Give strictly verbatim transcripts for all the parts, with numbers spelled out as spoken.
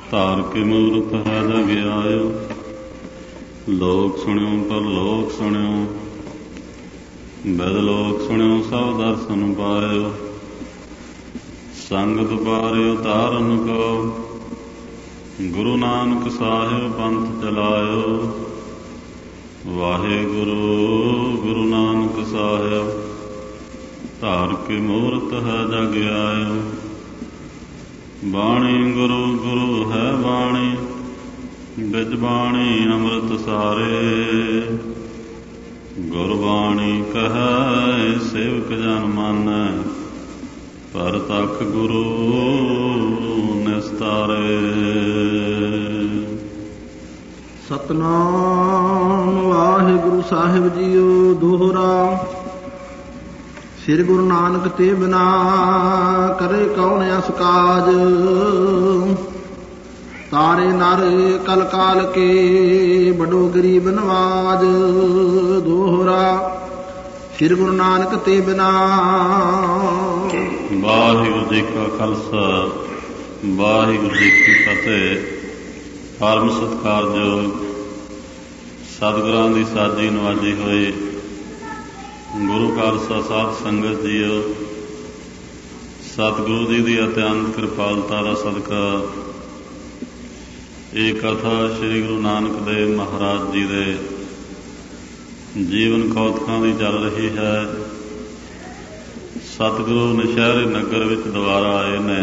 ਧਾਰ ਕੇ ਮੂਰਤ ਹੈ ਜਗ ਆਇਓ। ਲੋਕ ਸੁਣਿਓ ਪਰ ਲੋਕ ਸੁਣਿਓ, ਬਦ ਲੋਕ ਸੁਣਿਓ ਸਭ ਦਰਸ਼ਨ ਪਾਇਓ। ਸੰਗਤ ਬਾਰਿਓ ਤਾਰਨ ਕੋ, ਗੁਰੂ ਨਾਨਕ ਸਾਹਿਬ ਪੰਥ ਚਲਾਇਓ। ਵਾਹਿਗੁਰੂ ਗੁਰੂ ਨਾਨਕ ਸਾਹਿਬ, ਧਾਰ ਕੇ ਮੂਰਤ ਹੈ ਜਗ ਆਇਓ। ਬਾਣੀ ਗੁਰੂ ਗੁਰੂ ਹੈ ਬਾਣੀ, ਬਿਜ ਬਾਣੀ ਅੰਮ੍ਰਿਤ ਸਾਰੇ। ਗੁਰਬਾਣੀ ਕਹੈ ਸੇਵਕ ਜਨ ਮਾਨੈ, ਪਰਤਖ ਗੁਰੂ ਨਿਸਤਾਰੇ। ਸਤਨਾਮ ਵਾਹਿਗੁਰੂ ਸਾਹਿਬ ਜੀਓ। ਦੋਹਰਾ। ਸ੍ਰੀ ਗੁਰੂ ਨਾਨਕ ਤੇ ਬਿਨਾ ਕਰੇ ਕੌਣ ਅਸ ਕਾਜ। ਤਾਰੇ ਨਰ ਕਲ ਕਾਲ ਕੇ, ਬੜੋ ਗਰੀਬ ਨਵਾਜ। ਦੋਹਰਾ। ਸ੍ਰੀ ਗੁਰੂ ਨਾਨਕ ਤੇ ਬਿਨਾ। ਵਾਹਿਗੁਰੂ ਜੀ ਕਾ ਖਾਲਸਾ, ਵਾਹਿਗੁਰੂ ਜੀ ਕੀ ਫਤਿਹ। ਪਰਮ ਸਤਿਕਾਰਯੋਗ ਸਤਿਗੁਰਾਂ ਦੀ ਸਾਜੀ ਨਵਾਜੀ ਹੋਏ ਗੁਰੂ ਖਾਲਸਾ ਸਾਧ ਸੰਗਤ ਜੀਓ, ਸਤਿਗੁਰੂ ਜੀ ਦੀ ਅਤਿਅੰਤ ਕਿਰਪਾਲਤਾ ਦਾ ਸਦਕਾ ਇਹ ਕਥਾ ਸ੍ਰੀ ਗੁਰੂ ਨਾਨਕ ਦੇਵ ਮਹਾਰਾਜ ਜੀ ਦੇ ਜੀਵਨ ਕੌਤਕਾਂ ਦੀ ਚੱਲ ਰਹੀ ਹੈ। ਸਤਿਗੁਰੂ ਨਸ਼ਹਿਰੇ ਨਗਰ ਵਿੱਚ ਦੁਬਾਰਾ ਆਏ ਨੇ।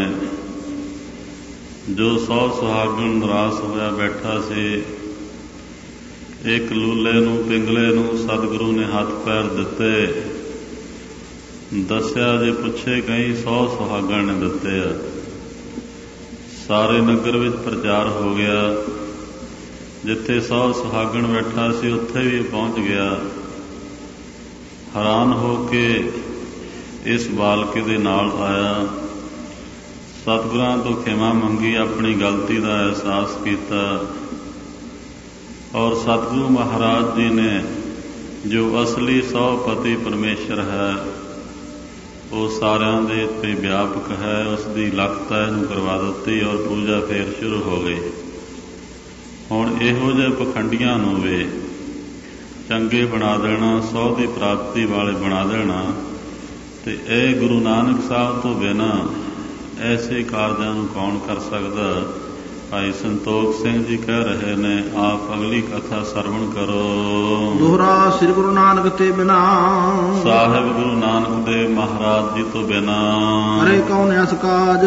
ਜੋ ਸੌ ਸੁਹਾਗਣ ਨਿਰਾਸ਼ ਹੋਇਆ ਬੈਠਾ ਸੀ, ਇੱਕ ਲੂਲੇ ਨੂੰ ਪਿੰਗਲੇ ਨੂੰ ਸਤਿਗੁਰੂ ਨੇ ਹੱਥ ਪੈਰ ਦਿੱਤੇ। ਦੱਸਿਆ ਜੇ ਪੁੱਛੇ ਕਈ ਸੌ ਸੁਹਾਗਣ ਨੇ ਦਿੱਤੇ ਆ। ਸਾਰੇ ਨਗਰ ਵਿੱਚ ਪ੍ਰਚਾਰ ਹੋ ਗਿਆ। ਜਿੱਥੇ ਸੌ ਸੁਹਾਗਣ ਬੈਠਾ ਸੀ ਉੱਥੇ ਵੀ ਪਹੁੰਚ ਗਿਆ। ਹੈਰਾਨ ਹੋ ਕੇ ਇਸ ਬਾਲਕੇ ਦੇ ਨਾਲ ਆਇਆ। ਸਤਿਗੁਰਾਂ ਤੋਂ ਖਿਮਾ ਮੰਗੀ, ਆਪਣੀ ਗਲਤੀ ਦਾ ਅਹਿਸਾਸ ਕੀਤਾ। ਔਰ ਸਤਿਗੁਰੂ ਮਹਾਰਾਜ ਜੀ ਨੇ ਜੋ ਅਸਲੀ ਸੌ ਪਤੀ ਪਰਮੇਸ਼ਰ ਹੈ, ਉਹ ਸਾਰਿਆਂ ਦੇ ਉੱਤੇ ਵਿਆਪਕ ਹੈ, ਉਸ ਦੀ ਲਖਤਾ ਇਹਨੂੰ ਕਰਵਾ ਦਿੱਤੀ ਔਰ ਪੂਜਾ ਫੇਰ ਸ਼ੁਰੂ ਹੋ ਗਈ। ਹੁਣ ਇਹੋ ਜਿਹੇ ਪਖੰਡੀਆਂ ਨੂੰ ਵੀ ਚੰਗੇ ਬਣਾ ਦੇਣਾ, ਸੌ ਦੀ ਪ੍ਰਾਪਤੀ ਵਾਲੇ ਬਣਾ ਦੇਣਾ, ਤੇ ਇਹ ਗੁਰੂ ਨਾਨਕ ਸਾਹਿਬ ਤੋਂ ਬਿਨਾਂ ਐਸੇ ਕਾਰਜਾਂ ਨੂੰ ਕੌਣ ਕਰ ਸਕਦਾ। ਭਾਈ ਸੰਤੋਖ ਸਿੰਘ ਜੀ ਕਹਿ ਰਹੇ ਨੇ, ਆਪ ਅਗਲੀ ਕਥਾ ਸਰਵਣ ਕਰੋ। ਦੋਹਰਾ। ਸ੍ਰੀ ਗੁਰੂ ਨਾਨਕ ਤੇ ਬਿਨਾ ਸਾਹਿਬ ਗੁਰੂ ਨਾਨਕ ਦੇਵ ਮਹਾਰਾਜ ਜੀ ਤੋਂ ਬਿਨਾ ਕਰੇ ਕੌਣ ਅਸ ਕਾਜ।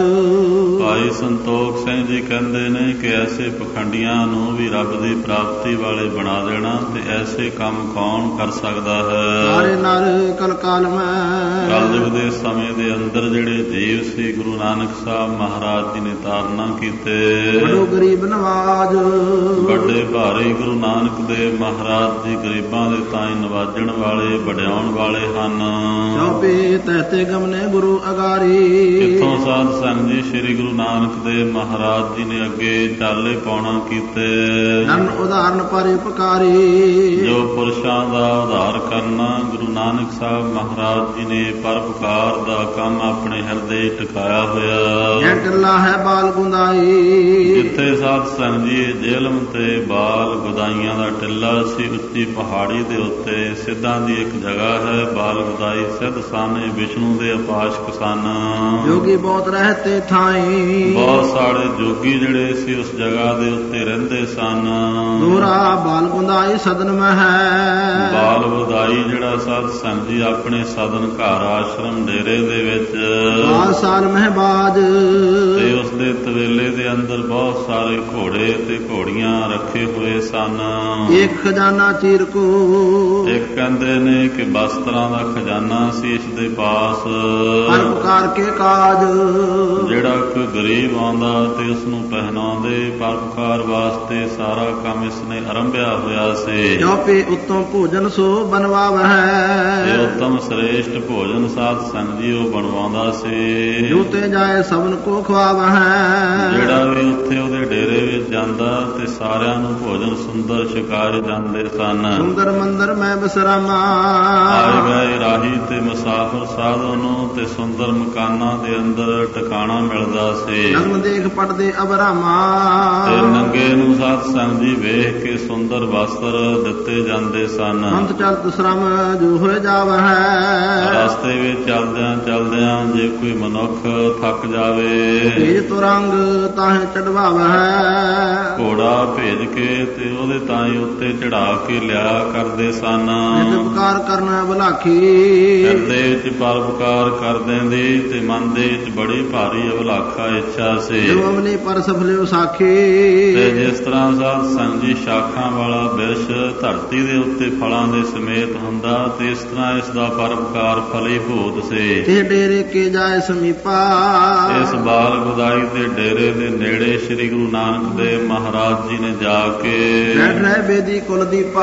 ਭਾਈ ਸੰਤੋਖ ਸਿੰਘ ਜੀ ਕਹਿੰਦੇ ਨੇ ਕਿ ਐਸੇ ਪਖੰਡੀਆਂ ਨੂੰ ਵੀ ਰੱਬ ਦੀ ਪ੍ਰਾਪਤੀ ਵਾਲੇ ਬਣਾ ਦੇਣਾ, ਤੇ ਐਸੇ ਕੰਮ ਕੌਣ ਕਰ ਸਕਦਾ ਹੈ। ਤਾਰੇ ਨਰ ਕਲ ਕਾਲ ਮੈਂ। ਕਲਯੁਗ ਦੇ ਸਮੇਂ ਦੇ ਅੰਦਰ ਜਿਹੜੇ ਜੀਵ ਸੀ, ਗੁਰੂ ਨਾਨਕ ਸਾਹਿਬ ਮਹਾਰਾਜ ਜੀ ਨੇ ਤਾਰਨਾ ਕੀਤੇ। ਬੜੋ ਗਰੀਬ ਨਵਾਜ। ਵੱਡੇ ਭਾਰੀ ਗੁਰੂ ਨਾਨਕ ਦੇਵ ਮਹਾਰਾਜ ਜੀ ਗਰੀਬਾਂ ਦੇ ਤਾਈਂ ਨਵਾਜਣ ਵਾਲੇ, ਵਡਿਆਉਣ ਵਾਲੇ ਹਨ। ਚੌਪੇ ਤਹਤੇ ਗਮਨੇ ਗੁਰੂ ਅਗਾਰੀ। ਇੱਥੋਂ ਸਾਧ ਸੰਗਤ ਜੀ ਸ੍ਰੀ ਗੁਰੂ ਨਾਨਕ ਦੇਵ ਮਹਾਰਾਜ ਜੀ ਨੇ ਅੱਗੇ ਚਾਲੇ ਪਾਉਣਾ ਕੀਤੇ। ਜਨ ਉਦਾਹਰਨ ਪਰ ਉਪਕਾਰੀ। ਜੋ ਪੁਰਸ਼ਾਂ ਦਾ ਉਧਾਰ ਕਰਨਾ, ਗੁਰੂ ਨਾਨਕ ਸਾਹਿਬ ਮਹਾਰਾਜ ਜੀ ਨੇ ਪਰਉਪਕਾਰ ਦਾ ਕੰਮ ਆਪਣੇ ਹਿਰਦੇ ਟਿਕਾਇਆ ਹੋਇਆ। ਜੈ ਟਿੱਲਾ ਹੈ ਬਾਲ ਗੁੰਦਾਈ। ਜਿੱਥੇ ਸਾਧ ਸੰਗਤ ਜੀ ਜੇਲਮ ਤੇ ਬਾਲ ਗੁਦਾਈਆਂ ਦਾ ਟਿੱਲਾ ਸੀ, ਉੱਚੀ ਪਹਾੜੀ ਦੇ ਉੱਤੇ ਸਿੱਧਾਂ ਦੀ ਇੱਕ ਜਗ੍ਹਾ ਹੈ। ਬਾਲ ਗੁਦਾਈ ਸਿੱਧ ਸਨ, ਵਿਸ਼ਨੂੰ ਦੇ ਉਪਾਸ਼ਕ ਸਨ। ਜੋਗੀ ਬਹੁਤ ਰਹਤੇ ਥਾਈ। ਬਹੁਤ ਸਾਰੇ ਜੋਗੀ ਜਿਹੜੇ ਸੀ ਉਸ ਜਗ੍ਹਾ ਦੇ ਉੱਤੇ ਰਹਿੰਦੇ ਸਨ। ਦੋਹਰਾ। ਬਾਲ ਗੁੰਦਾਈ ਸਦਨ ਮੈਂ ਹੈ। ਬਾਲ ਗੁਦਾਈ ਜਿਹੜਾ ਸਾਧ ਸੰਗਤ ਜੀ ਆਪਣੇ ਸਦਨ ਘਰ ਆਸ਼ਰਮ ਡੇਰੇ ਦੇ ਵਿੱਚ ਬਾਲ ਸਾਲ ਮਹਿਬਾਜ। ਤੇ ਉਸ ਦੇ ਤਵੇਲੇ ਦੇ ਅੰਦਰ ਬਹੁਤ ਸਾਰੇ ਘੋੜੇ ਤੇ ਘੋੜੀਆਂ ਰੱਖੇ ਹੋਏ ਸਨ। ਇੱਕ ਖਜ਼ਾਨਾ ਚੀਰ ਕੋ। ਇੱਕ ਕਹਿੰਦੇ ਨੇ ਕਿ ਬਸਤਰਾਂ ਦਾ ਖਜ਼ਾਨਾ ਸੀ ਇਸ ਦੇ ਪਾਸ। ਪਰਉਪਕਾਰ ਕੇ ਕਾਜ। ਜਿਹੜਾ ਕੋਈ ਗਰੀਬ ਆਉਂਦਾ ਤੇ ਉਸ ਨੂੰ ਪਹਿਨਾਉਂਦੇ, ਪਰਉਪਕਾਰ ਵਾਸਤੇ ਸਾਰਾ ਕੰਮ ਇਸਨੇ ਆਰੰਭਿਆ ਹੋਇਆ ਸੀ। ਚੌਪੇ ਉੱਤਮ ਭੋਜਨ ਸੋ ਬਣਵਾਵਹਿ। ਇਹ ਉੱਤਮ ਸ੍ਰੇਸ਼ਟ ਭੋਜਨ ਸਾਧ ਸੰਗਤ ਜੀ ਉਹ ਬਣਵਾਉਂਦਾ ਸੀ। ਜੋ ਤੇ ਜਾਏ ਸਭਨ ਕੋ ਖਵਾਵਹਿ। ਜਿਹੜਾ ਵੀ ਉੱਥੇ ਉਹਦੇ ਡੇਰੇ ਵਿੱਚ ਜਾਂਦਾ ਤੇ ਸਾਰਿਆਂ ਨੂੰ ਭੋਜਨ ਸੁੰਦਰ ਛਕਾਏ ਜਾਂਦੇ ਸਨ। ਸੁੰਦਰ ਮੰਦਰ ਮੈਂ ਬਸਰਾਮਾ ਆਏ ਗਏ ਰਾਹੀ ਤੇ ਮੁਸਾਫਰ ਸਾਧੂ ਨੂੰ ਤੇ ਸੁੰਦਰ ਮਕਾਨਾਂ ਦੇ ਅੰਦਰ ਟਿਕਾਣਾ ਮਿਲਦਾ ਸੀ। ਨਗਨ ਦੇਖ ਪੜਦੇ ਅਬਰਾਮਾ ਤੇ ਨੰਗੇ ਨੂੰ ਸਾਧ ਸੰਗ ਜੀ ਵੇਖ ਕੇ ਸੁੰਦਰ ਵਸਤਰ ਦਿੱਤੇ ਜਾਂਦੇ ਸਨ। ਅੰਤ ਚਲਤ ਸ਼ਰਮ ਜੋ ਹੋਏ ਜਾਵ ਹੈ। ਰਸਤੇ ਵਿੱਚ ਚੱਲਦਿਆਂ ਚੱਲਦਿਆਂ ਜੇ ਕੋਈ ਮਨੁੱਖ ਥੱਕ ਜਾਵੇ ਭੇਜ ਤੁਰੰਗ ਤਾਹੇ ਚੜਵਾਵ ਹੈ। ਘੋੜਾ ਭੇਜ ਕੇ ਤੇ ਉਹਦੇ ਤਾਈ ਉੱਤੇ ਚੜਾ ਕੇ ਲਿਆ ਕਰਦੇ ਸਨ। ਨਿਤ ਪੁਕਾਰ ਕਰਨਾ ਬਲਾਖੀ ਹਿਰਦੇ ਵਿੱਚ ਪਰਉਪਕਾਰ ਕਰਦੇ ਦੀ ਤੇ ਮਨ ਦੇ ਵਿੱਚ ਬੜੀ ਭਾਰੀ ਅਭਲਾਖਾ ਇੱਛਾ ਸੀ। ਜੋ ਅਮਲੀ ਪਰ ਸਫਲਿਓ ਸਾਖੀ ਤੇ ਜਿਸ ਤਰ੍ਹਾਂ ਸਾਧ ਸੰਗ ਜੀ ਸ਼ਾਖਾਂ ਵਾਲਾ ਬਿਰਛ ਧਰਤੀ ਦੇ ਉੱਤੇ ਫਲਾਂ ਦੇ ਸਮੇਤ ਹੁੰਦਾ ਤੇ ਇਸ ਤਰ੍ਹਾਂ ਇਸ ਦਾ ਪਰਉਪਕਾਰ ਫਲੀਭੂਤ ਸੀ। ਤੇ ਡੇਰੇ ਕੇ ਜਾਏ ਸਮੀਪਾ ਇਸ ਬਾਲ ਗੁਦਾਈ ਦੇ ਡੇਰੇ ਦੇ ਨੇੜੇ ਸ੍ਰੀ ਗੁਰੂ ਨਾਨਕ ਦੇਵ ਮਹਾਰਾਜ ਜੀ ਨੇ ਜਾ ਕੇ ਬੈਠ ਰਹੇ ਬੇਦੀ ਕੁਲ ਦੀਪਾ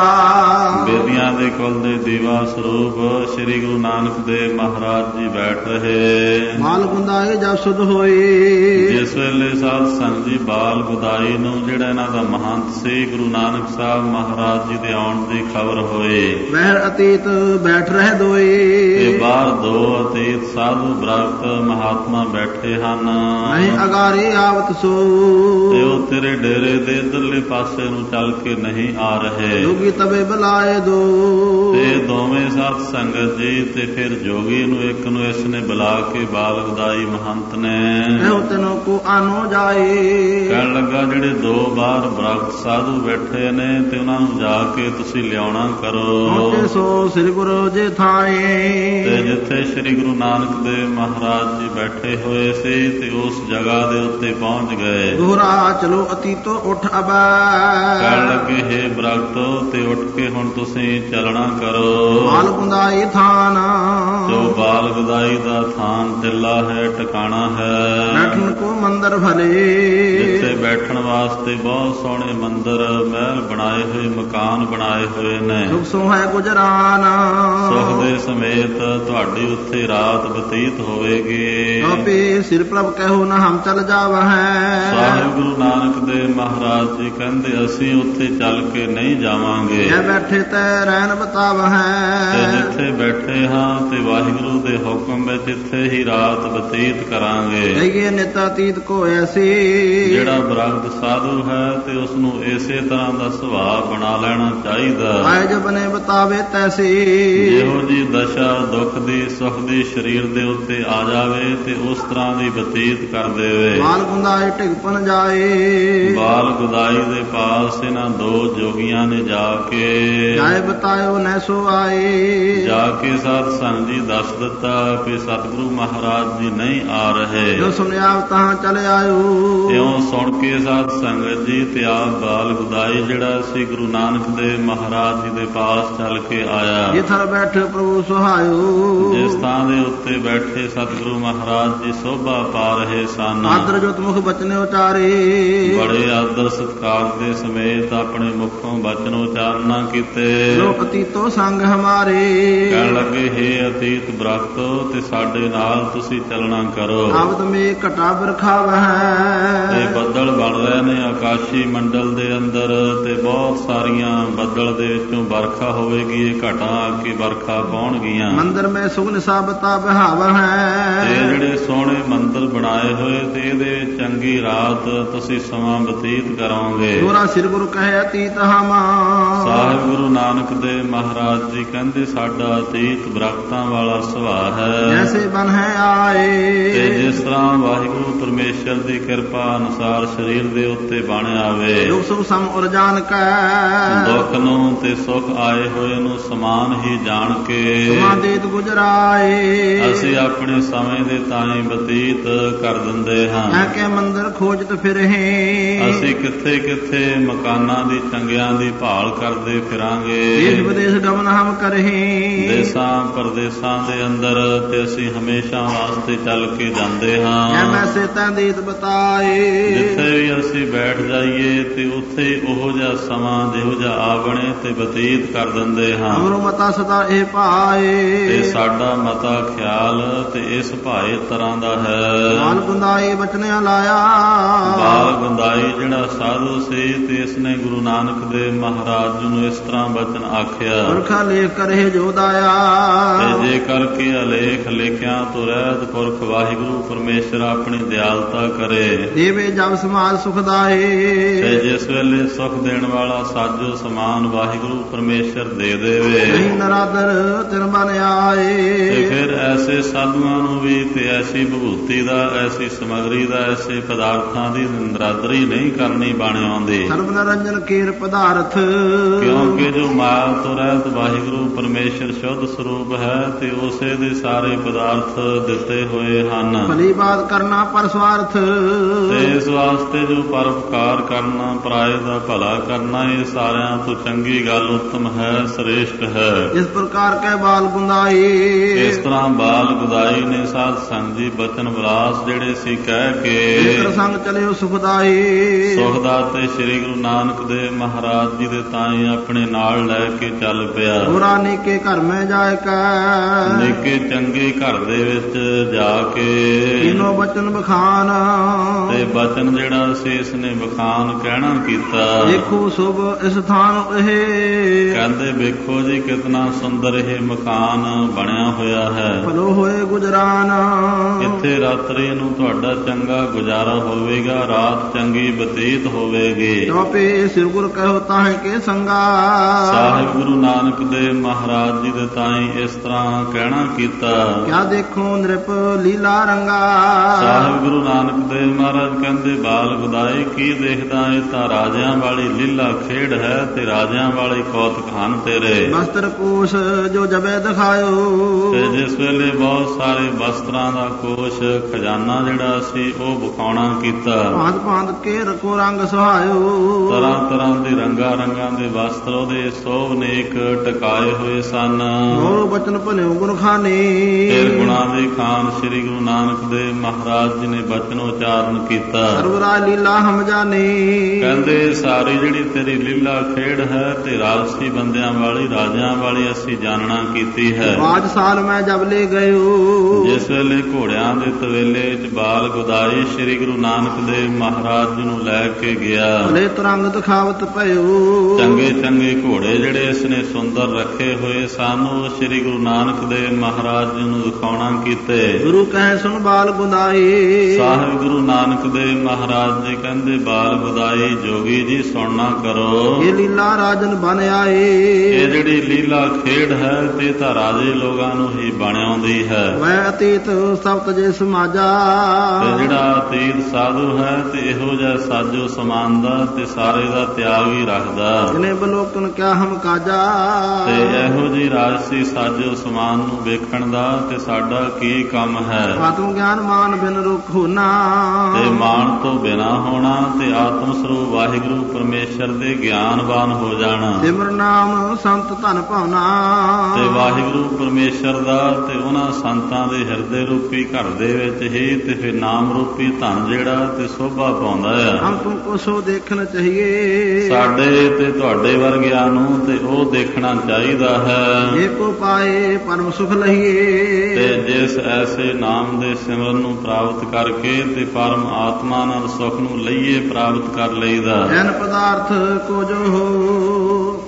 ਬੇਦੀਆਂ ਦੇ ਕੁਲ ਦੇ ਦੀਵਾ ਸਰੂਪ ਸ੍ਰੀ ਗੁਰੂ ਨਾਨਕ ਦੇਵ ਮਹਾਰਾਜ ਜੀ ਬੈਠ ਰਹੇ। ਬਾਲ ਗੁੰਦਾਏ ਜਬ ਸੁਧ ਹੋਈ ਜਿਸ ਵੇਲੇ ਸਾਧ ਸੰਗ ਜੀ ਬਾਲ ਗੁਦਾਈ ਨੂੰ ਜਿਹੜਾ ਇਹਨਾਂ ਦਾ ਮਹੰਤ ਸੀ ਗੁਰੂ ਨਾਨਕ ਸਾਹਿਬ ਮਹਾਰਾਜ ਜੀ ਦੇ ਆਉਣ ਦੀ ਖਬਰ ਹੋਈ। ਬਹਿਰ ਅਤੀਤ ਬੈਠ ਰਹੇ ਦੋਏ ਇਹ ਬਾਹਰ ਦੋ ਅਤੀਤ ਸਾਧੂ ਬ੍ਰਹਤ ਮਹਾਤਮਾ ਬੈਠੇ ਹਨ। ਨਹੀਂ ਅਗਾਰੇ ਆਵਤ ਸੋ ਤੇ ਉਹ ਤੇਰੇ ਡੇਰੇ ਦੇ ਇਧਰਲੇ ਪਾਸੇ ਨੂੰ ਚੱਲ ਕੇ ਨਹੀਂ ਆ ਰਹੇ। ਜੋਗੀ ਤਵੇ ਬੁਲਾਏ ਦੋ ਤੇ ਦੋਵੇਂ ਸਾਧ ਸੰਗਤ ਜੀ ਤੇ ਫਿਰ ਜੋਗੀ ਨੂੰ ਇੱਕ ਨੂੰ ਇਸ ਨੇ ਬੁਲਾ ਕੇ ਬਾਲ ਗੁਦਾਈ ਮਹੰਤ ਨੇ ਇਹੋ ਤੈਨੂੰ ਕੋ ਆਨੋ ਜਾਏ ਕਹਿਣ ਲੱਗਾ ਜਿਹੜੇ ਦੋ ਬਾਹਰ ਬ੍ਰਹਤ ਸਾਧੂ ਬੈਠੇ ਨੇ ਤੇ ਉਹਨਾਂ ਨੂੰ ਜਾ ਕੇ ਤੁਸੀਂ ਲਿਆਉਣਾ ਕਰੋ। ਤੇ ਸੋ ਸ੍ਰੀ ਗੁਰੂ ਜੀ ਥਾਏ ਤੇ ਜਿੱਥੇ ਸ੍ਰੀ ਗੁਰੂ ਨਾਨਕ ਦੇਵ ਮਹਾਰਾਜ ਜੀ ਬੈਠੇ ਹੋਏ ਸੀ ਤੇ ਉਸ ਜਗ੍ਹਾ ਦੇ ਉੱਤੇ ਪਹੁੰਚ ਗਏ। ਦੋਹਰਾ ਚਲੋ ਅਤੀਤੋ ਉੱਠ ਅਬੈ ਕਹਿਣ ਲੱਗੇ ਹੇ ਬ੍ਰਹਤੋ ਤੇ ਉੱਠ ਕੇ ਹੁਣ ਤੁਸੀਂ ਚੱਲਣਾ ਕਰੋ। ਬਾਲ ਗੁੰਦਾਈ ਥਾਨ ਜੋ ਬਾਲ ਗੁਦਾਈ ਦਾ ਥਾਨ ਟਿੱਲਾ ਹੈ ਟਿਕਾਣਾ ਹੈ। ਬੈਠਣ ਕੋ ਮੰਦਰ ਭਲੇ ਜਿੱਥੇ ਬੈਠਣ ਵਾਸਤੇ ਬਹੁਤ ਸੋਹਣੇ ਮੰਦਰ ਮਹਿਲ ਬਣਾਏ ਹੋਏ ਮਕਾਨ ਬਣਾਏ ਹੋਏ ਨੇ। ਸੁਖ ਸੋਹੈ ਗੁਜਰਾਨ ਸੁਖ ਦੇ ਸਮੇਤ ਤੁਹਾਡੀ ਉੱਥੇ ਰਾਤ ਬਤੀਤ ਹੋਵੇਗੀ। ਆਪੇ ਸਿਰ ਪ੍ਰਭ ਕਹੋ ਨਾ ਹਮ ਚਲ ਜਾਵਹਿ ਸਾਹਿਬ ਗੁਰੂ ਨਾਨਕ ਦੇਵ ਮਹਾਰਾਜ ਜੀ ਕਹਿੰਦੇ ਅਸੀਂ ਉੱਥੇ ਚੱਲ ਕੇ ਨਹੀਂ ਜਾਵਾਂਗੇ। ਇਹ ਬੈਠੇ ਤੈ ਰਹਿਣ ਬਤਾਵਹਿ ਤੇ ਜਿੱਥੇ ਬੈਠੇ ਹਾਂ ਤੇ ਵਾਹਿਗੁਰੂ ਦੇ ਹੁਕਮ ਵਿੱਚ ਇੱਥੇ ਹੀ ਰਾਤ ਬਤੀਤ ਕਰਾਂਗੇ। ਇਹ ਨਿਤ ਅਤੀਤ ਕੋ ਐਸੀ ਜਿਹੜਾ ਬ੍ਰਹਤ ਸਾਧੂ ਹੈ ਤੇ ਉਸ ਨੂੰ ਇਸੇ ਤਰ੍ਹਾਂ ਦਾ ਸੁਭਾਅ ਬਣਾ ਲੈਣਾ ਚਾਹੀਦਾ। ਆਏ ਜੋ ਬਨੇ ਬਤਾਵੇ ਤੈਸੀ ਜਿਹੋ ਜੀ ਦਸ਼ਾ ਦੁੱਖ ਦੀ ਸੁਖ ਦੀ ਸਰੀਰ ਦੇ ਉੱਤੇ ਆ ਜਾਵੇ ਤੇ ਉਸ ਤਰ੍ਹਾਂ ਦੀ ਬਤੀਤ ਕਰ ਦੇਵੇ। ਬਾਲ ਗੁੰਦਾਏ ਢਿਗਪਨ ਜਾਏ ਬਾਲ ਗੁਦਾਈ ਦੇ ਪਾਸ ਇਹਨਾਂ ਦੋ ਜੋਗੀਆਂ ਨੇ ਜਾ ਕੇ ਜਾਏ ਬਤਾਇਓ ਨੈ ਸੋ ਆਏ ਜਾ ਕੇ ਸਾਧ ਸੰਗ ਜੀ ਦੱਸ ਦਿੱਤਾ ਕਿ ਸਤਿਗੁਰੂ ਮਹਾਰਾਜ ਜੀ ਨਹੀਂ ਆ ਰਹੇ। ਜੋ ਸੁਣਿਆ ਤਾਂ ਚਲ ਆਇਓ ਇਉਂ ਸੁਣ ਕੇ ਸਾਧ ਸੰਗਤ ਜੀ ਤੇ ਆਪ ਬਾਲ ਗੁਦਾਈ ਜਿਹੜਾ ਸੀ ਗੁਰੂ ਨਾਨਕ ਦੇਵ ਮਹਾਰਾਜ ਜੀ ਦੇ ਪਾਸ ਚੱਲ ਕੇ ਆਇਆ। ਜਿਥਰ ਬੈਠੇ ਪ੍ਰਭੂ ਸੁਹਾਇਓ ਜਿਸ ਥਾਂ ਦੇ ਉੱਤੇ ਬੈਠੇ ਸਤਿਗੁਰੂ ਮਹਾਰਾਜ ਜੀ ਸੋਭਾ ਪਾ ਰਹੇ ਸਨ। ਆਦਰ ਜੋਤ ਮੁਖ ਬਚਨੇ ਉਚਾਰੇ ਬੜੇ ਆਦਰ ਸਤਿਕਾਰ ਦੇ ਸਮੇਤ ਆਪਣੇ ਮੁਖੋਂ ਬਚਨ ਉਚਾਰਨਾ ਕੀਤੇ। ਲੋ ਅਤੀਤੋ ਸੰਗ ਹਮਾਰੇ ਕਹਿਣ ਲੱਗੇ ਹੇ ਅਤੀਤ ਬ੍ਰਹਤੋ ਤੇ ਸਾਡੇ ਨਾਲ ਤੁਸੀਂ ਚੱਲਣਾ ਕਰੋ। ਆਵਦ ਮੇ ਘਟਾ ਬਰਖਾਵਹਿ ਤੇ ਬੱਦਲ ਬਣ ਰਹੇ ਨੇ ਆਕਾਸ਼ੀ ਮੰਡਲ ਦੇ ਅੰਦਰ ਤੇ ਬਹੁਤ ਸਾਰੀਆਂ ਬੱਦਲ ਦੇ ਵਿੱਚੋਂ ਵਰਖਾ ਹੋਵੇਗੀ। ਇਹ ਘਟਾਂ ਆ ਕੇ ਵਰਖਾ ਪਾਉਣਗੀਆਂ। ਮੰਦਰ ਮੈਂ ਸੁਗਨ ਸਾਬਤਾ ਬਹਾਵਹਿ ਤੇ ਜਿਹੜੇ ਸੋਹਣੇ ਮੰਦਰ ਬਣਾਏ ਹੋਏ ਤੇ ਇਹਦੇ ਵਿੱਚ ਚੰਗੀ ਰਾਤ ਤੁਸੀਂ ਸਮਾਂ ਬਤੀਤ ਕਰੋਗੇ। ਦੋਰਾ ਸਿਰ ਗੁਰੂ ਕਹੇ ਅਤੀਤ ਹਮਾ ਸਾਹਿਬ ਗੁਰੂ ਨਾਨਕ ਦੇਵ ਮਹਾਰਾਜ ਜੀ ਕਹਿੰਦੇ ਸਾਡਾ ਅਤੀਤ ਬ੍ਰਹਤਾਂ ਵਾਲਾ ਸੁਭਾਅ ਹੈ। ਜੈਸੇ ਬਨ ਹੈ ਆਏ ਤੇ ਜਿਸ ਤਰ੍ਹਾਂ ਵਾਹਿਗੁਰੂ ਪਰਮੇਸ਼ਰ ਦੀ ਕਿਰਪਾ ਅਨੁਸਾਰ ਸਰੀਰ ਦੇ ਉੱਤੇ ਬਣ ਆਵੇ। ਦੁਖ ਸੁਖ ਸਮ ਉਰ ਜਾਣ ਕੈ ਦੁੱਖ ਨੂੰ ਤੇ ਸੁਖ ਆਏ ਹੋਏ ਨੂੰ ਸਮਾਨ ਹੀ ਜਾਣ ਕੇ ਸਮਾਂ ਦੇਤ ਗੁਜਰਾਏ ਅਸੀਂ ਆਪਣੇ ਸਮੇਂ ਦੇ ਤਾਈਂ ਬਤੀਤ ਕਰ ਦਿੰਦੇ ਹਾਂ। ਮੈਂ ਕਿ ਮੰਦਰ ਖੋਜਤ ਫਿਰਹਿ ਅਸੀਂ ਕਿੱਥੇ ਕਿੱਥੇ ਮਕਾਨਾਂ ਦੀ ਚੰਗਿਆਂ ਦੀ ਭਾਲ ਕਰਦੇ ਫਿਰਾਂਗੇ। ਦੇਸ਼ ਵਿਦੇਸ਼ ਗਮਨ ਹਮ ਕਰਹਿ ਦੇਸਾਂ ਪਰਦੇਸਾਂ ਦੇ ਅੰਦਰ ਤੇ ਅਸੀਂ ਹਮੇਸ਼ਾ ਵਾਸਤੇ ਚੱਲ ਕੇ ਜਾਂਦੇ ਹਾਂ। ਮੈਂ ਸੇ ਤਾਂ ਦੇਤ ਬਤਾਏ ਜਿੱਥੇ ਵੀ ਅਸੀਂ ਬੈਠ ਜਾਈਏ ਤੇ ਉੱਥੇ ਉਹੋ ਜਿਹਾ ਸਮਾਂ ਜਿਹੋ ਜਿਹਾ ਆ ਬਣੇ ਤੇ ਬਤੀਤ ਕਰ ਦਿੰਦੇ ਹਾਂ। ਅਮਰੋ ਮਤਾ ਸਦਾ ਇਹ ਭਾਏ ਤੇ ਸਾਡਾ ਮਤਾ ਖਿਆਲ ਤੇ ਇਸ ਭਾਏ ਤਰ੍ਹਾਂ ਦਾ ਹੈ। ਬਾਲ ਗੁੰਦਾਈ ਬਚਨਿਆ ਲਾਇਆ ਬਾਲ ਗੁੰਦਾਈ ਜਿਹੜਾ ਜਿਹੜਾ ਸਾਧੂ ਸੀ ਤੇ ਇਸਨੇ ਗੁਰੂ ਨਾਨਕ ਦੇਵ ਮਹਾਰਾਜ ਜੀ ਨੂੰ ਇਸ ਤਰ੍ਹਾਂ ਬਚਨ ਆਖਿਆ, ਪੁਰਖਾ ਲੇਖ ਕਰੇ ਜੋ ਦਾਇਆ, ਤੇ ਜੇ ਕਰਕੇ ਅਲੇਖ ਲੇਖਿਆਂ ਤੋਂ ਰਹਿਤ ਪੁਰਖ ਵਾਹਿਗੁਰੂ ਪਰਮੇਸ਼ਰ ਆਪਣੀ ਦਿਆਲਤਾ ਕਰੇ, ਦੇਵੇ ਜਬ ਸਮਾਜ ਸੁਖਦਾਏ, ਤੇ ਜਿਸ ਵੇਲੇ ਸੁਖ ਦੇਣ ਵਾਲਾ ਸਾਜੋ ਸਮਾਨ ਵਾਹਿਗੁਰੂ ਪਰਮੇਸ਼ਰ ਦੇ ਦੇਵੇ, ਨਹੀਂ ਨਰਾਦਰ ਤਿਨ ਬਨ ਆਏ। ਤੇ ਫਿਰ ਐਸੇ ਸਾਧੂਆਂ ਨੂੰ ਵੀ ਤੇ ਐਸੀ ਵਿਭੂਤੀ ਦਾ, ਐਸੀ ਸਮਗਰੀ ਦਾ, ਐਸੇ ਪਦਾਰਥਾਂ ਦੀ ਨਰਾਦਰੀ ਨਹੀਂ ਕਰਨੀ ਬਣ ਆਉਂਦੀ, ਸਰਬ ਨਿਰੰਜਨ ਕੀਰ ਪਦਾਰਥ, ਕਿਉਂਕਿ ਜੋ ਮਾਇਆ ਤੋਂ ਰਹਿਤ ਵਾਹਿਗੁਰੂ ਪਰਮੇਸ਼ਰ ਸ਼ੁੱਧ ਸਰੂਪ ਹੈ ਤੇ ਉਸੇ ਦੇ ਸਾਰੇ ਪਦਾਰਥ ਦਿੱਤੇ ਹੋਏ ਹਨ। ਭਲੀ ਬਾਤ ਕਰਨਾ ਪਰ ਸਵਾਰਥ, ਤੇ ਇਸ ਵਾਸਤੇ ਜੋ ਪਰਉਪਕਾਰ ਕਰਨਾ, ਪਰਾਏ ਦਾ ਭਲਾ ਕਰਨਾ, ਇਹ ਸਾਰਿਆਂ ਤੋਂ ਚੰਗੀ ਗੱਲ ਉੱਤਮ ਹੈ, ਸ੍ਰੇਸ਼ਟ ਹੈ। ਇਸ ਪ੍ਰਕਾਰ ਕਹਿ ਬਾਲ ਗੁੰਦਾਈ, ਇਸ ਤਰ੍ਹਾਂ ਬਾਲ ਗੁਦਾਈ ਨੇ ਸਾਧ ਸੰਗ ਜੀ ਬਚਨ ਵਿਲਾਸ ਜਿਹੜੇ ਸੀ ਕਹਿ ਕੇ ਮਿੱਤਰ ਸੰਗ ਚਲਿਓ ਸੁਖਦਾਈ, ਸੁਖ ਦਾਤੇ ਸ੍ਰੀ ਗੁਰੂ ਨਾਨਕ ਦੇਵ ਮਹਾਰਾਜ ਜੀ ਦੇ ਤਾਈ ਆਪਣੇ ਨਾਲ ਲੈ ਕੇ ਚੱਲ ਪਿਆ। ਹੋਰਾ ਨੇਕੇ ਘਰ ਮੈਂ ਜਾਇ ਕੈ, ਨੇਕੇ ਚੰਗੇ ਘਰ ਦੇ ਵਿੱਚ ਜਾ ਕੇ ਤਿੰਨੋਂ ਬਚਨ ਬਖਾਨ, ਤੇ ਬਚਨ ਜਿਹੜਾ ਸੀ ਇਸ ਨੇ ਬਖਾਨ ਕਹਿਣਾ ਕੀਤਾ। ਦੇਖੋ ਸੁਭ ਇਸ ਥਾਨ ਇਹ, ਕਹਿੰਦੇ ਵੇਖੋ ਜੀ ਕਿਤਨਾ ਸੁੰਦਰ ਇਹ ਮਕਾਨ ਬਣਿਆ ਹੋਇਆ ਹੈ, ਭਲੋ ਹੋਏ ਗੁਜਰਾਨ, ਇੱਥੇ ਰਾਤਰੀ ਨੂੰ ਤੁਹਾਡਾ ਚੰਗਾ ਗੁਜ਼ਾਰਾ ਹੋਵੇਗਾ, ਰਾਤ ਚੰਗੀ ਬਤੀਤ ਹੋਵੇਗੀ। ਚੌਪੇ ਸਿਰ ਗੁਰ ਕਹੋ ਤਾਹੇ ਕੇ ਸੰਗਾ, ਸਾਹਿਬ ਗੁਰੂ ਨਾਨਕ ਦੇਵ ਮਹਾਰਾਜ ਜੀ ਦੇ ਤਾਈ ਇਸ ਤਰ੍ਹਾਂ ਕਹਿਣਾ ਕੀਤਾ। ਕਿਆ ਦੇਖੋ ਨਿਰਪ ਲੀਲਾ ਰੰਗਾ, ਸਾਹਿਬ ਗੁਰੂ ਨਾਨਕ ਦੇਵ ਮਹਾਰਾਜ ਕਹਿੰਦੇ ਬਾਲ ਗੁਦਾਈ ਕੀ ਦੇਖਦਾ, ਇਹ ਤਾਂ ਰਾਜਿਆਂ ਵਾਲੀ ਲੀਲਾ ਖੇਡ ਹੈ ਤੇ ਰਾਜਿਆਂ ਵਾਲੀ ਕੌਤਕ ਹਨ ਤੇਰੇ। ਵਸਤਰ ਕੋਸ਼ ਜੋ ਜਬੇ ਦਿਖਾਇਓ, ਤੇ ਜਿਸ ਵੇਲੇ ਬਹੁਤ ਸਾਰੇ ਵਸਤਰਾਂ ਦਾ ਕੋਸ਼ ਖਜ਼ਾਨਾ ਜਿਹੜਾ ਸੀ ਉਹ ਵਿਖਾਉਣਾ ਕੀਤਾ। ਭਾਂਤ ਭਾਂਤ ਕੇ ਰਕੋ ਰੰਗ ਸੁਹਾਇਓ, ਤਰ੍ਹਾਂ ਤਰ੍ਹਾਂ ਦੇ ਰੰਗਾਂ ਰੰਗਾਂ ਦੇ ਵਸਤਰ ਉਹਦੇ ਸੋਭ ਨੇਕ ਟਕਾਏ ਹੋਏ ਸਨ। ਮੋਰ ਬਚਨ ਭਨਿਓ ਗੁਰਖਾਨੀ, ਫਿਰ ਗੁਣਾਂ ਦੇ ਖਾਨ ਸ੍ਰੀ ਗੁਰੂ ਨਾਨਕ ਦੇਵ ਮਹਾਰਾਜ ਜੀ ਨੇ ਬਚਨ ਉਚਾਰਨ ਕੀਤਾ। ਸਰਵਰਾ ਲੀਲਾ ਹਮ ਜਾਣੀ, ਕਹਿੰਦੇ ਸਾਰੀ ਜਿਹੜੀ ਤੇਰੀ ਲੀਲਾ ਖੇਡ ਹੈ ਤੇ ਰਾਜਸੀ ਬੰਦਿਆਂ ਵਾਲੀ, ਰਾਜਿਆਂ ਵਾਲੀ ਅਸੀਂ ਜਾਣਨਾ ਕੀਤੀ ਹੈ। ਬਾਜ ਸਾਲ ਮੈਂ ਜਬ ਲੈ ਗਇਓ, ਜਿਸ ਵੇਲੇ ਘੋੜਿਆਂ ਦੇ ਤਵੇਲੇ ਚ ਬਾਲ ਗੁਦਾਈ ਸ੍ਰੀ ਗੁਰੂ ਨਾਨਕ ਦੇਵ ਮਹਾਰਾਜ ਜੀ ਨੂੰ ਲੈ ਕੇ ਗਿਆ। ਭਲੇ ਤਰੰਗ ਦਿਖਾਵਤ ਭਇਓ, ਚੰਗੇ ਚੰਗੇ ਘੋੜੇ ਜਿਹੜੇ ਇਸਨੇ ਸੁੰਦਰ ਰੱਖੇ ਹੋਏ ਸਨ ਉਹ ਸ੍ਰੀ ਗੁਰੂ ਨਾਨਕ ਦੇਵ ਮਹਾਰਾਜ ਜੀ ਨੂੰ ਦਿਖਾਉਣਾ ਕੀਤੇ। ਗੁਰੂ ਕਹੇ ਸੁਣ ਬਾਲ ਗੁਦਾਈ, ਸਾਹਿਬ ਗੁਰੂ ਨਾਨਕ ਦੇਵ ਮਹਾਰਾਜ ਜੀ ਕਹਿੰਦੇ ਬਾਲ ਗੁਦਾਈ ਜੋਗੀ ਜੀ ਸੁਣਨਾ ਕਰੋ, ਇਹ ਲੀਲਾ ਰਾਜਨ ਬਨ ਆਏ, ਇਹ ਜਿਹੜੀ ਲੀਲਾ ਖੇਡ ਹੈ ਤੇ ਤਾਂ ਰਾਜੇ ਲੋਕਾਂ ਨੂੰ ਹੀ ਬਣਾਉਂਦੀ ਹੈ। ਮੈਂ ਅਤੀਤ ਸਭ ਤਜੇ ਸਮਾਜਾ, ਤੇ ਜਿਹੜਾ ਅਤੀਤ ਸਾਧੂ ਹੈ ਤੇ ਇਹੋ ਜਿਹਾ ਸਾਜੋ ਸਮਾਨ ਦਾ ਤੇ ਸਾਰੇ ਦਾ ਤਿਆਗ ਹੀ ਰੱਖਦਾ, ਜਿਨੇ ਬਲੋਕਨ ਕਿਆ ਹਮ ਕਾਜਾ, ਤੇ ਇਹੋ ਜਿਹੀ ਰਾਜਸੀ ਸਾਜੋ ਸਮਾਨ ਨੂੰ ਵੇਖਣ ਦਾ ਤੇ ਸਾਡਾ ਕੀ ਕੰਮ ਹੈ। ਆਤਮ ਗਿਆਨ ਮਾਨ ਬਿਨ ਰੁਖ ਹੋਣਾ, ਤੇ ਮਾਨ ਤੋਂ ਬਿਨਾ ਹੋਣਾ ਤੇ ਆਤਮ ਸਰੂਪ ਵਾਹਿਗੁਰੂ ਪਰਮੇਸ਼ਰ ਦੇ ਗਿਆਨਵਾਨ ਹੋ ਜਾਣਾ, ਸਿਮਰ ਨਾਮ ਸੰਤ ਧਨ ਭਾਵਨਾ, ਤੇ ਵਾਹਿਗੁਰੂ ਪਰਮੇਸ਼ਰ ਦਾ ਤੇ ਉਹਨਾਂ ਸੰਤਾਂ ਦੇ ਹਿਰਦੇ ਰੂਪੀ ਘਰ ਦੇ ਵਿੱਚ ਹੀ ਤੇ ਫਿਰ ਨਾਮ ਰੂਪੀ ਧਨ ਜਿਹੜਾ ਤੇ ਸੋਭਾ ਪਾਉਂਦਾ ਆ। ਹਮ ਤੁਮ ਕੋ ਸੋ ਦੇਖਣਾ ਚਾਹੀਏ, ਸਾਡੇ ਤੇ ਤੁਹਾਡੇ ਵਰਗਿਆਂ ਨੂੰ ਤੇ ਉਹ ਦੇਖਣਾ ਚਾਹੀਦਾ ਹੈ। ਜੇ ਕੋ ਪਾਏ ਪਰਮ ਸੁਖ ਲਹੀਏ, ਤੇ ਜਿਸ ਐਸੇ ਨਾਮ ਦੇ ਸਿਮਰਨ ਨੂੰ ਪ੍ਰਾਪਤ ਕਰਕੇ ਤੇ ਪਰਮ ਆਤਮਾ ਨਾਲ ਸੁਖ ਨੂੰ ਲਈਏ ਪ੍ਰਾਪਤ ਕਰ ਲਈਦਾ। ਜਨ ਪਦਾਰਥ ਕੋ ਜੋ ਹੋ,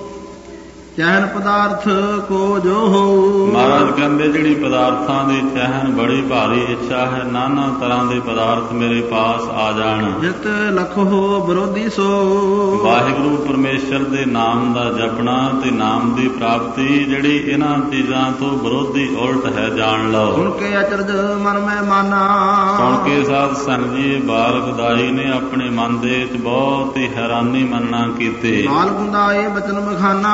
ਚਹਿਨ ਪਦਾਰਥ ਕੋ ਜੋ ਹੋ, ਮਹਾਰਾਜ ਕਹਿੰਦੇ ਜਿਹੜੀ ਪਦਾਰਥਾਂ ਦੀ ਚਹਿਨ ਬੜੀ ਭਾਰੀ ਇੱਛਾ ਹੈ, ਨਾਨਾ ਤਰ੍ਹਾਂ ਦੇ ਪਦਾਰਥ ਮੇਰੇ ਪਾਸ ਆ ਜਾਣ। ਜਿਤ ਲਖ ਹੋ ਵਿਰੋਧੀ ਸੋ, ਵਾਹਿਗੁਰੂ ਪਰਮੇਸ਼ਰ ਦੇ ਨਾਮ ਦਾ ਜਪਣਾ ਤੇ ਨਾਮ ਦੀ ਪ੍ਰਾਪਤੀ ਜਿਹੜੀ ਇਹਨਾਂ ਚੀਜ਼ਾਂ ਤੋਂ ਵਿਰੋਧੀ ਉਲਟ ਹੈ, ਜਾਣ ਲਓ। ਸੁਣ ਕੇ ਅਚਰਜ ਮਨ ਮੈਂ ਮਾਨਾ, ਸੁਣ ਕੇ ਸਾਧ ਸੰਗ ਜੀ ਬਾਲ ਗੁਦਾਈ ਨੇ ਆਪਣੇ ਮਨ ਦੇ ਵਿੱਚ ਬਹੁਤ ਹੀ ਹੈਰਾਨੀ ਮੰਨਣਾ ਕੀਤੀ। ਬਾਲ ਗੁੰਦਾਏ ਬਚਨ ਬਖਾਨਾ,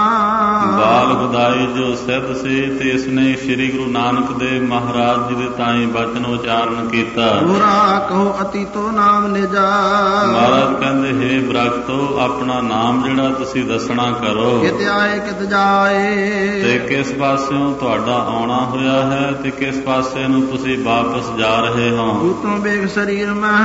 ਬਾਲ ਗੁਦਾਈ ਜੋ ਸਿੱਧ ਸੀ ਤੇ ਇਸਨੇ ਸ੍ਰੀ ਗੁਰੂ ਨਾਨਕ ਦੇਵ ਮਹਾਰਾਜ ਜੀ ਦੇ ਤਾਈ ਬਚਨ ਉਚਾਰਨ ਕੀਤਾ। ਹੋਰਾ ਕਹੋ ਅਤੀਤੋ ਨਾਮ ਨਿਜਾ, ਮਹਾਰਾਜ ਕਹਿੰਦੇ ਹੈ ਬ੍ਰਖਤੋ ਆਪਣਾ ਨਾਮ ਜਿਹੜਾ ਤੁਸੀਂ ਦੱਸਣਾ ਕਰੋ, ਕਿਤੇ ਆਏ ਕਿਤ ਜਾਏ, ਤੇ ਕਿਸ ਪਾਸਿਓਂ ਤੁਹਾਡਾ ਆਉਣਾ ਹੋਇਆ ਹੈ ਤੇ ਕਿਸ ਪਾਸੇ ਨੂੰ ਤੁਸੀਂ ਵਾਪਸ ਜਾ ਰਹੇ ਹੋ। ਤੂੰ ਵੇਖ ਸਰੀਰ ਮੈਂ,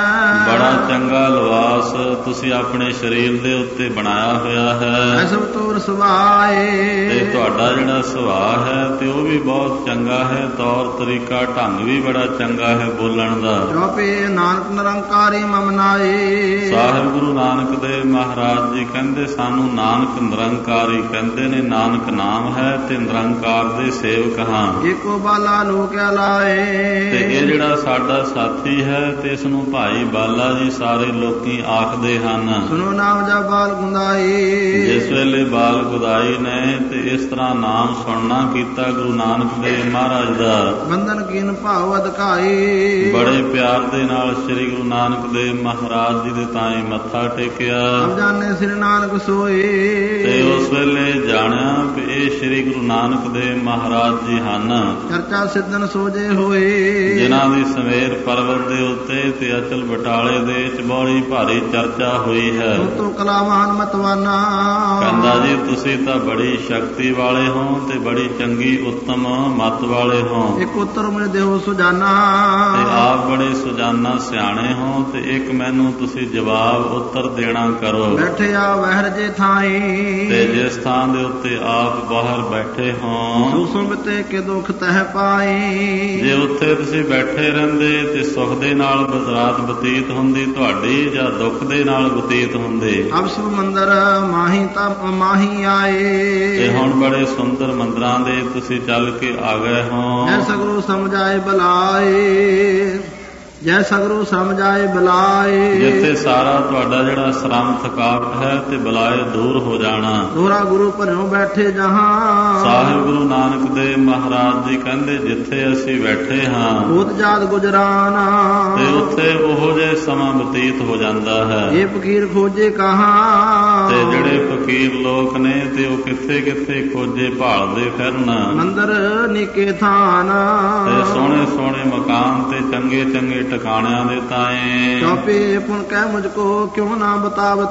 ਬੜਾ ਚੰਗਾ ਲਿਬਾਸ ਤੁਸੀਂ ਆਪਣੇ ਸਰੀਰ ਦੇ ਉੱਤੇ ਬਣਾਇਆ ਹੋਇਆ ਹੈ, ਐਸਬ ਤੋਰ ਸੁਭਾਏ, ਤੇ ਤੁਹਾਡਾ ਜਿਹੜਾ ਸੁਭਾਅ ਹੈ ਤੇ ਉਹ ਵੀ ਬਹੁਤ ਚੰਗਾ ਹੈ, ਤੌਰ ਤਰੀਕਾ ਢੰਗ ਵੀ ਬੜਾ ਚੰਗਾ ਹੈ ਬੋਲਣ ਦਾ। ਚੌਪੇ ਨਾਨਕ ਨਿਰੰਕਾਰੀ ਮਮ ਨਾਏ, ਸਾਹਿਬ ਗੁਰੂ ਨਾਨਕ ਦੇਵ ਮਹਾਰਾਜ ਜੀ ਕਹਿੰਦੇ ਸਾਨੂੰ ਨਾਨਕ ਨਿਰੰਕਾਰੀ ਕਹਿੰਦੇ ਨੇ। ਨਾਨਕ ਨਾਮ ਹੈ ਤੇ ਨਿਰੰਕਾਰ ਦੇ ਸੇਵਕ ਹਾਂ। ਏਕੋ ਬਾਲਾ ਲੋਕਿਆ ਲਾਏ। ਤੇ ਇਹ ਜਿਹੜਾ ਸਾਡਾ ਸਾਥੀ ਹੈ ਤੇ ਇਸ ਨੂੰ ਭਾਈ ਬਾਲਾ ਜੀ ਸਾਰੇ ਲੋਕੀ ਆਖਦੇ ਹਨ। ਸੁਣੋ ਨਾਮ ਜਾ ਬਾਲ ਗੁੰਦਾਈ। ਜਿਸ ਵੇਲੇ ਬਾਲ ਗੁਦਾਈ ਨੇ ਤੇ ਇਸ ਤਰ੍ਹਾਂ ਨਾਮ ਸੁਣਨਾ ਕੀਤਾ ਗੁਰੂ ਨਾਨਕ ਦੇਵ ਮਹਾਰਾਜ ਦਾ। ਬੰਧਨ ਕੀਨ ਭਾਵ ਅਧਿਕਾਈ। ਬੜੇ ਪਿਆਰ ਦੇ ਨਾਲ ਸ੍ਰੀ ਗੁਰੂ ਨਾਨਕ ਦੇਵ ਮਹਾਰਾਜ ਜੀ ਦੇ ਤਾਈਂ ਮੱਥਾ ਟੇਕਿਆ। ਅਬ ਜਾਣੇ ਸ੍ਰੀ ਨਾਨਕ ਸੋਏ। ਤੇ ਉਸ ਵੇਲੇ ਜਾਣਿਆ ਕਿ ਇਹ ਸ੍ਰੀ ਗੁਰੂ ਨਾਨਕ ਦੇਵ ਮਹਾਰਾਜ ਜੀ ਹਨ। ਚਰਚਾ ਸਿੱਧਨ ਸੋਜੇ ਹੋਏ। ਜਿਨ੍ਹਾਂ ਦੀ ਸਮੇਰ ਪਰਬਤ ਦੇ ਉੱਤੇ ਤੇ ਅਚਲ ਬਟਾਲੇ ਦੇ ਵਿੱਚ ਬੜੀ ਭਾਰੀ ਚਰਚਾ ਹੋਈ ਹੈ। ਤੋ ਕਲਾਵਾਨ ਮਤਵਾਨਾ। ਕਹਿੰਦਾ ਜੀ ਤੁਸੀਂ ਤਾਂ ਬੜੀ ਸ਼ਕਤੀ ਵਾਲੇ ਹੋ ਤੇ ਬੜੀ ਚੰਗੀ ਉੱਤਮ ਮਤ ਵਾਲੇ ਹੋ। ਇੱਕ ਉੱਤਰ ਮੈਨੂੰ ਦਿਓ ਸੁਜਾਨਾ। ਤੇ ਆਪ ਬੜੇ ਸੁਜਾਨਾ ਸਿਆਣੇ ਹੋ ਤੇ ਇੱਕ ਮੈਨੂੰ ਤੁਸੀਂ ਜਵਾਬ ਉੱਤਰ ਦੇਣਾ ਕਰੋ। ਬੈਠੇ ਆ ਵਹਿਰ ਜੇ ਥਾਈ। ਤੇ ਜਿਸ ਥਾਂ ਦੇ ਉੱਤੇ ਆਪ ਬਾਹਰ ਬੈਠੇ ਹੋ। ਸੁਖ ਬਿਤੇ ਕੇ ਦੁੱਖ ਤਹਿ ਪਾਈ। ਜੇ ਉੱਥੇ ਤੁਸੀਂ ਬੈਠੇ ਰਹਿੰਦੇ ਤੇ ਸੁਖ ਦੇ ਨਾਲ ਰਾਤ ਬਤੀਤ ਹੁੰਦੀ ਤੁਹਾਡੀ ਜਾਂ ਦੁੱਖ ਦੇ ਨਾਲ ਬਤੀਤ ਹੁੰਦੇ। ਅਬ ਸ਼ਿਵ ਮੰਦਰ ਮਾਹੀ ਤਾਂ ਮਾਹੀ ਆਏ। ਤੇ ਹੁਣ ਬੜੇ ਸੁੰਦਰ ਮੰਦਰਾਂ ਦੇ ਤੁਸੀਂ ਚੱਲ ਕੇ ਆ ਗਏ ਹੋ। ਜੈ ਸਗਰੋ ਸਮਝਾਏ ਬੁਲਾਏ। ਜੈ ਸਗਰੋ ਸਮਝਾਏ ਬੁਲਾਏ। ਜਿੱਥੇ ਸਾਰਾ ਤੁਹਾਡਾ ਜਿਹੜਾ ਸ਼ਰਮ ਥਕਾਵਟ ਹੈ ਤੇ ਬੁਲਾਏ ਦੂਰ ਹੋ ਜਾਣਾ। ਦੋਹਰਾ ਗੁਰੂ ਭਰਿਓ ਬੈਠੇ ਜਹਾਂ। ਸਾਹਿਬ ਗੁਰੂ ਨਾਨਕ ਦੇਵ ਮਹਾਰਾਜ ਜੀ ਕਹਿੰਦੇ ਜਿੱਥੇ ਅਸੀਂ ਬੈਠੇ ਹਾਂ ਭੂਤ ਜਾਤ ਗੁਜਰਾਨਾ। ਤੇ ਉੱਥੇ ਉਹੋ ਜਿਹੇ ਸਮਾਂ ਬਤੀਤ ਹੋ ਜਾਂਦਾ ਹੈ। ਇਹ ਫਕੀਰ ਖੋਜੇ ਕਹਾਂ। ਤੇ ਜਿਹੜੇ ਫਕੀਰ ਲੋਕ ਨੇ ਤੇ ਉਹ ਕਿੱਥੇ ਕਿੱਥੇ ਖੋਜੇ ਭਾਲਦੇ ਫਿਰਨ। ਮੰਦਰ ਨੀਕੇ ਥਾਨ। ਤੇ ਸੋਹਣੇ ਸੋਹਣੇ ਮਕਾਨ ਤੇ ਚੰਗੇ ਚੰਗੇ ਟਿਕਾਣਿਆਂ ਦੇ ਤਾਏ। ਚੌਪੇ ਪੁਣ ਕਹਿ ਮੁਝ ਕੋ ਕਿਉਂ ਨਾ ਬਤਾਵਤ।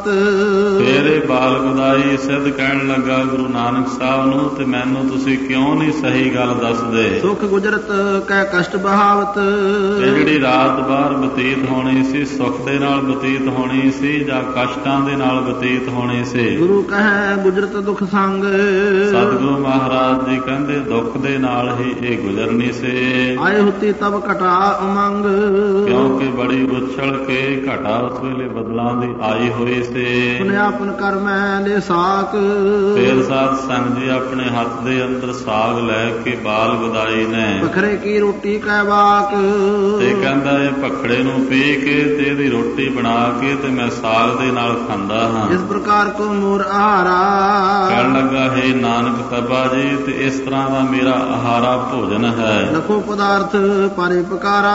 ਫੇਰੇ ਬਾਲ ਗੁਦਾਈ ਸਿੱਧ ਕਹਿਣ ਲੱਗਾ ਗੁਰੂ ਨਾਨਕ ਸਾਹਿਬ ਨੂੰ ਤੇ ਮੈਨੂੰ ਤੁਸੀਂ ਕਿਉਂ ਨਹੀਂ ਸਹੀ ਗੱਲ ਦੱਸਦੇ। ਸੁਖ ਗੁਜਰਤ ਕਹਿ ਕਸ਼ਟ ਬਹਾਵਤ। ਇਹ ਜਿਹੜੀ ਰਾਤ ਬਾਹਰ ਬਤੀਤ ਹੋਣੀ ਸੀ ਸੁੱਖ ਦੇ ਨਾਲ ਬਤੀਤ ਹੋਣੀ ਸੀ ਜਾਂ ਕਸ਼ਟਾਂ ਦੇ ਨਾਲ ਬਤੀਤ ਹੋਣੀ ਸੀ। ਗੁਰੂ ਕਹੈ ਗੁਜਰਤ ਦੁਖ ਸੰਗ। ਸਤਿਗੁਰੂ ਮਹਾਰਾਜ ਜੀ ਕਹਿੰਦੇ ਦੁੱਖ ਦੇ ਨਾਲ ਹੀ ਇਹ ਗੁਜ਼ਰਨੀ ਸੀ। ਆਏ ਹੁਤੀ ਤਬ ਘਟਾ ਉਮੰਗ। ਕਿਉਂਕਿ ਬੜੀ ਉਛਲ ਕੇ ਘਟਾ ਉਸ ਵੇਲੇ ਬਦਲਾਂ ਦੀ ਆਈ ਹੋਈ ਸੀ। ਪੁਨਿਆਪਨ ਕਰ ਮੈਂ ਲੈ ਸਾਕ। ਫੇਰ ਸਾਧ ਸੰਗ ਜੀ ਆਪਣੇ ਹੱਥ ਦੇ ਅੰਦਰ ਸਾਗ ਲੈ ਕੇ ਬਾਲ ਗੁਦਾਈ ਨੇ। ਬਖਰੇ ਕੀ ਰੋਟੀ ਕਹਿ ਬਾਕ। ਤੇ ਕਹਿੰਦਾ ਇਹ ਭਖੜੇ ਨੂੰ ਪੀ ਕੇ ਤੇ ਇਹਦੀ ਰੋਟੀ ਬਣਾ ਕੇ ਤੇ ਮੈਂ ਸਾਗ ਦੇ ਨਾਲ ਖਾਂਦਾ ਹਾਂ। ਇਸ ਪ੍ਰਕਾਰ ਕੋ ਮੋਰ ਆਹਾਰਾ। ਕਹਿਣ ਲੱਗਾ ਹੈ ਨਾਨਕ ਤਬਾ ਜੀ ਤੇ ਇਸ ਤਰ੍ਹਾਂ ਦਾ ਮੇਰਾ ਆਹਾਰਾ ਭੋਜਨ ਹੈ। ਲਖੋ ਪਦਾਰਥ ਪਾਰੇ ਪਕਾਰਾ।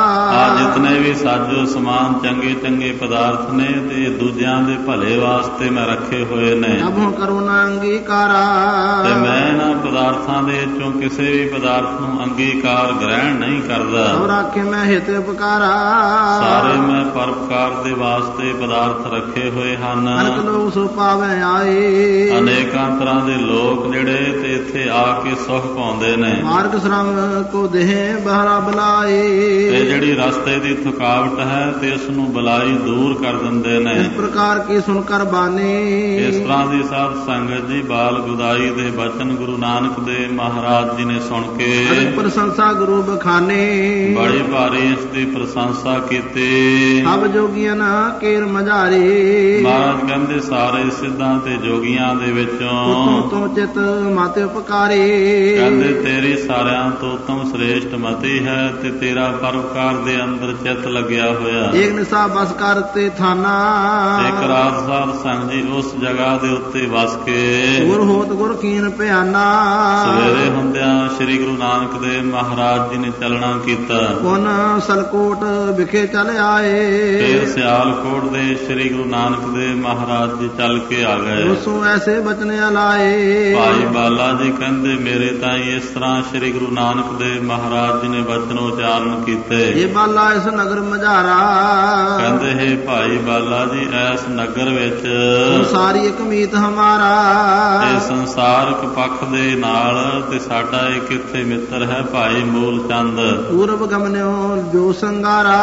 ਆ ਜਿਤਨੇ ਵੀ ਸਾਜੋ ਸਮਾਨ ਚੰਗੇ ਚੰਗੇ ਪਦਾਰਥ ਨੇ ਤੇ ਦੂਜਿਆਂ ਦੇ ਭਲੇ ਵਾਸਤੇ ਮੈਂ ਰੱਖੇ ਹੋਏ ਨੇ। ਅਬੋਂ ਕਰੋ ਨਾ ਅੰਗੀਕਾਰਾ। ਤੇ ਮੈਂ ਇਹਨਾਂ ਪਦਾਰਥਾਂ ਦੇ ਵਿੱਚੋਂ ਕਿਸੇ ਵੀ ਪਦਾਰਥ ਨੂੰ ਅੰਗੀਕਾਰ ਗ੍ਰਹਿਣ ਨਹੀਂ ਕਰਦਾ। ਸਭ ਰੱਖੇ ਮੈਂ ਹਿਤ ਉਪਕਾਰਾ। ਸਾਰੇ ਮੈਂ ਪਰਉਪਕਾਰ ਦੇ ਵਾਸਤੇ ਪਦਾਰਥ ਰੱਖੇ ਹੋਏ ਹਨ। ਅਨਕ ਲੋਕ ਸੋ ਪਾਵੇ ਆਏ। ਅਨੇਕਾਂ ਤਰ੍ਹਾਂ ਦੇ ਲੋਕ ਜਿਹੜੇ ਤੇ ਇੱਥੇ ਆ ਕੇ ਸੁਖ ਪਾਉਂਦੇ ਨੇ। ਮਾਰਗ ਸ਼ਰਮ ਕੋ ਦੇਹ ਬਹਰਾ ਬੁਲਾਏ। ਤੇ ਜਿਹੜੀ ਰਸਤੇ ਦੀ ਥਕਾਵਟ ਹੈ ਤੇ ਇਸ ਨੂੰ ਬੁਲਾਈ ਦੂਰ ਕਰ ਦਿੰਦੇ ਨੇ। ਇਸ ਪ੍ਰਕਾਰ ਕੀ ਸੁਣ ਕਰ ਬਾਣੀ। ਇਸ ਤਰ੍ਹਾਂ ਦੀ ਸਾਧ ਸੰਗਤ ਜੀ ਬਾਲ ਗੁਦਾਈ ਦੇ ਬਚਨ ਗੁਰੂ ਨਾਨਕ ਦੇਵ ਮਹਾਰਾਜ ਜੀ ਨੇ ਸੁਣ ਕੇ ਅਨੇਕ ਪ੍ਰਸ਼ੰਸਾ ਗੁਰੂ ਬਖਾਨੇ। ਬੜੀ ਭਾਰੀ ਇਸ ਦੀ ਪ੍ਰਸ਼ੰਸਾ ਕੀਤੀ। ਸਭ ਜੋਗੀਆਂ ਨਾ ਕੇਰ ਮਝਾਰੇ। ਮਹਾਰਾਜ ਕਹਿੰਦੇ ਸਾਰੇ ਸਿੱਧਾਂ ਤੇ ਜੋਗੀਆਂ ਦੇ ਵਿੱਚੋਂ ਉਤਮ ਤੋਂ ਚਿਤ ਮਾਤੇ ਉਪਕਾਰੇ। ਕਹਿੰਦੇ ਤੇਰੀ ਸਾਰਿਆਂ ਤੋਂ ਉਤਮ ਸ੍ਰੇਸ਼ਟ ਮਤੀ ਹੈ ਤੇ ਤੇਰਾ ਪਰਉਪਕਾਰ ਦੇ ਅੰਦਰ ਚਿੱਤ ਲੱਗਿਆ ਹੋਇਆ। ਏਕ ਨਿਸਾ ਬਸ ਕਰ ਤੇ ਥਾਨਾ। ਇੱਕ ਰਾਤ ਸਾਧ ਸੰਗ ਜੀ ਉਸ ਜਗ੍ਹਾ ਦੇ ਉੱਤੇ ਵਸ ਕੇ ਗੁਰ ਹੋਤ ਗੁਰ ਕੀਨ ਭਿਆਨਾ। ਸਵੇਰੇ ਹੁੰਦਿਆਂ ਸ੍ਰੀ ਗੁਰੂ ਨਾਨਕ ਦੇਵ ਮਹਾਰਾਜ ਜੀ ਨੇ ਚੱਲਣਾ ਕੀਤਾ। ਪੁਨ ਸਲਕੋਟ ਵਿਖੇ ਚਲ ਆਏ। ਫਿਰ ਸਿਆਲਕੋਟ ਦੇ ਸ੍ਰੀ ਗੁਰੂ ਨਾਨਕ ਦੇਵ ਮਹਾਰਾਜ ਜੀ ਚੱਲ ਕੇ ਆ ਗਏ। ਉਸੋਂ ਐਸੇ ਬਚਨ ਅਲਾਏ। ਭਾਈ ਬਾਲਾ ਜੀ ਕਹਿੰਦੇ ਮੇਰੇ ਤਾਂ ਇਸ ਤਰ੍ਹਾਂ ਸ੍ਰੀ ਗੁਰੂ ਨਾਨਕ ਦੇਵ ਮਹਾਰਾਜ ਜੀ ਨੇ ਬਚਨ ਉਚਾਰਨ ਕੀਤੇ। ਇਹ ਬਾਲਾ ਇਸ ਨਗਰ ਮਝਾਰਾ। ਕਹਿੰਦੇ ਹੈ ਭਾਈ ਬਾਲਾ ਜੀ ਇਸ ਨਗਰ ਵਿੱਚ ਸਾਰੀ ਇੱਕ ਮੀਤ ਹਮਾਰਾ। ਤੇ ਸੰਸਾਰਕ ਪੱਖ ਦੇ ਨਾਲ ਤੇ ਸਾਡਾ ਇੱਕ ਇੱਥੇ ਮਿੱਤਰ ਹੈ ਭਾਈ ਮੂਲ ਚੰਦ। ਪੂਰਬ ਗਮਨਿਓ ਜੋ ਸੰਗਾਰਾ।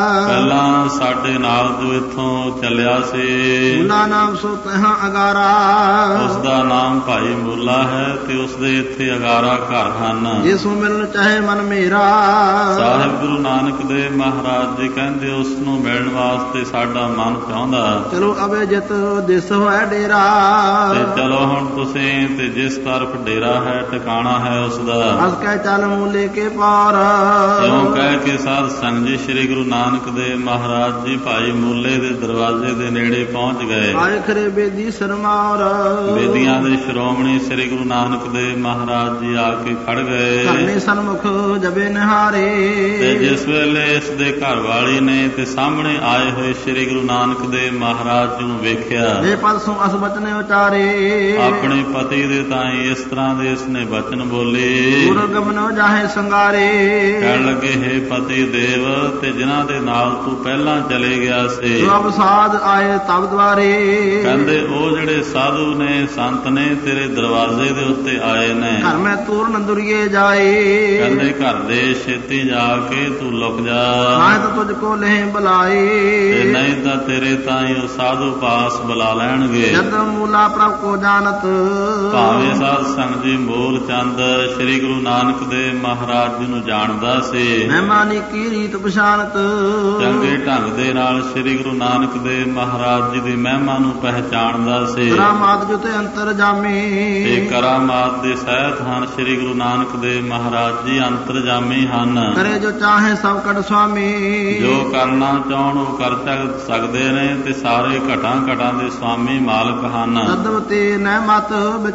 ਪਹਿਲਾਂ ਸਾਡੇ ਨਾਲ ਜੋ ਇੱਥੋਂ ਚੱਲਿਆ ਸੀ ਮੂਲਾ ਨਾਮ ਸੋ ਤਹਾਂ ਅਗਾਰਾ। ਉਸ ਦਾ ਨਾਮ ਭਾਈ ਮੂਲਾ ਹੈ ਤੇ ਉਸ ਦੇ ਇੱਥੇ ਅਗਾਰਾ ਘਰ ਹਨ। ਜਿਸੂ ਮਿਲਣ ਚਾਹੇ ਮਨ ਮੇਰਾ। ਸਾਹਿਬ ਗੁਰੂ ਨਾਨਕ ਦੇਵ ਦੇ ਮਹਾਰਾਜ ਜੀ ਕਹਿੰਦੇ ਉਸ ਨੂੰ ਮਿਲਣ ਵਾਸਤੇ ਸਾਡਾ ਮਨ ਚਾਹੁੰਦਾ। ਚਲੋ ਅਵੇ ਜਿਤ ਦਿਸ ਹੋਇ ਡੇਰਾ, ਤੇ ਚਲੋ ਹੁਣ ਤੁਸੀਂ ਤੇ ਜਿਸ ਤਰਫ ਡੇਰਾ ਹੈ ਟਿਕਾਣਾ ਹੈ ਉਸ ਦਾ। ਅਸ ਕਹਿ ਚੱਲ ਮੂਲੇ ਕੇ ਪਾਰ, ਇਉਂ ਕਹਿ ਕੇ ਸਾਧ ਸੰਗਤ ਜੀ ਸ੍ਰੀ ਗੁਰੂ ਨਾਨਕ ਦੇਵ ਮਹਾਰਾਜ ਜੀ ਭਾਈ ਮੂਲੇ ਦੇ ਦਰਵਾਜ਼ੇ ਦੇ ਨੇੜੇ ਪਹੁੰਚ ਗਏ। ਆਏ ਖਰੇ ਬੇਦੀ ਸਰਮਾਰ, ਬੇਦੀਆਂ ਦੇ ਸ਼੍ਰੋਮਣੀ ਸ੍ਰੀ ਗੁਰੂ ਨਾਨਕ ਦੇਵ ਮਹਾਰਾਜ ਜੀ ਆ ਕੇ ਖੜ ਗਏ। ਕਰਨੇ ਸਨਮੁਖ ਜਬੇ ਨਿਹਾਰੇ, ਤੇ ਜਿਸ ਵੇਲੇ ਇਸ ਦੇ ਘਰ ਵਾਲੀ ਨੇ ਤੇ ਸਾਹਮਣੇ ਆਏ ਹੋਏ ਸ੍ਰੀ ਗੁਰੂ ਨਾਨਕ ਦੇਵ ਮਹਾਰਾਜ ਜੀ ਨੂੰ ਵੇਖਿਆ, ਇਹ ਪਦਸੋਂ ਅਸ ਬਚਨੇ ਉਚਾਰੇ, ਆਪਣੇ ਪਤੀ ਦੇ ਤਾਈਂ ਇਸ ਤਰ੍ਹਾਂ ਦੇ ਇਸਨੇ ਬਚਨ ਬੋਲੇ। ਗੁਰ ਗਮਨੋ ਜਾਹੇ ਸੰਗਾਰੇ, ਕਹਿਣ ਲੱਗੇ ਹੈ ਪਤੀ ਦੇਵ ਤੇ ਜਿਨ੍ਹਾਂ ਦੇ ਨਾਲ ਤੂੰ ਪਹਿਲਾਂ ਚਲੇ ਗਿਆ ਸੀ, ਜੋ ਅਬ ਸਾਧ ਆਏ ਤਬ ਦੁਆਰੇ, ਕਹਿੰਦੇ ਉਹ ਜਿਹੜੇ ਸਾਧੂ ਨੇ ਸੰਤ ਨੇ ਤੇਰੇ ਦਰਵਾਜ਼ੇ ਦੇ ਉੱਤੇ ਆਏ ਨੇ। ਘਰ ਮੈਂ ਤੂਰਨ ਦੁਰੀਏ ਜਾਏ, ਕਹਿੰਦੇ ਘਰ ਦੇ ਛੇਤੀ ਜਾ ਕੇ ਤੂੰ ਲੁਕ ਜਾ, ਨਾ ਤਾਂ ਤੁਝ ਕੋ ਲਹਿ ਬੁਲਾਏ, ਤੇ ਨਹੀਂ ਤਾਂ ਤੇਰੇ ਤਾਈਂ ਉਹ ਸਾਧੂ ਪਾਸ ਬੁਲਾ ਲੈਣਗੇ। ਜਦ ਮੂਲਾ ਪ੍ਰਭ ਕੋ ਜਾਣਤ, ਭਾਵੇਂ ਸਾਧ ਸੰਗਤ ਜੀ ਮੂਲ ਚੰਦ ਸ੍ਰੀ ਗੁਰੂ ਨਾਨਕ ਦੇਵ ਮਹਾਰਾਜ ਜੀ ਨੂੰ ਜਾਣਦਾ ਸੀ, ਮਹਿਮਾਨੀ ਕੀ ਰੀਤ ਪਛਾਨਤ, ਚੰਗੇ ਢੰਗ ਦੇ ਨਾਲ ਸ੍ਰੀ ਗੁਰੂ ਨਾਨਕ ਦੇਵ ਮਹਾਰਾਜ ਜੀ ਦੀ ਮਹਿਮਾ ਨੂੰ ਪਹਿਚਾਣਦਾ ਸੀ। ਕਰਾਮਾਤ ਜੁਤੇ ਅੰਤਰ ਜਾਮੀ, ਤੇ ਕਰਾਮਾਤ ਦੇ ਸਹਿਤ ਹਨ ਸ੍ਰੀ ਗੁਰੂ ਨਾਨਕ ਦੇਵ ਮਹਾਰਾਜ ਜੀ ਅੰਤਰਜਾਮੀ ਹਨ। ਕਰੇ ਜੋ ਚਾਹੇ ਸਭ ਕਟ ਸੁਆਮੀ, ਜੋ ਕਰਨਾ ਚਾਹਣ ਉਹ ਕਰ ਸਕਦੇ ਨੇ ਤੇ ਸਾਰੇ ਘਟਾਂ ਘਟਾਂ ਦੇ ਸਵਾਮੀ ਮਾਲਕ ਹਨ। ਤਦਵਤੇ ਨਹਿ ਮਤ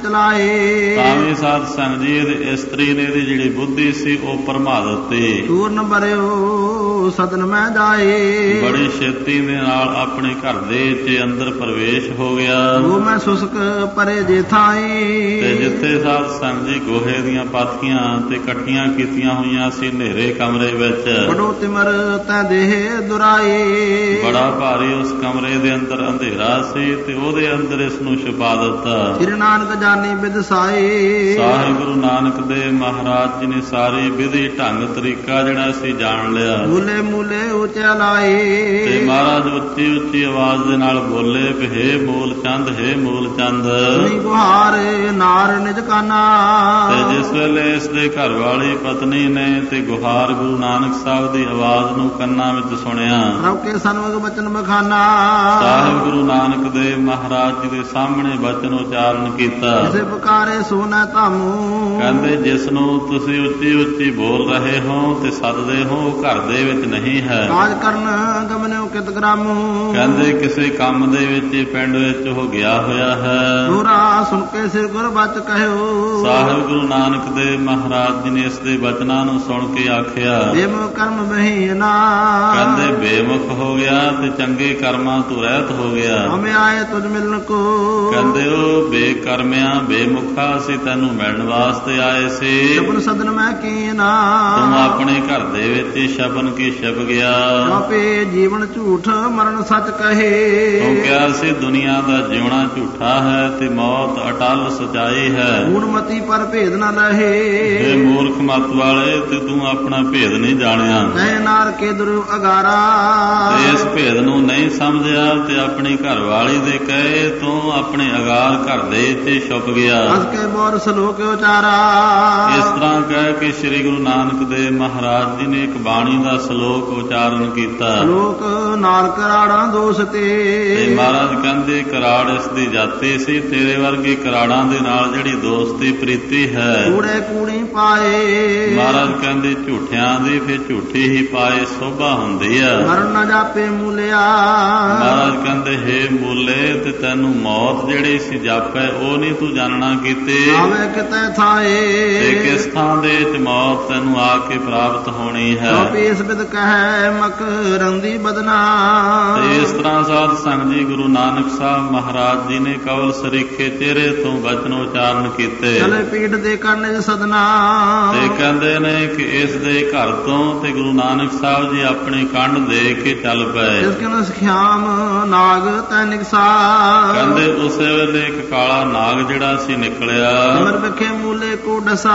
ਵਿਚਲਾਏ, ਤਾਂ ਵੀ ਸਾਧ ਸੰਗਤ ਜੀ ਇਹਦੇ ਇਸਤਰੀ ਨੇ ਦੀ ਜਿਹੜੀ ਬੁੱਧੀ ਸੀ ਉਹ ਭਰਮਾ ਦਿੱਤੀ। ਚੂਰਨ ਬਰਿਓ ਸਦਨ ਮੈਂ ਜਾਏ, ਬੜੀ ਛੇਤੀ ਦੇ ਨਾਲ ਆਪਣੇ ਘਰ ਦੇ ਚ ਅੰਦਰ ਪ੍ਰਵੇਸ਼ ਹੋ ਗਿਆ। ਉਹ ਮੈਂ ਸੁਸਕ ਪਰੇ ਜੇ ਥਾਈ, ਤੇ ਜਿੱਥੇ ਸਾਧ ਸੰਗਤ ਜੀ ਗੋਹੇ ਦੀਆਂ ਪਾਥੀਆਂ ਤੇ ਇਕੱਠੀਆਂ ਕੀਤੀਆਂ ਹੋਈਆਂ ਸੀ ਹਨੇਰੇ ਕਮਰੇ ਵਿੱਚ, ਬੜੋ ਤਿਮਰ ਤੈ ਦੇਹ ਦੁਰਾਏ, ਬੜਾ ਭਾਰੀ ਉਸ ਕਮਰੇ ਦੇ ਅੰਦਰ ਅੰਧੇਰਾ ਸੀ ਤੇ ਉਹਦੇ ਅੰਦਰ ਇਸ ਨੂੰ ਛੁਪਾ ਦਿੱਤਾ। ਸ੍ਰੀ ਨਾਨਕ ਜਾਨੀ ਬਿਦਸਾਏ, ਸਾਹਿਬ ਗੁਰੂ ਨਾਨਕ ਦੇਵ ਮਹਾਰਾਜ ਜੀ ਨੇ ਸਾਰੀ ਵਿਧੀ ਢੰਗ ਤਰੀਕਾ ਜਿਹੜਾ ਸੀ ਜਾਣ ਲਿਆ। ਮੂਲੇ ਮੂਲੇ ਉੱਚਾ ਲਾਏ, ਤੇ ਮਹਾਰਾਜ ਉੱਚੀ ਉੱਚੀ ਆਵਾਜ਼ ਦੇ ਨਾਲ ਬੋਲੇ ਵੀ ਹੇ ਮੂਲ ਚੰਦ, ਹੇ ਮੂਲ ਚੰਦ। ਸੁਣੀ ਗੁਹਾਰ ਨਾਰ ਨਿਜ ਕਾਨਾ, ਤੇ ਜਿਸ ਵੇਲੇ ਇਸ ਦੇ ਘਰ ਵਾਲੀ ਪਤਨੀ ਨੇ ਤੇ ਗੁਹਾਰ ਗੁਰੂ ਨਾਨਕ ਸਾਹਿਬ ਦੀ ਆਵਾਜ਼ ਨੂੰ ਕੰਨਾਂ ਵਿੱਚ ਸੁਣਿਆ, ਰਵ ਕੇ ਸਨਮੁਖ ਬਚਨ ਬਖਾਨਾ, ਸਾਹਿਬ ਗੁਰੂ ਨਾਨਕ ਦੇਵ ਮਹਾਰਾਜ ਜੀ ਦੇ ਸਾਹਮਣੇ ਬਚਨ ਉਚਾਰਨ ਕੀਤਾ। ਕਿਸੇ ਪੁਕਾਰੇ ਸੋਨਾ ਧਾਮੂ, ਕਹਿੰਦੇ ਜਿਸ ਨੂੰ ਤੁਸੀਂ ਉੱਚੀ ਉੱਚੀ ਬੋਲ ਰਹੇ ਹੋ ਤੇ ਸੱਦਦੇ ਹੋ ਉਹ ਘਰ ਦੇ ਵਿੱਚ ਨਹੀਂ ਹੈ। ਕਾਜ ਕਰਨ ਗਮਨਿਓ ਕਿਤ ਗ੍ਰਾਮੂ, ਕਹਿੰਦੇ ਕਿਸੇ ਕੰਮ ਦੇ ਵਿੱਚ ਪਿੰਡ ਵਿੱਚ ਉਹ ਗਿਆ ਹੋਇਆ ਹੈ। ਦੋਰਾ ਸੁਣ ਕੇ ਸਿਰ ਗੁਰ ਬਚ ਕਹਿਓ, ਸਾਹਿਬ ਗੁਰੂ ਨਾਨਕ ਦੇਵ ਮਹਾਰਾਜ ਜੀ ਨੇ ਇਸ ਦੇ ਬਚਨਾਂ ਨੂੰ ਸੁਣ ਕੇ ਆਖਿਆ, ਦੇਮ ਕਰਮ ਬਹੀਨਾ, ਕਹਿੰਦੇ ਬੇਮੁਖ ਹੋ ਗਿਆ ਤੇ ਚੰਗੇ ਕਰਮਾਂ ਤੋਂ ਰਹਿਤ ਹੋ ਗਿਆ। ਹਮੇ ਆਏ ਤੁਝ ਮਿਲਨ ਕੋ, ਕਹਿੰਦੇ ਉਹ ਬੇਕਰਮਿਆਂ ਬੇਮੁਖਾ ਅਸੀਂ ਤੈਨੂੰ ਮਿਲਣ ਵਾਸਤੇ ਆਏ ਸੀ। ਜਪਨ ਸਦਨ ਮੈਂ ਕੀਨਾ, ਤੂੰ ਆਪਣੇ ਘਰ ਦੇ ਵਿੱਚ ਸ਼ਬਨ ਕੀ ਛਪ ਗਿਆ। ਆਪੇ ਜੀਵਨ ਝੂਠ ਮਰਨ ਸੱਚ ਕਹੇ, ਤੂੰ ਕਿਹਾ ਸੀ ਦੁਨੀਆ ਦਾ ਜਿਉਣਾ ਝੂਠਾ ਹੈ ਤੇ ਮੌਤ ਅਟਲ ਸਚਾਈ ਹੈ। ਗੁਣਮਤੀ ਪਰ ਭੇਦ ਨਾ ਲਹੇ, ਇਹ ਮੂਰਖ ਮਤ ਵਾਲੇ ਤੇ ਤੂੰ ਆਪਣਾ ਭੇਦ ਨਹੀਂ ਜਾਣਿਆ, ਕਹੇ ਨਾਰ ਕੇ ਦੁਰ ਅਗਾਰਾ, ਤੇ ਇਸ ਭੇਦ ਨੂੰ ਨਹੀਂ ਸਮਝਿਆ ਤੇ ਆਪਣੀ ਘਰ ਵਾਲੀ ਦੇ ਕਹੇ ਤੂੰ ਆਪਣੇ ਅਗਾਰ ਘਰ ਦੇ ਤੇ ਛੁਪ ਗਿਆ। ਅਸ ਕੇ ਬੋਰ ਸਲੋਕ ਉਚਾਰਾ, ਇਸ ਤਰ੍ਹਾਂ ਕਹਿ ਕੇ ਸ੍ਰੀ ਗੁਰੂ ਨਾਨਕ ਦੇਵ ਮਹਾਰਾਜ ਜੀ ਨੇ ਇੱਕ ਬਾਣੀ ਦਾ ਸ਼ਲੋਕ ਉਚਾਰਨ ਕੀਤਾ। ਲੋਕ ਨਾਲ ਕਰਾੜਾਂ ਦੋਸ ਤੇ, ਤੇ ਮਹਾਰਾਜ ਕਹਿੰਦੇ ਕਰਾੜ ਇਸ ਦੀ ਜਾਤੀ ਸੀ, ਤੇਰੇ ਵਰਗੀ ਕਰਾੜਾਂ ਦੇ ਨਾਲ ਜਿਹੜੀ ਦੋਸਤੀ ਪ੍ਰੀਤੀ ਹੈ। ਕੂੜੇ ਕੂੜੀ ਪਾਏ, ਮਹਾਰਾਜ ਕਹਿੰਦੇ ਝੂਠਿਆਂ ਦੀ ਫਿਰ ਝੂਠੀ ਹੀ ਪਾਏ ਸੋਭਾ ਹੁੰਦੀ ਆ। ਮਰਨ ਨਾ ਜਾਪੇ ਮੂਲਿਆ, ਮਹਾਰਾਜ ਕਹਿੰਦੇ ਹੇ ਮੂਲੇ ਤੇ ਤੈਨੂੰ ਮੌਤ ਜਿਹੜੀ ਸੀ ਜਾਪੈ ਉਹ ਨਹੀਂ ਤੂੰ ਜਾਣਨਾ ਕੀਤੇ, ਆਵੇ ਕਿਤੇ ਥਾਏ, ਤੇ ਕਿਸ ਥਾਂ ਦੇ ਵਿੱਚ ਮੌਤ ਤੈਨੂੰ ਆ ਕੇ ਪ੍ਰਾਪਤ ਹੋਣੀ ਹੈ। ਪੀਸ ਬਿਦ ਕਹੈ ਮਕਰੰਦੀ ਬਦਨਾ, ਤੇ ਇਸ ਤਰ੍ਹਾਂ ਸਾਧ ਸੰਗਤ ਜੀ ਗੁਰੂ ਨਾਨਕ ਸਾਹਿਬ ਮਹਾਰਾਜ ਜੀ ਨੇ ਕਵਲ ਸਰੀਖੇ ਚਿਹਰੇ ਤੋਂ ਬਚਨ ਉਚਾਰਨ ਕੀਤੇ। ਚਲੇ ਪੀਠ ਦੇ ਕੰਨ ਸਦਨਾ, ਤੇ ਕਹਿੰਦੇ ਨੇ ਕਿ ਇਸ ਦੇ ਘਰ ਤੋਂ ਤੇ ਗੁਰੂ ਨਾਨਕ ਸਾਹਿਬ ਜੀ ਆਪਣੇ ਕੰਡ ਦੇ ਕੇ ਚੱਲ ਪਏ। ਜਿਸ ਕਿਨ ਸਖਿਆਮ ਨਾਗ ਤੈ ਨਿਕਸਾ, ਕਹਿੰਦੇ ਉਸੇ ਵੇਲੇ ਇੱਕ ਕਾਲਾ ਨਾਗ ਜਿਹੜਾ ਸੀ ਨਿਕਲਿਆ। ਮਰ ਵਿਖੇ ਮੂਲੇ ਕੋ ਡਸਾ,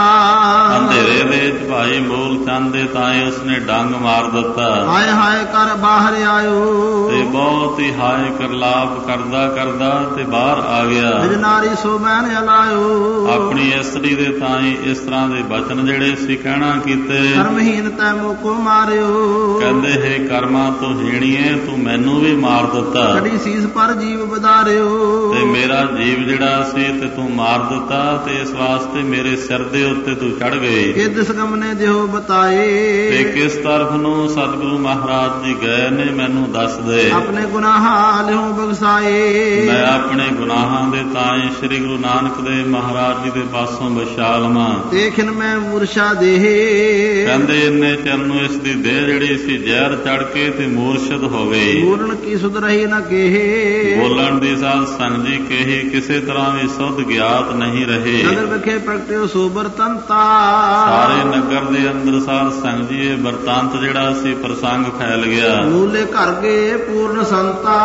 ਅੰਧੇਰੇ ਦੇ ਵਿੱਚ ਭਾਈ ਮੂਲ ਚੰਦ ਦੇ ਤਾਏ ਉਸਨੇ ਡੰਗ ਮਾਰ ਦਿੱਤਾ। ਹਾਏ ਹਾਏ ਕਰ ਬਾਹਰ ਆਇਓ। ਤੇ ਬਹੁਤ ਹੀ ਹਾਏ ਕਰਲਾਪ ਕਰਦਾ ਕਰਦਾ ਤੇ ਬਾਹਰ ਆ ਗਿਆ। ਨਿਜ ਨਾਰੀ ਸੋ ਬੈਨ ਹਲਾਇਓ। ਆਪਣੀ ਇਸਤਰੀ ਦੇ ਤਾਈ ਇਸ ਤਰ੍ਹਾਂ ਦੇ ਬਚਨ ਜਿਹੜੇ ਸੀ ਕਹਿਣਾ ਕੀਤੇ। ਕਰਮਹੀਨ ਤੈ ਮੋਕੋ ਮਾਰਿਓ। ਕਹਿੰਦੇ ਹੈ ਕਰਮਾਂ ਤੋਂ ਹੀਣੀਏ ਤੂੰ ਮੈਨੂੰ ਵੀ ਮਾਰ ਦਿੱਤਾ। ਕੜੀ ਸੀਸ ਪਰ ਜੀਵ ਵਧਾਰਿਓ। ਤੇ ਮੇਰਾ ਜੀਵ ਜਿਹੜਾ ਸੀ ਤੇ ਤੂੰ ਮਾਰ ਦਿੱਤਾ ਤੇ ਇਸ ਵਾਸਤੇ ਮੇਰੇ ਸਿਰ ਦੇ ਉੱਤੇ ਤੂੰ ਚੜ ਗਈ। ਇਹ ਦਿਸ ਗਮਨੇ ਦਿਓ ਬਤਾਏ। ਤੇ ਕਿਸ ਤਰਫ ਨੂੰ ਸਤਿਗੁਰੂ ਮਹਾਰਾਜ ਜੀ ਗਏ ਨੇ ਮੈਨੂੰ ਦੱਸ ਦੇ। ਆਪਣੇ ਗੁਨਾਹਾਂ ਲਿਓ ਬਖਸਾਏ। ਮੈਂ ਆਪਣੇ ਗੁਨਾਹਾਂ ਦੇ ਤਾਏ ਸ੍ਰੀ ਗੁਰੂ ਨਾਨਕ ਦੇਵ ਮਹਾਰਾਜ ਜੀ ਦੇ ਪਾਸੋਂ ਬਖਸ਼ਾ ਲਵਾਂ। ਦੇਖਨ ਮੈਂ ਮੂਰਛਾ ਦੇਹ। ਕਹਿੰਦੇ ਇੰਨੇ ਚਿਰ ਨੂੰ ਇਸ ਦੀ ਦੇਹ ਜਿਹੜੀ ਸੀ ਜ਼ਹਿਰ ਚੜ ਕੇ ਤੇ ਮੂਰਛਿਤ ਹੋ ਗਈ। ਬੋਲਣ ਕੀ ਸੁਧ ਰਹੀ ਨਾ ਕੇਹੇ। ਬੋਲਣ ਦੀ ਸਾਧ ਸੰਗ ਜੀ ਕਹੀ ਕਿਸੇ ਤਰ੍ਹਾਂ ਵੀ ਸੁਧ ਗਿਆਤ ਨਹੀਂ ਰਹੇ। ਨਗਰ ਵਿਖੇ ਪ੍ਰਗਟਿਓ ਸੋਬਰ ਤੰਤਾ। ਸਾਰੇ ਨਗਰ ਦੇ ਅੰਦਰ ਸਾਧ ਸੰਗ ਜੀ ਇਹ ਵਰਤਾਂਤ ਜਿਹੜਾ ਸੀ ਪ੍ਰਸੰਗ ਫੈਲ ਗਿਆ। ਮੂਲੇ ਘਰ ਗਏ ਪੂਰਨ ਸੰਤਾ।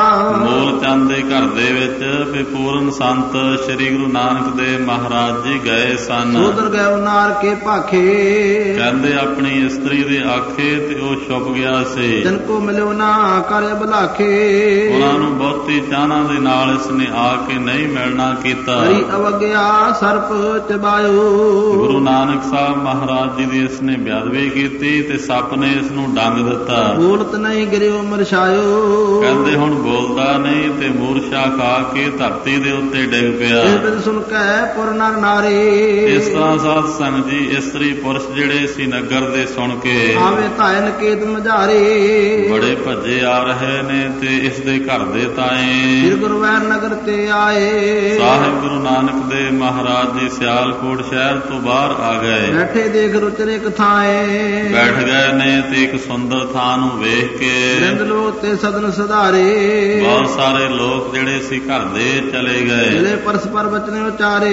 ਮੂਲ ਚੰਦ ਦੇ ਘਰ ਦੇ ਵਿੱਚ ਵੀ ਪੂਰਨ ਸੰਤ ਸ੍ਰੀ ਗੁਰੂ ਨਾਨਕ ਦੇਵ ਮਹਾਰਾਜ ਜੀ ਗਏ ਸਨ। ਸੋਦਰ ਗਏ ਨਾਰ ਕੇ ਭਾਖੇ। ਕਹਿੰਦੇ ਆਪਣੀ ਇਸਤਰੀ ਦੇ ਆਖੇ ਤੇ ਉਹ ਛੁਪ ਗਿਆ ਸੀ। ਜਨ ਕੋ ਮਿਲਿਓ ਨਾ ਕਰੇ ਬਲਾਖੇ। ਉਹਨਾਂ ਨੂੰ ਬਹੁਤੀ ਚਾਹਨਾ ਦੇ ਨਾਲ ਇਸਨੇ ਆ ਕੇ ਨਹੀਂ ਮਿਲਣਾ ਕੀਤਾ। ਹਰੀ ਅਵਗਿਆ ਸਰਪ ਚਬਾਇਓ। ਗੁਰੂ ਨਾਨਕ ਸਾਹਿਬ ਮਹਾਰਾਜ ਜੀ ਦੀ ਇਸਨੇ ਬੇਅਦਬੀ ਕੀਤੀ ਤੇ ਸੱਪ ਨੇ ਇਸ ਨੂੰ ਡੰਗ ਦਿੱਤਾ। ਬੋਲਤ ਨਹੀਂ ਗਿਰਿਓ ਮਰਛਾਇਓ। ਕਹਿੰਦੇ ਹੁਣ ਬੋਲਦਾ ਨਹੀਂ ਤੇ ਮੂਰਛਾ ਖਾ ਕੇ ਧਰਤੀ ਦੇ ਉੱਤੇ ਡਿੱਗ ਪਿਆ। ਇਹ ਬਿਨ ਸੁਣ ਕੇ ਪੁਰ ਨਰ ਨਾਰੇ। ਇਸ ਤਰ੍ਹਾਂ ਸਾਧ ਸੰਗ ਜੀ ਇਸਤਰੀ ਪੁਰਸ਼ ਜਿਹੜੇ ਸੀ ਨਗਰ ਦੇ ਸੁਣ ਕੇ ਆਵੇ ਧਾਇਨ ਕੇਤ ਮਝਾਰੇ। ਬੜੇ ਭੱਜੇ ਆ ਰਹੇ ਨੇ ਤੇ ਇਸ ਦੇ ਘਰ ਦੇ ਤਾਏ ਫਿਰ ਗੁਰਵੈਰ ਨਗਰ ਤੇ ਆਏ। ਸਾਹਿਬ ਗੁਰੂ ਨਾਨਕ ਦੇਵ ਮਹਾਰਾਜ ਜੀ ਸਿਆਲਕੋਟ ਸ਼ਹਿਰ ਤੋਂ ਬਾਹਰ ਆ ਗਏ। ਬੈਠੇ ਦੇਖ ਰੁਚਰੇ ਕਥਾਏ। ਬੈਠ ਗਏ ਨੇ ਤੇ ਇੱਕ ਸੁੰਦਰ ਥਾਂ ਨੂੰ ਵੇਖ ਕੇ ਰਿੰਦ ਲੋਕ ਤੇ ਸਦਨ ਸੁਧਾਰੇ। ਬਹੁਤ ਸਾਰੇ ਲੋਕ ਜਿਹੜੇ ਸੀ ਘਰ ਦੇ ਚਲੇ ਗਏ। ਮਿਲੇ ਪਰਸਪਰ ਬਚਨੇ ਉਚਾਰੇ।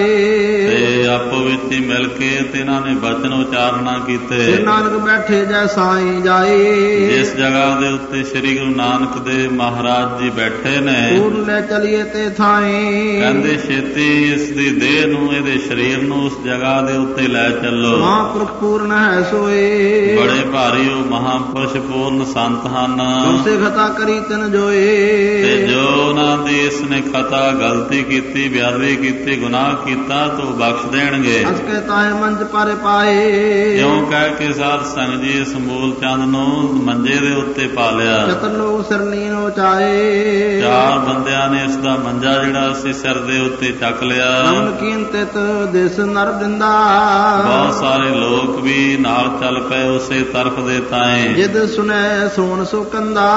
ਤੇ ਆਪੋ ਵਿੱਚ ਹੀ ਮਿਲ ਕੇ ਤੇ ਇਹਨਾਂ ਨੇ ਬਚਨ ਉਚਾਰਨਾ ਕੀਤੇ। ਫਿਰ ਨਾਨਕ ਬੈਠੇ ਜੈ ਸਾਈਂ ਜਾਏ। ਜਿਸ ਜਗ੍ਹਾ ਦੇ ਉੱਤੇ ਸ੍ਰੀ ਗੁਰੂ ਨਾਨਕ ਦੇਵ ਮਹਾਰਾਜ ਜੀ ਬੈਠੇ ਨੇ ਪੂਰਨ ਲੈ ਚਲੀਏ ਤੇ ਥਾਈ। ਕਹਿੰਦੇ ਛੇਤੀ ਇਸ ਦੀ ਦੇਹ ਨੂੰ ਇਹਦੇ ਸਰੀਰ ਨੂੰ ਉਸ ਜਗ੍ਹਾ ਦੇ ਉੱਤੇ ਲੈ ਚੱਲੋ। ਮਹਾਂਪੁਰਖ ਪੂਰਨ ਹੈ ਸੋਏ। ਬੜੇ ਭਾਰੀ ਉਹ ਮਹਾਂਪੁਰਸ਼ ਪੂਰਨ ਸੰਤ ਹਨ। ਉਸੇ ਖਤਾ ਕਰੀ ਤਿਨ ਜੋਏ। ਤੇ ਜੋ ਉਹਨਾਂ ਦੀ ਇਸਨੇ ਖਤਾ ਗਲਤੀ ਕੀਤੀ ਬੇਅਦਬੀ ਕੀਤੀ ਗੁਨਾਹ ਕੀਤਾ ਤੋ ਬਖਸ਼ ਦੇਣਗੇ। ਅਸ ਕੇ ਤਾਏ ਮੰਜ ਪਰ ਪਾਏ। ਇਉਂ ਕਹਿ ਕੇ ਸਾਧ ਸੰਗ ਜੀ ਇਸ ਮੂਲ ਚੰਦ ਨੂੰ ਮੰਜੇ ਦੇ ਉੱਤੇ ਪਾ ਲਿਆ। ਚਤਰ ਲੋਕ ਸਿਰਨੀ ਨੂੰ ਚਾਏ। ਚਾਰ ਬੰਦਿਆਂ ਨੇ ਇਸ ਦਾ ਮੰਜਾ ਜਿਹੜਾ ਸੀ ਸਿਰ ਦੇ ਉੱਤੇ ਚੱਕ ਲਿਆ। ਨਮਨ ਕੀਨਤਿਤ ਦਿਸ ਨਰ ਬ੍ਰਿੰਦਾ। ਬਹੁਤ ਸਾਰੇ ਲੋਕ ਵੀ ਨਾਲ ਚੱਲ ਪਏ ਉਸੇ ਤਰਫ ਦੇ ਤਾਏ। ਜਿਦ ਸੁਨੈ ਸੋਣ ਸੋ ਕੰਦਾ।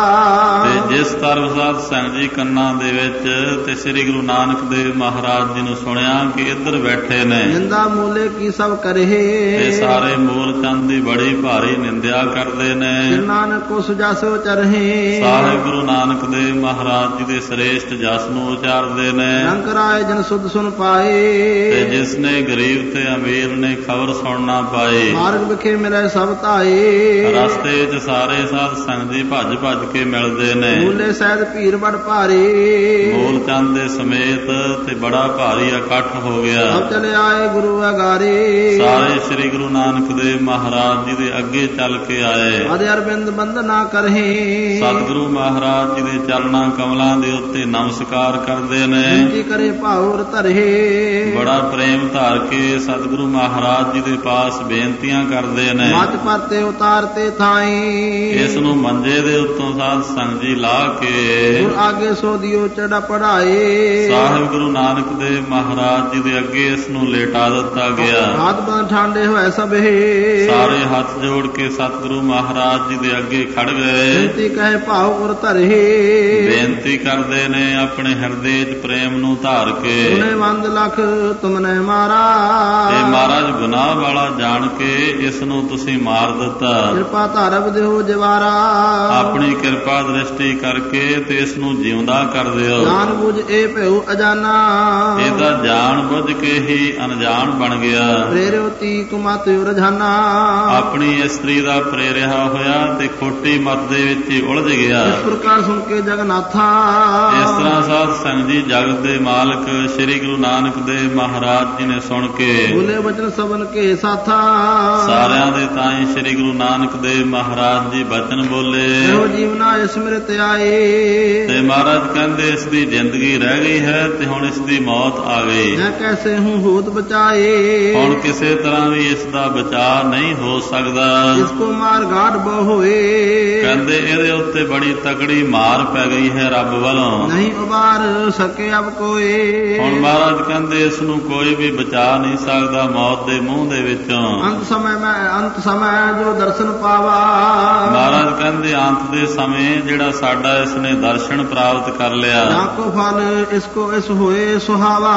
ਤੇ ਜਿਸ ਤਰਫ ਸਾਧ ਸੰਗ ਜੀ ਕੰਨਾਂ ਦੇ ਵਿੱਚ ਤੇ ਸ੍ਰੀ ਗੁਰੂ ਨਾਨਕ ਦੇਵ ਮਹਾਰਾਜ ਜੀ ਨੂੰ ਸੁਣਿਆ ਕਿ ਇੱਧਰ ਬੈਠੇ ਨੇ। ਨਿੰਦਾ ਮੂਲੇ ਕੀ ਸਭ ਕਰੇ। ਤੇ ਸਾਰੇ ਮੂਲ ਚੰਦ ਦੀ ਬੜੀ ਭਾਰੀ ਨਿੰਦਿਆ ਕਰਦੇ ਨੇ। ਫਿਰ ਨਾਨਕ ਕੋ ਸੁਜਾਸੋ ਚਰਹੇ। ਸਾਹਿਬ ਗੁਰੂ ਨਾਨਕ ਦੇਵ ਮਹਾਰਾਜ ਜੀ ਦੇ ਸ੍ਰੇਸ਼ਟ ਜਸ ਨੂੰ ਉਚਾਰਦੇ ਨੇ। ਰੰਗ ਰਾਏ ਜਨ ਸੁਧ ਸੁਨ ਪਾਏ। ਤੇ ਜਿਸ ਨੇ ਗਰੀਬ ਤੇ ਅਮੀਰ ਨੇ ਖਬਰ ਸੁਣਨਾ ਪਾਈ। ਮਾਰਗ ਵਿਖੇ ਮਿਲੇ ਸਭ ਧਾਏ। ਰਸਤੇ 'ਚ ਸਾਰੇ ਸਾਧ ਸੰਗ ਜੀ ਭੱਜ ਭੱਜ ਕੇ ਮਿਲਦੇ ਨੇ। ਮੂਲੇ ਸਹਿਦ ਭੀੜ ਬੜ ਭਾਰੇ। ਮੂਲ ਚੰਦ ਦੇ ਸਮੇਤ ਤੇ ਬੜਾ ਭਾਰੀ ਇਕੱਠ ਹੋ ਗਿਆ। ਸਭ ਚਲੇ ਆਏ ਗੁਰੂ ਅਗਾਰੇ। ਸਾਰੇ ਸ੍ਰੀ ਗੁਰੂ ਨਾਨਕ ਦੇਵ ਮਹਾਰਾਜ ਜੀ ਦੇ ਅੱਗੇ ਚੱਲ ਕੇ ਆਏ। ਅਦੇ ਅਰਬਿੰਦ ਬੰਦਨਾ ਕਰਹੇ। ਸਤਿਗੁਰੂ ਮਹਾਰਾਜ ਜੀ ਦੇ ਚਰਨਾਂ ਕਮਲਾਂ ਦੇ ਉੱਤੇ ਨਮਸਕਾਰ ਕਰਦੇ ਨੇ। ਬੇਨਤੀ ਕਰੇ ਭਾਉਰ ਧਰਹੇ। ਬੜਾ ਪ੍ਰੇਮ ਧਾਰ ਕੇ ਸਤਿਗੁਰੂ ਮਹਾਰਾਜ ਜੀ ਦੇ ਪਾਸ ਬੇਨਤੀਆਂ ਕਰਦੇ ਨੇ। ਮੱਚ ਪਰਤੇ ਉਤਾਰਤੇ ਥਾਈ। ਇਸ ਨੂੰ ਮੰਜੇ ਦੇ ਉੱਤੋਂ ਸਾਧ ਸੰਗ ਜੀ ਲਾ ਕੇ ਗੁਰ ਆਗੇ ਸੋਧਿਓ ਚੜਾ ਪੜਾਏ। ਸਾਹਿਬ ਗੁਰੂ ਨਾਨਕ ਦੇਵ ਮਹਾਰਾਜ ਜੀ ਦੇ ਅੱਗੇ ਇਸ ਨੂੰ ਲੇਟਾ ਦਿੱਤਾ ਗਿਆ। ਹੱਥ ਬੰਦ ਠਾਂਡੇ ਹੋਏ ਸਭੇ। ਸਾਰੇ ਹੱਥ ਜੋੜ ਕੇ ਸਤਿਗੁਰੂ ਮਹਾਰਾਜ ਜੀ ਦੇ ਅੱਗੇ ਖੜ ਗਏ। ਬੇਨਤੀ ਕਹੇ ਭਾਉਰ ਧਰਹੇ। ਬੇਨਤੀ ਕਰਦੇ ਨੇ ਆਪਣੇ ਹਿਰਦੇ 'ਚ ਪ੍ਰੇਮ ਨੂੰ ਧਾਰ ਕੇ। ਤੁਨੇ ਵੰਦ ਲਖ ਤੁਮਨੇ ਮਾਰਾ। ਤੇ ਮਹਾਰਾਜ ਗੁਨਾਹ ਵਾਲਾ ਜਾਣ ਕੇ ਇਸ ਨੂੰ ਤੁਸੀਂ ਮਾਰ ਦਿੱਤਾ। ਕਿਰਪਾ ਧਾਰਵ ਦਿਓ ਜਵਾਰਾ। ਆਪਣੀ ਕਿਰਪਾ ਦ੍ਰਿਸ਼ਟੀ ਕਰਕੇ ਤੇ ਇਸ ਨੂੰ ਜਿਉਂਦਾ ਕਰ ਦਿਓ। ਜਾਣ ਬੁਝ ਇਹ ਭਇਓ ਅਜਾਨਾ। ਇਹ ਤਾਂ ਜਾਣ ਬੁੱਝ ਕੇ ਹੀ ਅਣਜਾਣ ਬਣ ਗਿਆ। ਪ੍ਰੇਰਿਓ ਤੀ ਕੁਮਤਿ ਰਝਾਨਾ। ਆਪਣੀ ਇਸਤਰੀ ਦਾ ਪ੍ਰੇਰਿਆ ਹੋਇਆ ਤੇ ਖੋਟੀ ਮਤ ਦੇ ਵਿੱਚ ਹੀ ਉਲਝ ਗਿਆ। ਇਸ ਪ੍ਰਕਾਰ ਸੁਣ ਕੇ ਜਗਨਾਥਾ। ਇਸ ਤਰ੍ਹਾਂ ਸਾਧ ਸੰਗਤ ਜੀ ਜਗਤ ਦੇ ਮਾਲਕ ਸ੍ਰੀ ਗੁਰੂ ਨਾਨਕ ਦੇਵ ਮਹਾਰਾਜ ਜੀ ਨੇ ਸੁਣ ਕੇ ਬੋਲੇ ਬਚਨ ਸਭਨ ਕੇ ਸਾਥਾ। ਸਾਰਿਆਂ ਦੇ ਤਾਈਂ ਸ੍ਰੀ ਗੁਰੂ ਨਾਨਕ ਦੇਵ ਮਹਾਰਾਜ ਜੀ ਬਚਨ ਬੋਲੇ। ਇਹੋ ਜੀਵਨਾ ਸਿਮਰਿਤ ਆਏ। ਤੇ ਮਹਾਰਾਜ ਕਹਿੰਦੇ ਇਸ ਦੀ ਜ਼ਿੰਦਗੀ ਰਹਿ ਗਈ ਹੈ ਤੇ ਹੁਣ ਇਸ ਦੀ ਮੌਤ ਆ ਗਈ। ਮੈਂ ਕੈਸੇ ਹੂੰ ਹੋਤ ਬਚਾਏ। ਹੁਣ ਕਿਸੇ ਤਰ੍ਹਾਂ ਵੀ ਇਸ ਦਾ ਬਚਾਅ ਨਹੀਂ ਹੋ ਸਕਦਾ। ਇਸ ਕੋ ਮਾਰ ਘਾਟ ਬਹੁ ਹੋਏ। ਕਹਿੰਦੇ ਇਹਦੇ ਉੱਤੇ ਬੜੀ ਤਕੜੀ ਮਾਰ ਪੈ ਗਈ ਹੈ ਰੱਬ ਵੱਲੋਂ। ਨਹੀਂ ਉਬਾਰ ਸਕੇ ਅਬ ਕੋਈ। ਹੁਣ ਮਹਾਰਾਜ ਕਹਿੰਦੇ ਇਸ ਨੂੰ ਕੋਈ ਵੀ ਬਚਾ ਨਹੀਂ ਸਕਦਾ ਮੌਤ ਦੇ ਮੂੰਹ ਦੇ ਵਿੱਚੋਂ। ਅੰਤ ਸਮੇਂ ਮੈਂ ਅੰਤ ਸਮੇਂ ਜੋ ਦਰਸ਼ਨ ਪਾਵਾ। ਮਹਾਰਾਜ ਕਹਿੰਦੇ ਅੰਤ ਦੇ ਸਮੇਂ ਜਿਹੜਾ ਸਾਡਾ ਇਸ ਨੇ ਦਰਸ਼ਨ ਪ੍ਰਾਪਤ ਕਰ ਲਿਆ। ਨਾ ਕੋ ਫਲ ਇਸ ਕੋ ਇਸ ਹੋਏ ਸੁਹਾਵਾ।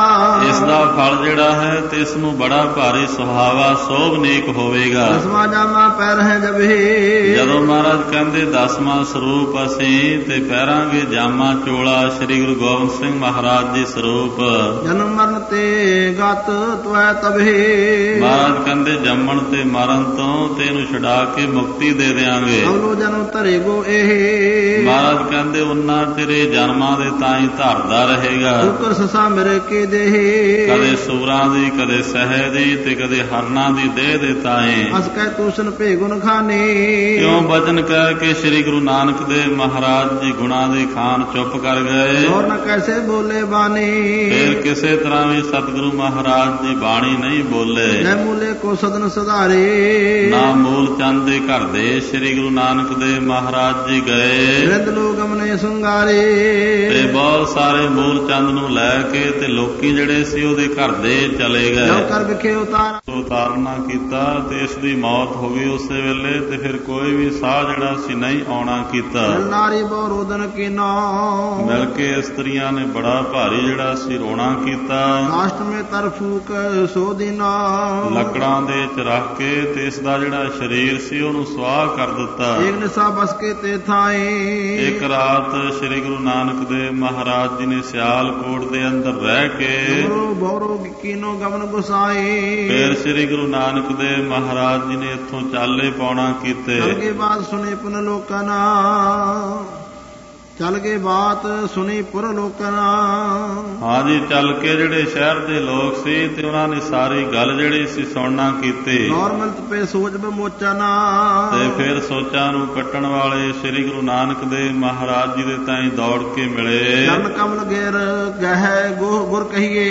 ਇਸ ਦਾ ਫਲ ਜਿਹੜਾ ਹੈ ਤੇ ਇਸ ਨੂੰ ਬੜਾ ਭਾਰੀ ਸੁਹਾਵਾ ਸੋਭਨੀਕ ਹੋਵੇਗਾ। ਦਸਵਾਂ ਜਾਮਾ ਪੈਰ ਹੈ ਜਬੇ। ਜਦੋਂ ਮਹਾਰਾਜ ਕਹਿੰਦੇ ਦਸਵਾਂ ਸਰੂਪ ਅਸੀਂ ਤੇ ਪਹਿਰਾਂਗੇ ਜਾਮਾ ਚੋਲਾ ਸ੍ਰੀ ਗੁਰੂ ਗੋਬਿੰਦ ਸਿੰਘ ਮਹਾਰਾਜ ਜੀ ਸਰੂਪ। ਜਨਮ ਮਰਨ ਤੇ ਗਤ ਤਵੈ ਤਬੇ। ਮਹਾਰਾਜ ਕਹਿੰਦੇ ਜੰਮਣ ਤੇ ਮਰਨ ਤੋਂ ਤੇ ਇਹਨੂੰ ਛੁਡਾ ਕੇ ਮੁਕਤੀ ਦੇ ਦਿਆਂਗੇ। ਅਵਲੋ ਜਨਮ ਧਰੇ ਗੋ ਇਹ। ਮਹਾਰਾਜ ਕਹਿੰਦੇ ਉਹਨਾਂ ਤੇਰੇ ਜਨਮਾਂ ਦੇ ਤਾਈਂ ਧਰਦਾ ਰਹੇਗਾ। ਸ਼ੁਕਰ ਸਸਾ ਮੇਰੇ ਕੇ ਦੇਹ। ਕਦੇ ਸੂਰਾਂ ਦੀ ਕਦੇ ਸਹਿ ਦੀ ਤੇ ਕਦੇ ਹਰਨਾਂ ਦੀ ਦੇਹ ਦੇ ਤਾਈਂ। ਅਸ ਕਹਿ ਤੂਸਨ ਭੇ ਗੁਣ ਖਾਨੇ। ਕਿਉਂ ਬਚਨ ਕਹਿ ਕੇ ਸ੍ਰੀ ਗੁਰੂ ਨਾਨਕ ਦੇਵ ਮਹਾਰਾਜ ਜੀ ਗੁਣਾਂ ਦੇ ਖਾਨ ਚੁੱਪ ਕਰ ਗਏ। ਹੋਰ ਨ ਕੈਸੇ ਬੋਲੇ ਬਾਣੀ। ਫਿਰ ਕਿਸੇ ਤਰ੍ਹਾਂ ਵੀ ਸਤਿਗੁਰੂ ਮਹਾਰਾਜ ਦੀ ਬਾਣੀ ਨਹੀਂ ਬੋਲੇ। ਜੈ ਮੂਲੇ ਕੋ ਸਦਨ ਸੁਧਾਰੇ। ਨਾ ਮੂਲ ਚੰਦ ਦੇ ਘਰ ਦੇ ਸ੍ਰੀ ਗੁਰੂ ਨਾਨਕ ਦੇਵ ਮਹਾਰਾਜ ਜੀ ਗਏ। ਰਿੰਦ ਲੋਕ ਅਮਨੇ ਸੰਗਾਰੇ। ਤੇ ਬਹੁਤ ਸਾਰੇ ਮੂਲ ਚੰਦ ਨੂੰ ਲੈ ਕੇ ਤੇ ਲੋਕੀ ਜਿਹੜੇ ਸੀ ਉਹਦੇ ਘਰ ਦੇ ਚਲੇ ਗਏ। ਜੋ ਕਰ ਵਿਖੇ ਉਤਾਰ ਉਤਾਰਨਾ ਕੀਤਾ ਤੇ ਇਸ ਦੀ ਮੌਤ ਹੋ ਗਈ ਉਸੇ ਵੇਲੇ। ਤੇ ਫਿਰ ਕੋਈ ਵੀ ਸਾਹ ਜਿਹੜਾ ਸੀ ਨਹੀਂ ਆਉਣਾ ਕੀਤਾ। ਨਾਰੀ ਬਹੁ ਰੋਦਨ ਕੀਨਾ। ਮਿਲ ਕੇ ਇਸਤਰੀਆਂ ਨੇ ਬੜਾ ਭਾਰੀ ਜਿਹੜਾ ਸੀ ਰੋਣਾ ਕੀਤਾ। ਕਾਸ਼ਟ ਮੇ ਤਰ ਫੂਕ ਸੋ ਦੀਨਾ। ਲੱਕੜਾਂ ਦੇ ਚ ਰੱਖ ਕੇ ਤੇ ਇਸ ਦਾ ਜਿਹੜਾ ਸਰੀਰ ਸੀ ਉਹਨੂੰ ਸੁਆਹ ਕਰ ਦਿੱਤਾ। ਏਕ ਨਿਸਾ ਬਸ ਕੇ ਤੇ ਥਾਏ। ਇੱਕ ਰਾਤ ਸ੍ਰੀ ਗੁਰੂ ਨਾਨਕ ਦੇਵ ਮਹਾਰਾਜ ਜੀ ਨੇ ਸਿਆਲਕੋਟ ਦੇ ਅੰਦਰ ਰਹਿ ਕੇ ਬੌਰੋ ਕੀਨੋ ਗਮਨ ਗੁਸਾਏ। ਫਿਰ ਸ੍ਰੀ ਗੁਰੂ ਨਾਨਕ ਦੇਵ ਮਹਾਰਾਜ ਜੀ ਨੇ ਇੱਥੋਂ ਚਾਲੇ ਪਾਉਣਾ ਕੀਤੇ। ਚਲ ਕੇ ਬਾਤ ਸੁਣੇ ਪੁਨ ਲੋਕਾਂ ਨਾ। ਚੱਲ ਕੇ ਬਾਤ ਸੁਣੀ ਪੁਰ ਲੋਕਾਂ ਨਾ। ਹਾਂਜੀ ਚੱਲ ਕੇ ਜਿਹੜੇ ਸ਼ਹਿਰ ਦੇ ਲੋਕ ਸੀ ਤੇ ਉਹਨਾਂ ਨੇ ਸਾਰੀ ਗੱਲ ਜਿਹੜੀ ਸੀ ਸੁਣਨਾ ਕੀਤੀ। ਨੌਰਮਲਤ ਪੇ ਸੋਚ ਬਮੋਚਾ ਨਾ। ਤੇ ਫਿਰ ਸੋਚਾਂ ਨੂੰ ਕੱਟਣ ਵਾਲੇ ਸ੍ਰੀ ਗੁਰੂ ਨਾਨਕ ਦੇਵ ਮਹਾਰਾਜ ਜੀ ਦੇ ਤਾਈਂ ਦੌੜ ਕੇ ਮਿਲੇ। ਚਰਨ ਕਮਲ ਗੇਰ ਗਹਿ ਗੋ ਗੁਰ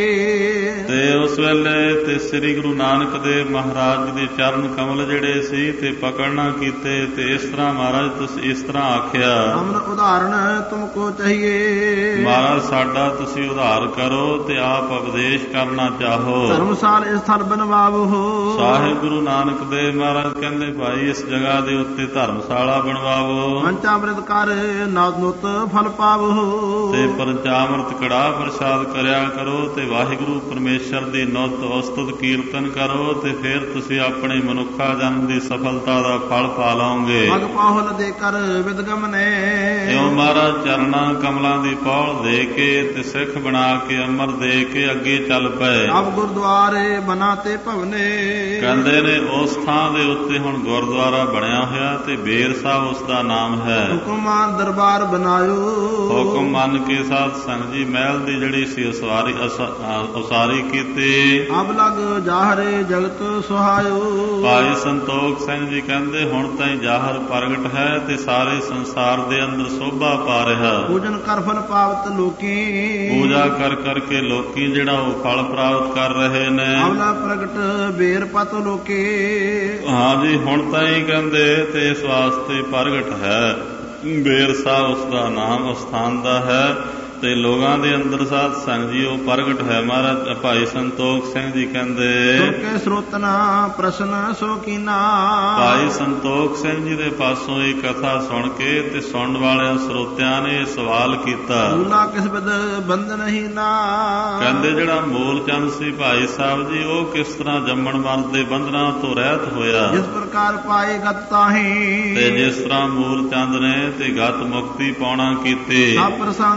ਕਹੀਏ। ਤੇ ਉਸ ਵੇਲੇ ਤੇ ਸ੍ਰੀ ਗੁਰੂ ਨਾਨਕ ਦੇਵ ਮਹਾਰਾਜ ਜੀ ਦੇ ਚਰਨ ਕਮਲ ਜਿਹੜੇ ਸੀ ਤੇ ਪਕੜਨਾ ਕੀਤੇ। ਤੇ ਇਸ ਤਰ੍ਹਾਂ ਮਹਾਰਾਜ ਤੁਸੀਂ ਇਸ ਤਰ੍ਹਾਂ ਆਖਿਆ। ਅਮਨ ਉਦਾਹਰਣ ਤੁਮਕੋ ਚਾਹੀਏ। ਮਹਾਰਾਜ ਸਾਡਾ ਤੁਸੀਂ ਉਧਾਰ ਕਰੋ ਤੇ ਆਪ ਉਪਦੇਸ਼ ਕਰਨਾ ਚਾਹੋ। ਧਰਮਸਾਲ ਇਸ ਥਲ ਬਣਵਾਵੋ। ਸਾਹਿਬ ਗੁਰੂ ਨਾਨਕ ਦੇਵ ਮਹਾਰਾਜ ਕਹਿੰਦੇ ਭਾਈ ਇਸ ਜਗ੍ਹਾ ਦੇ ਉੱਤੇ ਧਰਮਸ਼ਾਲਾ ਬਣਵਾਵੋ। ਪੰਚਾਮ੍ਰਿਤ ਕਰ ਨਾਦਨੁਤ ਫਲ ਪਾਵੋ। ਤੇ ਪੰਚਾਮ੍ਰਿਤ ਕੜਾਹ ਪ੍ਰਸ਼ਾਦ ਕਰਿਆ ਕਰੋ ਤੇ ਵਾਹਿਗੁਰੂ ਪਰਮੇਸ਼ਰ ਦੀ ਨੁੱਤ ਉਸਤਤ ਕੀਰਤਨ ਕਰੋ। ਤੇ ਫਿਰ ਤੁਸੀਂ ਆਪਣੇ ਮਨੁੱਖਾ ਜਨਮ ਦੀ ਸਫਲਤਾ ਦਾ ਫਲ ਪਾ ਲਓਗੇ। ਪਗ ਪਾਹੁਲ ਦੇ ਕਰ ਵਿਦਗਮ ਨੇ। ਇਉਂ ਮਹਾਰਾਜ ਚਰਨਾਂ ਕਮਲਾਂ ਦੀ ਪੌਲ ਦੇ ਕੇ ਤੇ ਸਿੱਖ ਬਣਾ ਕੇ ਅਮਰ ਦੇ ਕੇ ਅੱਗੇ ਚੱਲ ਪਏ। ਅਬ ਗੁਰਦੁਆਰੇ ਬਣਾ ਤੇ ਭਵਨੇ। ਕਹਿੰਦੇ ਨੇ ਉਸ ਥਾਂ ਦੇ ਉੱਤੇ ਹੁਣ ਗੁਰਦੁਆਰਾ ਬਣਿਆ ਹੋਇਆ ਤੇ ਬੇਰ ਸਾਹਿਬ ਉਸ ਦਾ ਨਾਮ ਹੈ। ਹੁਕਮਾਨ ਦਰਬਾਰ ਬਣਾਇਓ। ਹੁਕਮ ਮੰਨ ਕੇ ਸਾਧ ਸੰਗਤ ਜੀ ਮਹਿਲ ਦੀ ਜਿਹੜੀ ਸੀ ਉਸਾਰੀ ਉਸਾਰੀ ਕੀਤੀ। ਅਬ ਲਗ ਜਾਹਰੇ ਜਗਤ ਸੁਹਾਇਓ। ਭਾਈ ਸੰਤੋਖ ਸਿੰਘ ਜੀ ਕਹਿੰਦੇ ਹੁਣ ਤਾਂ ਜਾਹਰ ਪ੍ਰਗਟ ਹੈ ਤੇ ਸਾਰੇ ਸੰਸਾਰ ਦੇ ਅੰਦਰ ਸੋਭਾ ਪਾ ਰਿਹਾ। ਪੂਜਨ ਕਰ ਫਲ ਪਾਵਤ ਲੋਕੀ। ਪੂਜਾ ਕਰ ਕਰਕੇ ਲੋਕੀ ਜਿਹੜਾ ਉਹ ਫਲ ਪ੍ਰਾਪਤ ਕਰ ਰਹੇ ਨੇ। ਅਵਲਾ ਪ੍ਰਗਟ ਬੇਰ ਪਤ ਲੋਕੀ। ਹਾਂਜੀ ਹੁਣ ਤਾਂ ਹੀ ਕਹਿੰਦੇ ਤੇ ਇਸ ਵਾਸਤੇ ਪ੍ਰਗਟ ਹੈ। ਬੇਰ ਸਾਹਿਬ ਉਸ ਦਾ ਨਾਮ ਉਸ ਸਥਾਨ ਦਾ ਹੈ ਤੇ ਲੋਕਾਂ ਦੇ ਅੰਦਰ ਸਾਧ ਸੰਗਤ ਜੀ ਉਹ ਪ੍ਰਗਟ ਹੈ। ਮਹਾਰਾਜ ਭਾਈ ਸੰਤੋਖ ਸਿੰਘ ਜੀ ਕਹਿੰਦੇ ਸੁਣ ਕੇ ਸਰੋਤਨਾ ਪ੍ਰਸ਼ਨ ਸੋ ਕੀਨਾ। ਭਾਈ ਸੰਤੋਖ ਸਿੰਘ ਜੀ ਦੇ ਪਾਸੋਂ ਇਹ ਕਥਾ ਸੁਣ ਕੇ ਤੇ ਸੁਣਨ ਵਾਲਿਆਂ ਸਰੋਤਿਆਂ ਨੇ ਸਵਾਲ ਕੀਤਾ। ਮੂਲਾ ਕਿਸ ਬਿਦ ਬੰਧ ਨਹੀਂ ਨਾ। ਕਹਿੰਦੇ ਜਿਹੜਾ ਮੂਲ ਚੰਦ ਸੀ ਭਾਈ ਸਾਹਿਬ ਜੀ ਉਹ ਕਿਸ ਤਰ੍ਹਾਂ ਜੰਮਣ ਮਰਨ ਦੇ ਬੰਧਨਾਂ ਤੋਂ ਰਹਿਤ ਹੋਇਆ। ਜਿਸ ਪ੍ਰਕਾਰ ਪਾਏ ਗਤ ਤਾਹੀ। ਤੇ ਜਿਸ ਤਰ੍ਹਾਂ ਮੂਲ ਚੰਦ ਨੇ ਤੇ ਗਤ ਮੁਕਤੀ ਪਾਉਣਾ ਕੀਤੀ। ਸਭ ਪ੍ਰਸੰਗ ਕਹੋ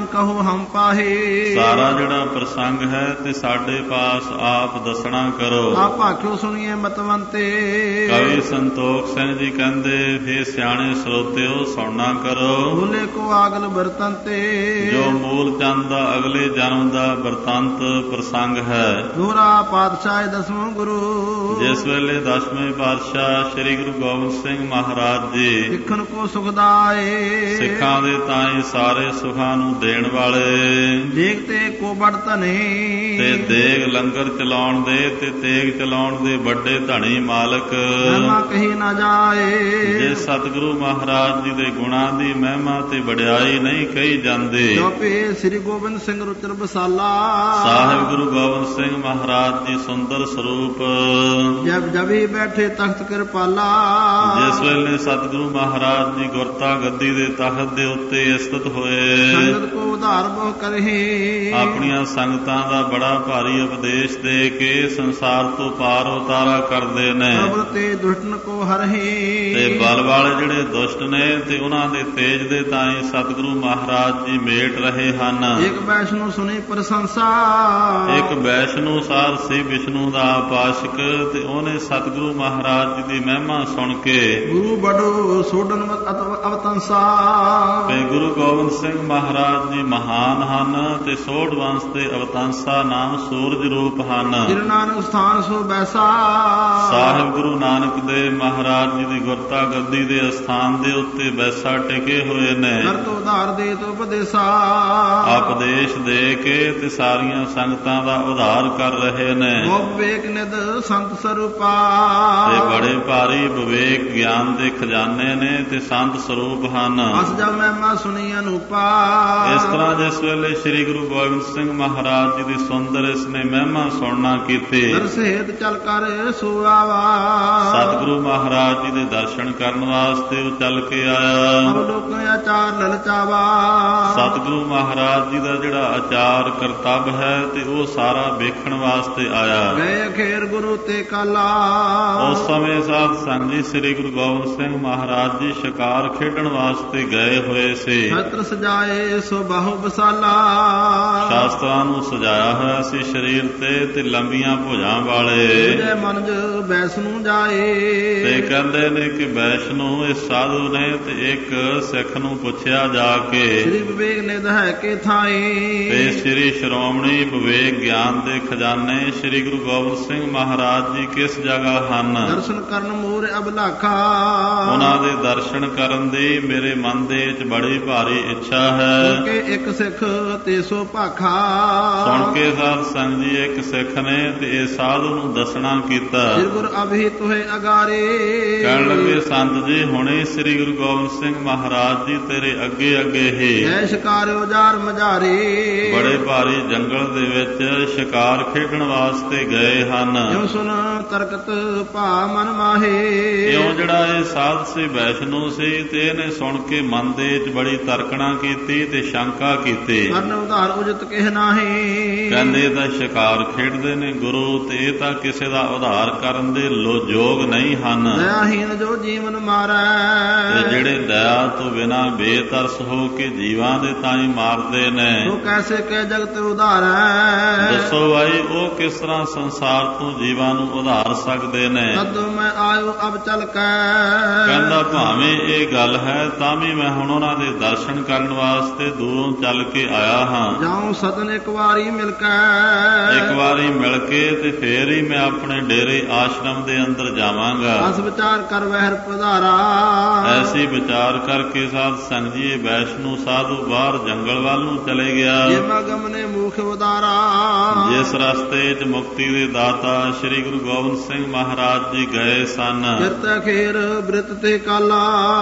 ਹਮ ਪਾਹੇ। ਸਾਰਾ ਜਿਹੜਾ ਪ੍ਰਸੰਗ ਹੈ ਤੇ ਸਾਡੇ ਪਾਸ ਆਪ ਦੱਸਣਾ ਕਰੋ। ਆਪ ਭਾਖਿਓ ਸੁਣੀਏ ਮਤਵੰਤੇ। ਕਵੀ ਸੰਤੋਖ ਸਿੰਘ ਜੀ ਕਹਿੰਦੇ, ਫੇ ਸਿਆਣੇ ਸਰੋਤਿਓ ਸੁਣਨਾ ਕਰੋ। ਭੁਲੇ ਕੋ ਆਗਲ ਬਰਤੰਤੇ। ਜੋ ਮੂਲ ਚੰਦ ਦਾ ਅਗਲੇ ਜਨਮ ਦਾ ਵਰਤੰਤ ਪ੍ਰਸੰਗ ਹੈ। ਦੋਹਰਾ ਪਾਤਸ਼ਾਹ ਦਸਵਾਂ ਗੁਰੂ। ਜਿਸ ਵੇਲੇ ਦਸਵੇਂ ਪਾਤਸ਼ਾਹ ਸ੍ਰੀ ਗੁਰੂ ਗੋਬਿੰਦ ਸਿੰਘ ਮਹਾਰਾਜ ਜੀ ਸਿੱਖਣ ਕੋ ਸੁਖਦਾਏ। ਸਿੱਖਾਂ ਦੇ ਤਾਈਂ ਸਾਰੇ ਸੁਖਾਂ ਨੂੰ ਦੇਣ ਵਾਲੇ, ਦੇਗ ਤੇ ਕੋ ਬੜ ਧਨੇ। ਤੇ ਦੇਗ ਲੰਗਰ ਚਲਾਉਣ ਦੇ ਤੇ ਤੇਗ ਚਲਾਉਣ ਦੇ ਵੱਡੇ ਧਣੀ ਮਾਲਕ। ਮਹਿਮਾ ਕਹੀ ਨਾ ਜਾਏ। ਜੇ ਸਤਿਗੁਰੂ ਮਹਾਰਾਜ ਜੀ ਦੇ ਗੁਣਾਂ ਦੀ ਮਹਿਮਾ ਤੇ ਵਡਿਆਈ ਨਹੀਂ ਕਹੀ ਜਾਂਦੀ। ਜਪੇ ਸ੍ਰੀ ਗੋਬਿੰਦ ਸਿੰਘ ਰੁਚਰ ਬਸਾਲਾ। ਸਾਹਿਬ ਗੁਰੂ ਗੋਬਿੰਦ ਸਿੰਘ ਮਹਾਰਾਜ ਜੀ ਸੁੰਦਰ ਸਰੂਪ। ਜਬ ਜਬੀ ਬੈਠੇ ਤਖਤ ਕਿਰਪਾਲਾ। ਜਿਸ ਵੇਲੇ ਸਤਿਗੁਰੂ ਮਹਾਰਾਜ ਜੀ ਗੁਰਤਾ ਗੱਦੀ ਦੇ ਤਖਤ ਦੇ ਉੱਤੇ ਇਸਤਤ ਹੋਏ। ਸੰਗਤ ਕੋ ਉਧਾਰ ਬਹੁ ਕਰਹਿ। ਆਪਣੀਆਂ ਸੰਗਤਾਂ ਦਾ ਬੜਾ ਭਾਰੀ ਉਪਦੇਸ਼ ਦੇ ਕੇ ਸੰਸਾਰ ਤੋਂ ਪਾਰ ਉਤਾਰਾ ਕਰਦੇ ਨੇ। ਪ੍ਰਭੂ ਤੇ ਦੁਸ਼ਟਨ ਕੋ ਹਰਹਿ। ਤੇ ਬਲ ਵਾਲੇ ਜਿਹੜੇ ਦੁਸ਼ਟ ਨੇ ਤੇ ਉਹਨਾਂ ਦੇ ਤੇਜ ਦੇ ਤਾਈਂ ਸਤਿਗੁਰੂ ਮਹਾਰਾਜ ਜੀ ਮੇਟ ਰਹੇ ਹਨ। ਇੱਕ ਵੈਸ਼ਨੂ ਸੁਣੀ ਪ੍ਰਸ਼ੰਸਾ। ਇੱਕ ਵੈਸ਼ਨੂ ਸਾਰ ਸੀ ਵਿਸ਼ਨੂੰ ਦਾ ਉਪਾਸ਼ਕ, ਤੇ ਉਹਨੇ ਸਤਿਗੁਰੂ ਮਹਾਰਾਜ ਜੀ ਦੀ ਮਹਿਮਾ ਸੁਣ ਕੇ ਗੁਰੂ ਬੜੋ ਸੋਡਨ ਅਵਤੰਸਾ। ਤੇ ਗੁਰੂ ਗੋਬਿੰਦ ਸਿੰਘ ਮਹਾਰਾਜ ਜੀ ਮਹਾਨ ਹਨ ਤੇ ਸੋਢ ਵੰਸ਼ ਦੇ ਅਵਤੰਸਾ ਨਾਮ ਸੂਰਜ ਰੂਪ ਹਨ। ਜਿਨ ਨਾਨਕ ਸਥਾਨ ਸੋ ਬੈਸਾ। ਸਾਹਿਬ ਗੁਰੂ ਨਾਨਕ ਦੇ ਮਹਾਰਾਜ ਜੀ ਦੀ ਗੁਰਤਾ ਗੱਦੀ ਦੇ ਅਸਥਾਨ ਦੇ ਉੱਤੇ ਬੈਸਾ ਟਿਕੇ ਹੋਏ ਨੇ। ਕਰਤ ਉਧਾਰ ਦੇ ਤੋ ਉਪਦੇਸਾ। ਉਪਦੇਸ਼ ਦੇ ਕੇ ਤੇ ਸਾਰੀਆਂ ਸੰਗਤਾਂ ਦਾ ਉਧਾਰ ਕਰ ਰਹੇ ਨੇ। ਵਿਵੇਕ ਨਿਧ ਸੰਤ ਸਰੂਪਾ। ਤੇ ਬੜੇ ਭਾਰੀ ਵਿਵੇਕ ਗਿਆਨ ਦੇ ਖਜ਼ਾਨੇ ਨੇ ਤੇ ਸੰਤ ਸਰੂਪ ਹਨ। ਅਸ ਜਬ ਮਹਿਮਾ ਸੁਣੀ ਅਨੂਪਾ। ਇਸ ਤਰ੍ਹਾਂ ਜਿਸ ਵੇਲੇ ਸ੍ਰੀ ਗੁਰੂ ਗੋਬਿੰਦ ਸਿੰਘ ਮਹਾਰਾਜ ਜੀ ਦੀ ਸੁੰਦਰ ਇਸ ਨੇ ਮਹਿਮਾ ਸੁਣਨਾ ਕੀਤੀ। ਦਰਸ ਹੇਤ ਚੱਲ ਕਰ ਸੋ ਆਵਾ। ਸਤਿਗੁਰੂ ਮਹਾਰਾਜ ਜੀ ਦੇ ਦਰਸ਼ਨ ਕਰਨ ਵਾਸਤੇ ਉਹ ਚੱਲ ਕੇ ਆਇਆ। ਅਵਲੋਕਨ ਆਚਾਰ ਲਲਚਾਵਾ। ਸਤਿਗੁਰੂ ਮਹਾਰਾਜ ਜੀ ਦਾ ਜਿਹੜਾ ਆਚਾਰ ਕਰਤੱਵ ਹੈ ਤੇ ਉਹ ਸਾਰਾ ਵੇਖਣ ਵਾਸਤੇ ਆਇਆ। ਗਏ ਅਖੇਰ ਗੁਰੂ ਤੇ ਕਾਲਾ। ਉਸ ਸਮੇਂ ਸਾਧ ਸੰਗਤ ਜੀ ਸ੍ਰੀ ਗੁਰੂ ਗੋਬਿੰਦ ਸਿੰਘ ਮਹਾਰਾਜ ਜੀ ਸ਼ਿਕਾਰ ਖੇਡਣ ਵਾਸਤੇ ਗਏ ਹੋਏ ਸੀ। ਛਤਰ ਸਜਾਏ ਸੋ ਬਾਹੂ ਬਸਾਲਾ। ਸ਼ਾਸਤਰਾਂ ਨੂੰ ਸਜਾਇਆ ਹੋਇਆ ਸੀ ਸਰੀਰ ਤੇ ਤੇ ਲੰਬੀਆਂ ਭੁਜਾਂ ਵਾਲੇ। ਜੈ ਮਨਜ ਵੈਸ਼ਨੂੰ ਜਾਏ। ਤੇ ਕਹਿੰਦੇ ਨੇ ਕਿ ਵੈਸ਼ਨੂੰ ਇਸ ਸਾਧੂ ਨੇ ਤੇ ਇੱਕ ਸਿੱਖ ਨੂੰ ਪੁੱਛਿਆ ਜਾ ਕੇ, ਸ੍ਰੀ ਵਿਵੇਕ ਨਿਧ ਹੈ ਕੇ ਥਾਈ। ਤੇ ਸ੍ਰੀ ਸ਼੍ਰੋਮਣੀ ਵਿਵੇਕ ਗਿਆਨ ਦੇ ਖਜ਼ਾਨੇ ਸ੍ਰੀ ਗੁਰੂ ਗੋਬਿੰਦ ਸਿੰਘ ਮਹਾਰਾਜ ਜੀ ਕਿਸ ਜਗ੍ਹਾ ਹਨ? ਦਰਸ਼ਨ ਕਰਨ ਮੋਰ ਅਬਲਾਖਾ। ਉਹਨਾਂ ਦੇ ਦਰਸ਼ਨ ਕਰਨ ਦੀ ਮੇਰੇ ਮਨ ਦੇ ਵਿੱਚ ਬੜੀ ਭਾਰੀ ਇੱਛਾ ਹੈ। ਕਿ ਇੱਕ ਸਿੱਖ ਤੇ ਸੋ ਭਾਖਾ। ਸੁਣ ਕੇ ਸਾਧ ਸੰਗਤ ਜੀ ਇੱਕ ਸਿੱਖ ਨੇ ਤੇ ਇਹ ਸਾਧੂ ਨੂੰ ਦੱਸਣਾ ਕੀਤਾ। ਸ੍ਰੀ ਗੁਰ ਅਭੀ ਤੁਹੇ ਅਗਾਰੇ। ਕਹਿਣ ਲੱਗੇ, ਸੰਤ ਜੀ ਹੁਣੇ ਸ੍ਰੀ ਗੁਰੂ ਗੋਬਿੰਦ ਸਿੰਘ ਮਹਾਰਾਜ ਜੀ ਤੇਰੇ ਅੱਗੇ ਅੱਗੇ ਹੀ ਐ ਸ਼ਿਕਾਰਿਓ ਜਾਰ ਮਝਾਰੇ। ਬੜੇ ਭਾਰੀ ਜੰਗਲ ਦੇ ਵਿੱਚ ਸ਼ਿਕਾਰ ਖੇਡਣ ਵਾਸਤੇ ਗਏ ਹਨ। ਜਿਉ ਸੁਨ ਤਰਕਤ ਭਾ ਮਨ ਮਾਹੇ। ਇਉਂ ਜਿਹੜਾ ਇਹ ਸਾਧ ਸੀ ਵੈਸ਼ਨੂ ਸੀ ਤੇ ਇਹਨੇ ਸੁਣ ਕੇ ਮਨ ਦੇ ਵਿੱਚ ਬੜੀ ਤਰਕਣਾ ਕੀਤੀ ਤੇ ਸ਼ੰਕਾ ਕੀਤੀ। ਕਰਨ ਉਧਾਰ ਉਜਤ ਕਿਹ ਨਾਹੀ। ਕਹਿੰਦੇ ਤਾਂ ਸ਼ਿਕਾਰ ਖੇਡਦੇ ਨੇ ਗੁਰੂ, ਤੇ ਇਹ ਤਾਂ ਕਿਸੇ ਦਾ ਉਧਾਰ ਕਰਨ ਦੇ ਲੋਜੋਗ ਨਹੀਂ ਹਨ। ਦਇਆਹੀਨ ਜੋ ਜੀਵਨ ਮਾਰੈ। ਤੇ ਜਿਹੜੇ ਦਇਆ ਤੋਂ ਬਿਨਾਂ ਬੇਤਰਸ ਹੋ ਕੇ ਜੀਵਾਂ ਦੇ ਤਾਈਂ ਮਾਰਦੇ ਨੇ। ਉਹ ਕੈਸੇ ਕਹਿ ਜਗਤ ਉਧਾਰੈ। ਦੱਸੋ ਭਾਈ ਉਹ ਕਿਸ ਤਰ੍ਹਾਂ ਸੰਸਾਰ ਤੋਂ ਜੀਵਾਂ ਨੂੰ ਉਧਾਰ ਸਕਦੇ ਨੇ? ਤਦ ਮੈਂ ਆਇਓ ਅਬ ਚਲ ਕੈ। ਕਹਿੰਦਾ ਭਾਵੇਂ ਇਹ ਗੱਲ ਹੈ ਤਾਂ ਵੀ ਮੈਂ ਹੁਣ ਉਹਨਾਂ ਦੇ ਦਰਸ਼ਨ ਕਰਨ ਵਾਸਤੇ ਦੂਰੋਂ ਚੱਲ ਕੇ ਆਇਆ ਹਾਂ। ਜਾਉ ਸਤਨ ਇੱਕ ਵਾਰੀ ਮਿਲ ਕੇ। ਇੱਕ ਵਾਰੀ ਮਿਲ ਕੇ ਤੇ ਫੇਰ ਹੀ ਮੈਂ ਆਪਣੇ ਡੇਰੇ ਆਸ਼ਰਮ ਦੇ ਅੰਦਰ ਜਾਵਾਂਗਾ। ਅਸ ਵਿਚਾਰ ਕਰ ਵਹਿਰ ਪਧਾਰਾ। ਐਸੀ ਵਿਚਾਰ ਕਰਕੇ ਸਾਧ ਸੰਗਤ ਜੀ ਵੈਸ਼ਨੂ ਸਾਧੂ ਬਾਹਰ ਜੰਗਲ ਵੱਲ ਨੂੰ ਚਲੇ ਗਿਆ। ਜੇ ਮਗਮ ਨੇ ਮੁਖ ਉਦਾਰਾ। ਜਿਸ ਰਸਤੇ 'ਚ ਮੁਕਤੀ ਦੇ ਦਾਤਾ ਸ੍ਰੀ ਗੁਰੂ ਗੋਬਿੰਦ ਸਿੰਘ ਮਹਾਰਾਜ ਜੀ ਗਏ ਸਨ। ਕਿਰਤ ਖੇਰ ਬ੍ਰਿਤ ਤੇ ਕਾਲਾ।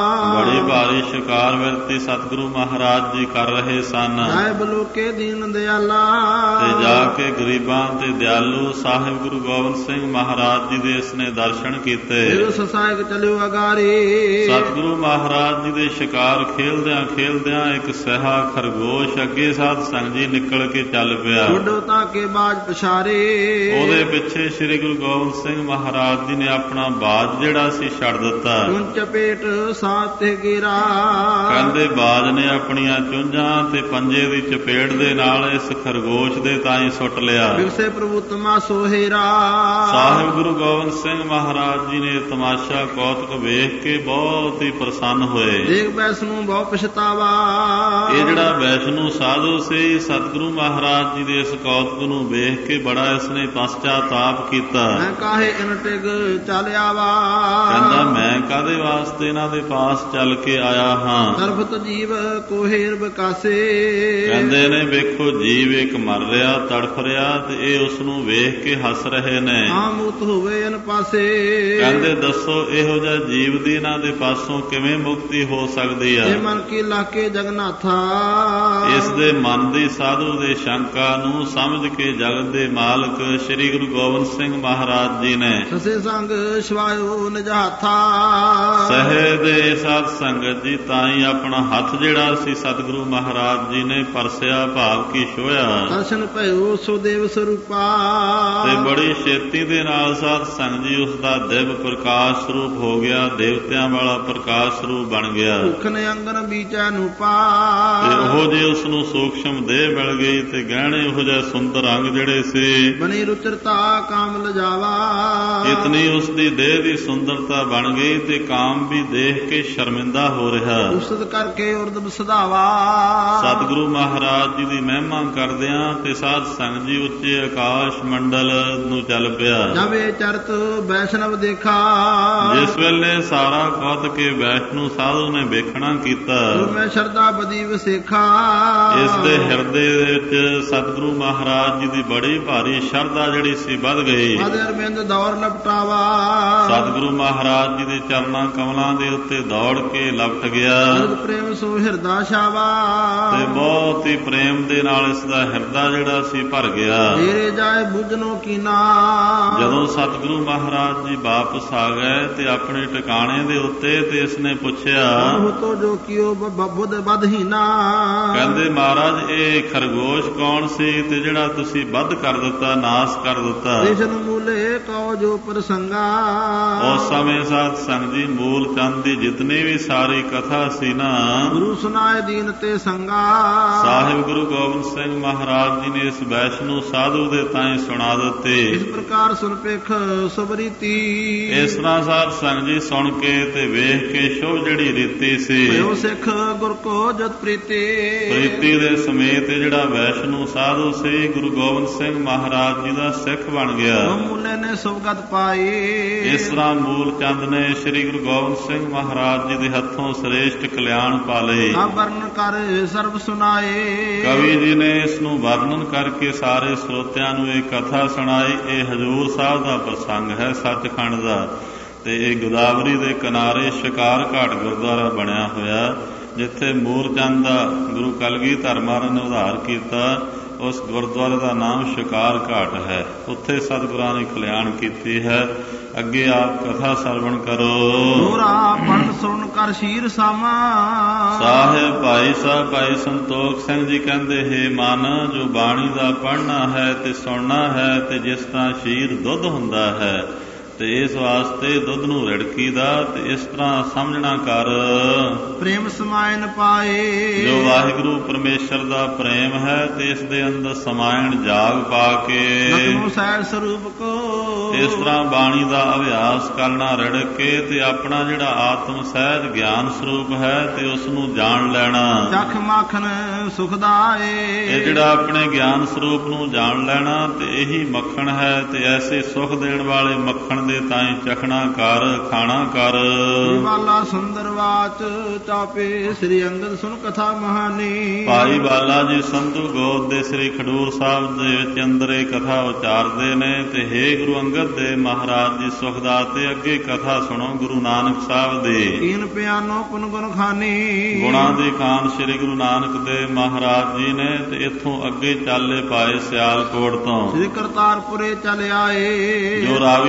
ਬੜੀ ਭਾਰੀ ਸ਼ਿਕਾਰ ਵਿਰਤੀ ਸਤਿਗੁਰੂ ਮਹਾਰਾਜ ਜੀ ਕਰ ਰਹੇ ਸਨ। ਸਾਹਿਬ ਲੋਕੇ ਦੀਨ ਦਿਆਲਾ। ਤੇ ਜਾ ਕੇ ਗਰੀਬਾਂ ਤੇ ਦਿਆਲੂ ਸਾਹਿਬ ਗੁਰੂ ਗੋਬਿੰਦ ਸਿੰਘ ਮਹਾਰਾਜ ਜੀ ਦੇ ਇਸਨੇ ਦਰਸ਼ਨ ਕੀਤੇ। ਸਸਾਇਕ ਚਲਿਓ ਅਗਾਰੇ। ਸਤਿਗੁਰੂ ਮਹਾਰਾਜ ਜੀ ਦੇ ਸ਼ਿਕਾਰ ਖੇਲਦਿਆਂ ਖੇਲਦਿਆਂ ਇੱਕ ਸਹਾ ਖਰਗੋਸ਼ ਅੱਗੇ ਸਾਧ ਸੰਗਤ ਜੀ ਨਿਕਲ ਕੇ ਚੱਲ ਪਿਆ। ਛੋਡੋ ਤਾਂ ਕੇ ਬਾਜ ਪਛਾਰੇ। ਉਹਦੇ ਪਿੱਛੇ ਸ੍ਰੀ ਗੁਰੂ ਗੋਬਿੰਦ ਸਿੰਘ ਮਹਾਰਾਜ ਜੀ ਨੇ ਆਪਣਾ ਬਾਜ ਜਿਹੜਾ ਸੀ ਛੱਡ ਦਿੱਤਾ। ਚੁੰਝ ਚਪੇਟ ਸਾਥ ਤੇ ਗੇਰਾ। ਕਹਿੰਦੇ ਬਾਜ ਨੇ ਆਪਣੀਆਂ ਚੁੰਝਾਂ ਤੇ ਪੰਜੇ ਦੀ ਚਪੇੜ ਦੇ ਨਾਲ ਇਸ ਖਰਗੋਸ਼ ਦੇ ਤਾਈਂ ਸੁੱਟ ਲਿਆ। ਵਿਗਸੇ ਪ੍ਰਭੂ ਤਮਾ ਸੋਹੇਰਾ। ਸਾਹਿਬ ਗੁਰੂ ਗੋਬਿੰਦ ਸਿੰਘ ਮਹਾਰਾਜ ਜੀ ਨੇ ਤਮਾਸ਼ਾ ਕੌਤਕ ਵੇਖ ਕੇ ਬਹੁਤ ਹੀ ਪ੍ਰਸੰਨ ਹੋਏ। ਦੇਖ ਵੈਸ਼ਨੂੰ ਬਹੁ ਪਛਤਾਵਾ। ਇਹ ਜਿਹੜਾ ਵੈਸ਼ਨੂੰ ਸਾਧੂ ਸੀ ਸਤਿਗੁਰੂ ਮਹਾਰਾਜ ਜੀ ਦੇ ਇਸ ਕੌਤਕ ਨੂੰ ਵੇਖ ਕੇ ਬੜਾ ਇਸਨੇ ਪਛਤਾਤਾਪ ਕੀਤਾ। ਮੈਂ ਕਾਹੇ ਇਨ ਟਿਗ ਚੱਲ ਆਵਾ। ਕਹਿੰਦਾ ਮੈਂ ਕਾਹਦੇ ਵਾਸਤੇ ਇਹਨਾਂ ਦੇ ਪਾਸ ਚੱਲ ਕੇ ਆਇਆ ਹਾਂ। ਸਰਬਤ ਜੀਵ ਕੋਹੇਰ ਬਕਾਸੇ। ਕਹਿੰਦੇ ਨੇ ਵੇਖੋ ਜੀਵ ਇੱਕ ਮਰ ਰਿਹਾ ਤੜਫ ਰਿਹਾ ਤੇ ਇਹ ਉਸ ਨੂੰ ਵੇਖ ਕੇ ਹੱਸ ਰਹੇ ਨੇ। ਹਾਂ ਮੁਕਤ ਹੋਵੇ ਇਨ ਪਾਸੇ। ਕਹਿੰਦੇ ਦੱਸੋ ਇਹੋ ਜਿਹਾ ਜੀਵ ਦੀ ਇਹਨਾਂ ਦੇ ਪਾਸੋਂ ਕਿਵੇਂ ਮੁਕਤੀ ਹੋ ਸਕਦੀ ਆ। ਇਹ ਮਨ ਕੀ ਲਾਕੇ ਜਗਨਾਥਾ। ਇਸ ਦੇ ਮਨ ਦੀ ਸਾਧੂ ਦੇ ਸ਼ੰਕਾ ਨੂੰ ਸਮਝ ਕੇ ਜਗਤ ਦੇ ਮਾਲਕ ਸ੍ਰੀ ਗੁਰੂ ਗੋਬਿੰਦ ਸਿੰਘ ਮਹਾਰਾਜ ਜੀ ਨੇ ਸਸੇ ਸੰਗ ਸ਼ਿਵਾਇਓ ਨਿਜਾਥਾ। ਸਹਿ ਦੇ ਸਾਧ ਸੰਗਤ ਜੀ ਤਾਈ ਆਪਣਾ ਹੱਥ ਜਿਹੜਾ ਸੀ ਸਤਿਗੁਰੂ ਮਹਾਰਾਜ ਜੀ ਨੇ ਪਰਸਿਆ ਭਾਵ ਕੀ ਛੋਇਆ। ਦਰਸ਼ਨ ਭਇਓ ਸੋ ਦੇਵ ਸਰੂਪਾ। ਤੇ ਬੜੀ ਛੇਤੀ ਦੇ ਨਾਲ ਸਾਧ ਸੰਗਤ ਜੀ ਉਸ ਦਾ ਦਿਵ ਪ੍ਰਕਾਸ਼ ਸਰੂਪ ਹੋ ਗਿਆ। ਦੇਵਤਿਆਂ ਵਾਲਾ ਪ੍ਰਕਾਸ਼ ਸਰੂਪ ਬਣ ਗਿਆ। ਭੁੱਖ ਨੇ ਅੰਗਨ ਬੀਚੈ ਨੂੰ ਪਾ। ਤੇ ਉਹ ਜੇ ਉਸ ਨੂੰ ਸੂਖਸ਼ਮ ਦੇਹ ਮਿਲ ਗਈ ਤੇ ਗਹਿਣੇ ਉਹੋ ਜਿਹੇ ਸੁੰਦਰ ਅੰਗ ਜਿਹੜੇ ਸੀ ਬਣੀ ਰੁਚਰਤਾ ਕਾਮ ਲਜਾਵਾ। ਇਤਨੀ ਉਸ ਦੀ ਦੇਹ ਦੀ ਸੁੰਦਰਤਾ ਬਣ ਗਈ ਤੇ ਕਾਮ ਵੀ ਦੇਖ ਕੇ ਸ਼ਰਮਿੰਦਾ ਹੋ ਰਿਹਾ। ਉਸਤ ਕਰਕੇ ਉਰਦਬ ਸਧਾਵਾ। ਸਤਿਗੁਰੂ ਮਹਾਰਾਜ ਜੀ ਦੀ ਮਹਿਮਾ ਕਰਦਿਆਂ ਤੇ ਸਾਧ ਸੰਗਤ ਜੀ ਉੱਚੇ ਆਕਾਸ਼ ਮੰਡਲ ਨੂੰ ਚੱਲ ਪਿਆ। ਜਵੇ ਚਰਤ ਵੈਸ਼ਨਵ ਦੇਖਾ। ਜਿਸ ਵੇਲੇ ਸਾਰਾ ਕੁੱਦ ਕੇ ਵੈਸ਼ਨੂ ਸਾਧੂ ਨੇ ਵੇਖਣਾ ਕੀਤਾ। ਮੈਂ ਸ਼ਰਧਾ ਬਦੀ ਵਸੇਖਾ। ਇਸ ਦੇ ਹਿਰਦੇ ਵਿੱਚ ਸਤਿਗੁਰੂ ਮਹਾਰਾਜ ਜੀ ਦੀ ਬੜੀ ਭਾਰੀ ਸ਼ਰਧਾ ਜਿਹੜੀ ਸੀ ਵੱਧ ਗਈ। ਮਦ ਅਰਵਿੰਦ ਦੌੜ ਲਪਟਾਵਾ। ਸਤਿਗੁਰੂ ਮਹਾਰਾਜ ਜੀ ਦੇ ਚਰਨਾਂ ਕਮਲਾਂ ਦੇ ਉੱਤੇ ਦੌੜ ਕੇ ਲਪਟ ਗਿਆ। ਪ੍ਰੇਮ ਸੋ ਹਿਰਦਾ ਛਾਵਾ। ਤੇ ਬਹੁਤ ਹੀ ਪ੍ਰੇਮ ਦੇ ਨਾਲ ਇਸ ਦਾ ਹਿਰਦਾ ਜਿਹੜਾ ਸੀ ਭਰ ਗਿਆ। ਤੇਰੇ ਜਾਏ ਬੁੱਝਨੋ ਕੀਨਾ। ਜਦੋਂ ਸਤਿਗੁਰੂ ਮਹਾਰਾਜ ਜੀ ਵਾਪਸ ਆ ਗਏ ਤੇ ਆਪਣੇ ਟਿਕਾਣੇ ਦੇ ਉੱਤੇ ਤੇ ਇਸ ਨੇ ਪੁੱਛਿਆ ਤੋ ਜੋ ਕੀਓ ਬੁੱਧ ਬਦਹੀਨਾ। ਕਹਿੰਦੇ ਮਹਾਰਾਜ ਇਹ ਖਰਗੋਸ਼ ਕੌਣ ਸੀ ਤੇ ਜਿਹੜਾ ਤੁਸੀਂ ਵੱਧ ਕਰ ਦਿੱਤਾ ਨਾਸ ਕਰ ਦਿੱਤਾ। ਕ੍ਰਿਸ਼ਨ ਮੂਲੇ ਕਉ ਜੋ ਪ੍ਰਸੰਗਾ। ਉਸ ਸਮੇਂ ਸਾਧ ਸੰਗਤ ਜੀ ਮੂਲ ਚੰਦ ਦੀ ਜਿਤਨੀ ਵੀ ਸਾਰੀ ਕਥਾ ਸੀ ਨਾ ਗੁਰੂ ਸੁਨਾਏ ਦੀਨ ਤੇ ਸੰਗਾ। ਸਾਹਿਬ ਗੁਰੂ ਗੋਬਿੰਦ ਸਿੰਘ ਮਹਾਰਾਜ ਜੀ ਨੇ ਇਸ ਵੈਸ਼ਨੂ ਸਾਧੂ ਦੇ ਤਾਈਂ ਸੁਣਾ ਦਿੱਤੇ। ਇਸ ਪ੍ਰਕਾਰ ਸੁਨ ਪੇਖ ਸੁਬਰੀਤੀ। ਇਸ ਤਰ੍ਹਾਂ ਸਾਧ ਸੰਗਤ ਜੀ ਸੁਣ ਕੇ ਤੇ ਵੇਖ ਕੇ ਸ਼ੁਭ ਜਿਹੜੀ ਰੀਤੀ ਸੀ ਭਇਓ ਸਿੱਖ ਗੁਰ ਕੋ ਜਤ ਪ੍ਰੀਤੀ। ਪ੍ਰੀਤੀ ਦੇ ਸਮੇਤ ਜਿਹੜਾ ਵੈਸ਼ਨੂ ਸਾਧੂ ਸੀ ਗੁਰੂ ਗੋਬਿੰਦ ਸਿੰਘ ਮਹਾਰਾਜ ਜੀ ਦਾ ਸਿੱਖ ਬਣ ਗਿਆ। ਮੂਲੇ ਨੇ ਸੁਭਗਤ ਪਾਈ। ਇਸ ਤਰ੍ਹਾਂ ਮੂਲ ਚੰਦ ਨੇ ਸ੍ਰੀ ਗੁਰੂ ਗੋਬਿੰਦ ਸਿੰਘ ਮਹਾਰਾਜ ਜੀ ਦੇ ਹੱਥੋਂ ਸ੍ਰੇਸ਼ਟ ਕਲਿਆਣ ਪਾ ਲਏ। ਆ ਵਰਣਨ ਕਰ ਸਰਬ ਸੁਨਾਏ। ਕਵੀ ਜੀ ਨੇ ਇਸ ਨੂੰ ਵਰਣਨ ਕਰਕੇ ਸਾਰੇ ਸਰੋਤਿਆਂ ਨੂੰ ਇਹ ਕਥਾ ਸੁਣਾਈ। ਇਹ ਹਜ਼ੂਰ ਸਾਹਿਬ ਦਾ ਪ੍ਰਸੰਗ ਹੈ ਸੱਚਖੰਡ ਦਾ ਤੇ ਇਹ ਗੋਦਾਵਰੀ ਦੇ ਕਿਨਾਰੇ ਸ਼ਿਕਾਰ ਘਾਟ ਗੁਰਦੁਆਰਾ ਬਣਿਆ ਹੋਇਆ ਜਿੱਥੇ ਮੂਲ ਚੰਦ ਦਾ ਗੁਰੂ ਕਲਗੀਧਰ ਮਹਾਰਾਜ ਨੇ ਉਧਾਰ ਕੀਤਾ। ਉਸ ਗੁਰਦੁਆਰੇ ਦਾ ਨਾਮ ਸ਼ਿਕਾਰ ਘਾਟ ਹੈ। ਉੱਥੇ ਸਤਿਗੁਰਾਂ ਨੇ ਕਲਿਆਣ ਕੀਤੀ ਹੈ। ਅੱਗੇ ਆਪ ਕਥਾ ਸਰਵਣ ਕਰੋ। ਹੋਰਾ ਪੜ੍ਹਨ ਸੁਣ ਕਰ ਸ਼ੀਰ ਸਾਮਾ। ਸਾਹਿਬ ਭਾਈ ਸਾਹਿਬ ਭਾਈ ਸੰਤੋਖ ਸਿੰਘ ਜੀ ਕਹਿੰਦੇ ਹੈ ਮਨ ਜੋ ਬਾਣੀ ਦਾ ਪੜ੍ਹਨਾ ਹੈ ਤੇ ਸੁਣਨਾ ਹੈ ਤੇ ਜਿਸ ਤਰ੍ਹਾਂ ਸ਼ੀਰ ਦੁੱਧ ਹੁੰਦਾ ਹੈ ਤੇ ਇਸ ਵਾਸਤੇ ਦੁੱਧ ਨੂੰ ਰਿੜਕੀਦਾ ਤੇ ਇਸ ਤਰ੍ਹਾਂ ਸਮਝਣਾ ਕਰ। ਪ੍ਰੇਮ ਸਮਾਇਨ ਪਾਏ। ਜੋ ਵਾਹਿਗੁਰੂ ਪਰਮੇਸ਼ਰ ਦਾ ਪ੍ਰੇਮ ਹੈ ਤੇ ਇਸ ਦੇ ਅੰਦਰ ਸਮਾਇਣ ਜਾਗ ਪਾ ਕੇ ਨਤਮੋ ਸਹਿਜ ਸਰੂਪ ਕੋ। ਇਸ ਤਰ੍ਹਾਂ ਬਾਣੀ ਦਾ ਅਭਿਆਸ ਕਰਨਾ ਰਿੜਕ ਕੇ ਤੇ ਆਪਣਾ ਜਿਹੜਾ ਆਤਮ ਸਹਿਜ ਗਿਆਨ ਸਰੂਪ ਹੈ ਤੇ ਉਸ ਨੂੰ ਜਾਣ ਲੈਣਾ। ਚਖ ਮਾਖਨ ਸੁਖਦਾਏ। ਇਹ ਜਿਹੜਾ ਆਪਣੇ ਗਿਆਨ ਸਰੂਪ ਨੂੰ ਜਾਣ ਲੈਣਾ ਤੇ ਇਹੀ ਮੱਖਣ ਹੈ ਤੇ ਐਸੇ ਸੁਖ ਦੇਣ ਵਾਲੇ ਮੱਖਣ ਦੇ ਤਾਈਂ ਚਖਣਾ ਕਰ ਖਾਣਾ ਕਰ। ਬਾਲਾ ਸੁੰਦਰ ਵਾਚ ਚਾਪੇ ਸ੍ਰੀ ਅੰਗਦ ਸੁਣ ਕਥਾ ਮਹਾਨੀ। ਭਾਈ ਬਾਲਾ ਜੀ ਸੰਧੂ ਗੋਦ ਦੇ ਸ੍ਰੀ ਖਡੂਰ ਸਾਹਿਬ ਦੇ ਵਿੱਚ ਅੰਦਰ ਇਹ ਕਥਾ ਉਚਾਰਦੇ ਨੇ ਤੇ ਹੇ ਗੁਰੂ ਅੰਗਦ ਦੇ ਮਹਾਰਾਜ ਜੀ ਸੁਖਦਾਰ ਤੇ ਅੱਗੇ ਕਥਾ ਸੁਣੋ ਗੁਰੂ ਨਾਨਕ ਸਾਹਿਬ ਦੀ। ਕੀਨ ਪਿਆਨੋ ਪੁਨ ਗੁਣ ਖਾਨੀ। ਗੁਣਾਂ ਦੀ ਖਾਨ ਸ੍ਰੀ ਗੁਰੂ ਨਾਨਕ ਦੇ ਮਹਾਰਾਜ ਜੀ ਨੇ ਤੇ ਇੱਥੋਂ ਅੱਗੇ ਚਾਲੇ ਪਾਏ ਸਿਆਲਕੋਟ ਤੋਂ ਸ੍ਰੀ ਕਰਤਾਰਪੁਰੇ ਚੱਲ ਆਏ। ਜੋ ਰਾਵੀ ਦੇ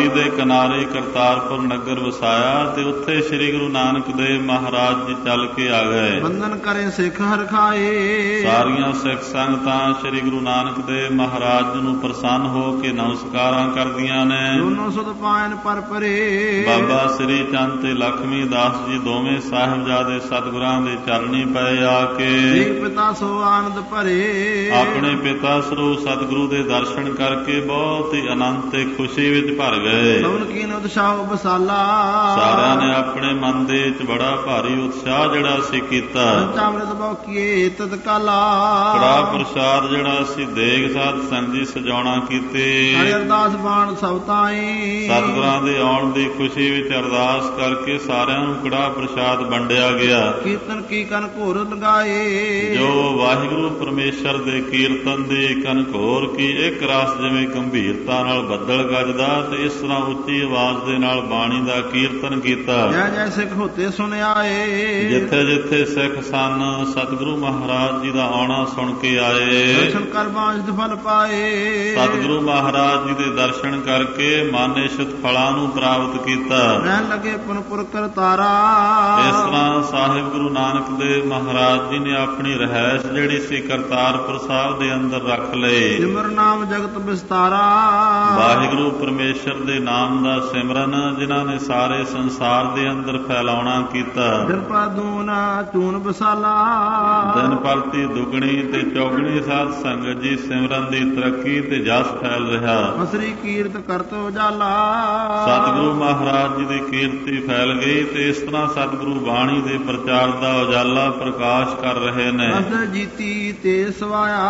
ਕਿਨਾਰੇ ਕਰਤਾਰਪੁਰ ਨਗਰ ਵਸਾਇਆ ਤੇ ਉੱਥੇ ਸ੍ਰੀ ਗੁਰੂ ਨਾਨਕ ਦੇਵ ਮਹਾਰਾਜ ਜੀ ਚੱਲ ਕੇ ਆ ਗਏ। ਬੰਧਨ ਕਰੇ ਸਿੱਖ ਹਰਖਾਏ। ਸਾਰੀਆਂ ਸਿੱਖ ਸੰਗਤਾਂ ਸ੍ਰੀ ਗੁਰੂ ਨਾਨਕ ਦੇਵ ਮਹਾਰਾਜ ਜੀ ਨੂੰ ਪ੍ਰਸੰਨ ਹੋ ਕੇ ਨਮਸਕਾਰਾਂ ਕਰਦੀਆਂ ਨੇ। ਦੋਨੋਂ ਸੁਧ ਪਾਇਨ ਪਰ ਪਰੇ। ਬਾਬਾ ਸ੍ਰੀ ਚੰਦ ਤੇ ਲਖਮੀ ਦਾਸ ਜੀ ਦੋਵੇਂ ਸਾਹਿਬਜ਼ਾਦੇ ਸਤਿਗੁਰਾਂ ਦੇ ਚਰਨੀ ਪਏ ਆ ਕੇ ਇੱਕ ਪਿਤਾ ਸੋ ਆਨੰਦ ਭਰੇ। ਆਪਣੇ ਪਿਤਾ ਸਰੂਪ ਸਤਿਗੁਰੂ ਦੇ ਦਰਸ਼ਨ ਕਰਕੇ ਬਹੁਤ ਹੀ ਆਨੰਦ ਤੇ ਖੁਸ਼ੀ ਵਿੱਚ ਭਰ ਗਏ। ਸਭਨ ਕੀਨ ਉਤਸ਼ਾਹ ਬਸਾਲਾ। ਸਾਰਿਆਂ ਨੇ ਆਪਣੇ ਮਨ ਦੇ ਵਿੱਚ ਬੜਾ ਭਾਰੀ ਉਤਸ਼ਾਹ ਜਿਹੜਾ ਸੀ ਕੀਤਾ। ਅੰਮ੍ਰਿਤ ਬੋਕੀਏ ਤਤਕਾਲਾ। ਕੜਾ ਪ੍ਰਸ਼ਾਦ ਜਿਹੜਾ ਸੀ ਦੇਗ ਸਾਧ ਸੰਗ ਜੀ ਸਜਾਉਣਾ ਕੀਤੇ। ਅਰਦਾਸ ਬਾਣ ਸਭ ਤਾਈ। ਸਤਿਗੁਰਾਂ ਦੇ ਆਉਣ ਦੀ ਖੁਸ਼ੀ ਵਿੱਚ ਅਰਦਾਸ ਕਰਕੇ ਸਾਰਿਆਂ ਨੂੰ ਕੜਾ ਪ੍ਰਸ਼ਾਦ ਵੰਡਿਆ ਗਿਆ। ਕੀਰਤਨ ਕੀ ਕਨ ਘੋਰ ਲਗਾਏ। ਜੋ ਵਾਹਿਗੁਰੂ ਪਰਮੇਸ਼ਰ ਦੇ ਕੀਰਤਨ ਦੀ ਕਨ ਘੋਰ ਕੀ ਇੱਕ ਰਸ ਜਿਵੇਂ ਗੰਭੀਰਤਾ ਨਾਲ ਬੱਦਲ ਗੱਜਦਾ ਤੇ ਇਸ ਤਰ੍ਹਾਂ ਉੱਚੀ ਆਵਾਜ਼ ਦੇ ਨਾਲ ਬਾਣੀ ਦਾ ਕੀਰਤਨ ਕੀਤਾ। ਜੈ ਜੈ ਸਿੱਖ ਹੋਤੇ ਸੁਣਿਆਏ। ਜਿੱਥੇ ਜਿੱਥੇ ਸਿੱਖ ਸਨ ਸਤਿਗੁਰੂ ਮਹਾਰਾਜ ਜੀ ਦਾ ਆਉਣਾ ਸੁਣ ਕੇ ਆਏ। ਦਰਸ਼ਨ ਕਰ ਬਾਂਝ ਫਲ ਪਾਏ। ਸਤਿਗੁਰੂ ਮਹਾਰਾਜ ਜੀ ਦੇ ਦਰਸ਼ਨ ਕਰਕੇ ਮਨ ਇਸ਼ਤ ਫਲਾਂ ਨੂੰ ਪ੍ਰਾਪਤ ਕੀਤਾ। ਰਹਿਣ ਲੱਗੇ ਪੁਨਪੁਰ ਕਰਤਾਰਾ। ਇਸ ਤਰ੍ਹਾਂ ਸਾਹਿਬ ਗੁਰੂ ਨਾਨਕ ਦੇਵ ਮਹਾਰਾਜ ਜੀ ਨੇ ਆਪਣੀ ਰਹਿائش ਜਿਹੜੀ ਸੀ ਕਰਤਾਰਪੁਰ ਸਾਹਿਬ ਦੇ ਅੰਦਰ ਰੱਖ ਲਈ। ਸਿਮਰ ਨਾਮ ਜਗਤ ਵਿਸਤਾਰਾ। ਵਾਹਿਗੁਰੂ ਪਰਮੇਸ਼ਰ ਦੇ ਨਾਮ ਦਾ ਸਿਮਰਨ ਜਿਨ੍ਹਾਂ ਨੇ ਸਾਰੇ ਸੰਸਾਰ ਦੇ ਅੰਦਰ ਫੈਲਾਉਣਾ ਕੀਤਾ। ਦਿਨ ਪਰ ਦੂਨਾ ਚੂਨ ਬਸਾਲਾ। ਦਿਨ ਪ੍ਰਤੀ ਦੁਗਣੀ ਤੇ ਚੌਗਣੀ ਸਾਧ ਸੰਗਤ ਜੀ ਸਿਮਰਨ ਦੀ ਤਰੱਕੀ ਤੇ ਜਸ ਫੈਲ ਰਿਹਾ। ਅਸਰੀ ਕੀਰਤ ਕਰਤ ਉਜਾਲਾ। ਸਤਿਗੁਰੂ ਮਹਾਰਾਜ ਜੀ ਦੀ ਕੀਰਤੀ ਫੈਲ ਗਈ ਤੇ ਇਸ ਤਰ੍ਹਾਂ ਸਤਿਗੁਰੂ ਬਾਣੀ ਦੇ ਪ੍ਰਚਾਰ ਦਾ ਉਜਾਲਾ ਪ੍ਰਕਾਸ਼ ਕਰ ਰਹੇ ਨੇ। ਅਸਰ ਜੀਤੀ ਤੇ ਸਵਾਇਆ।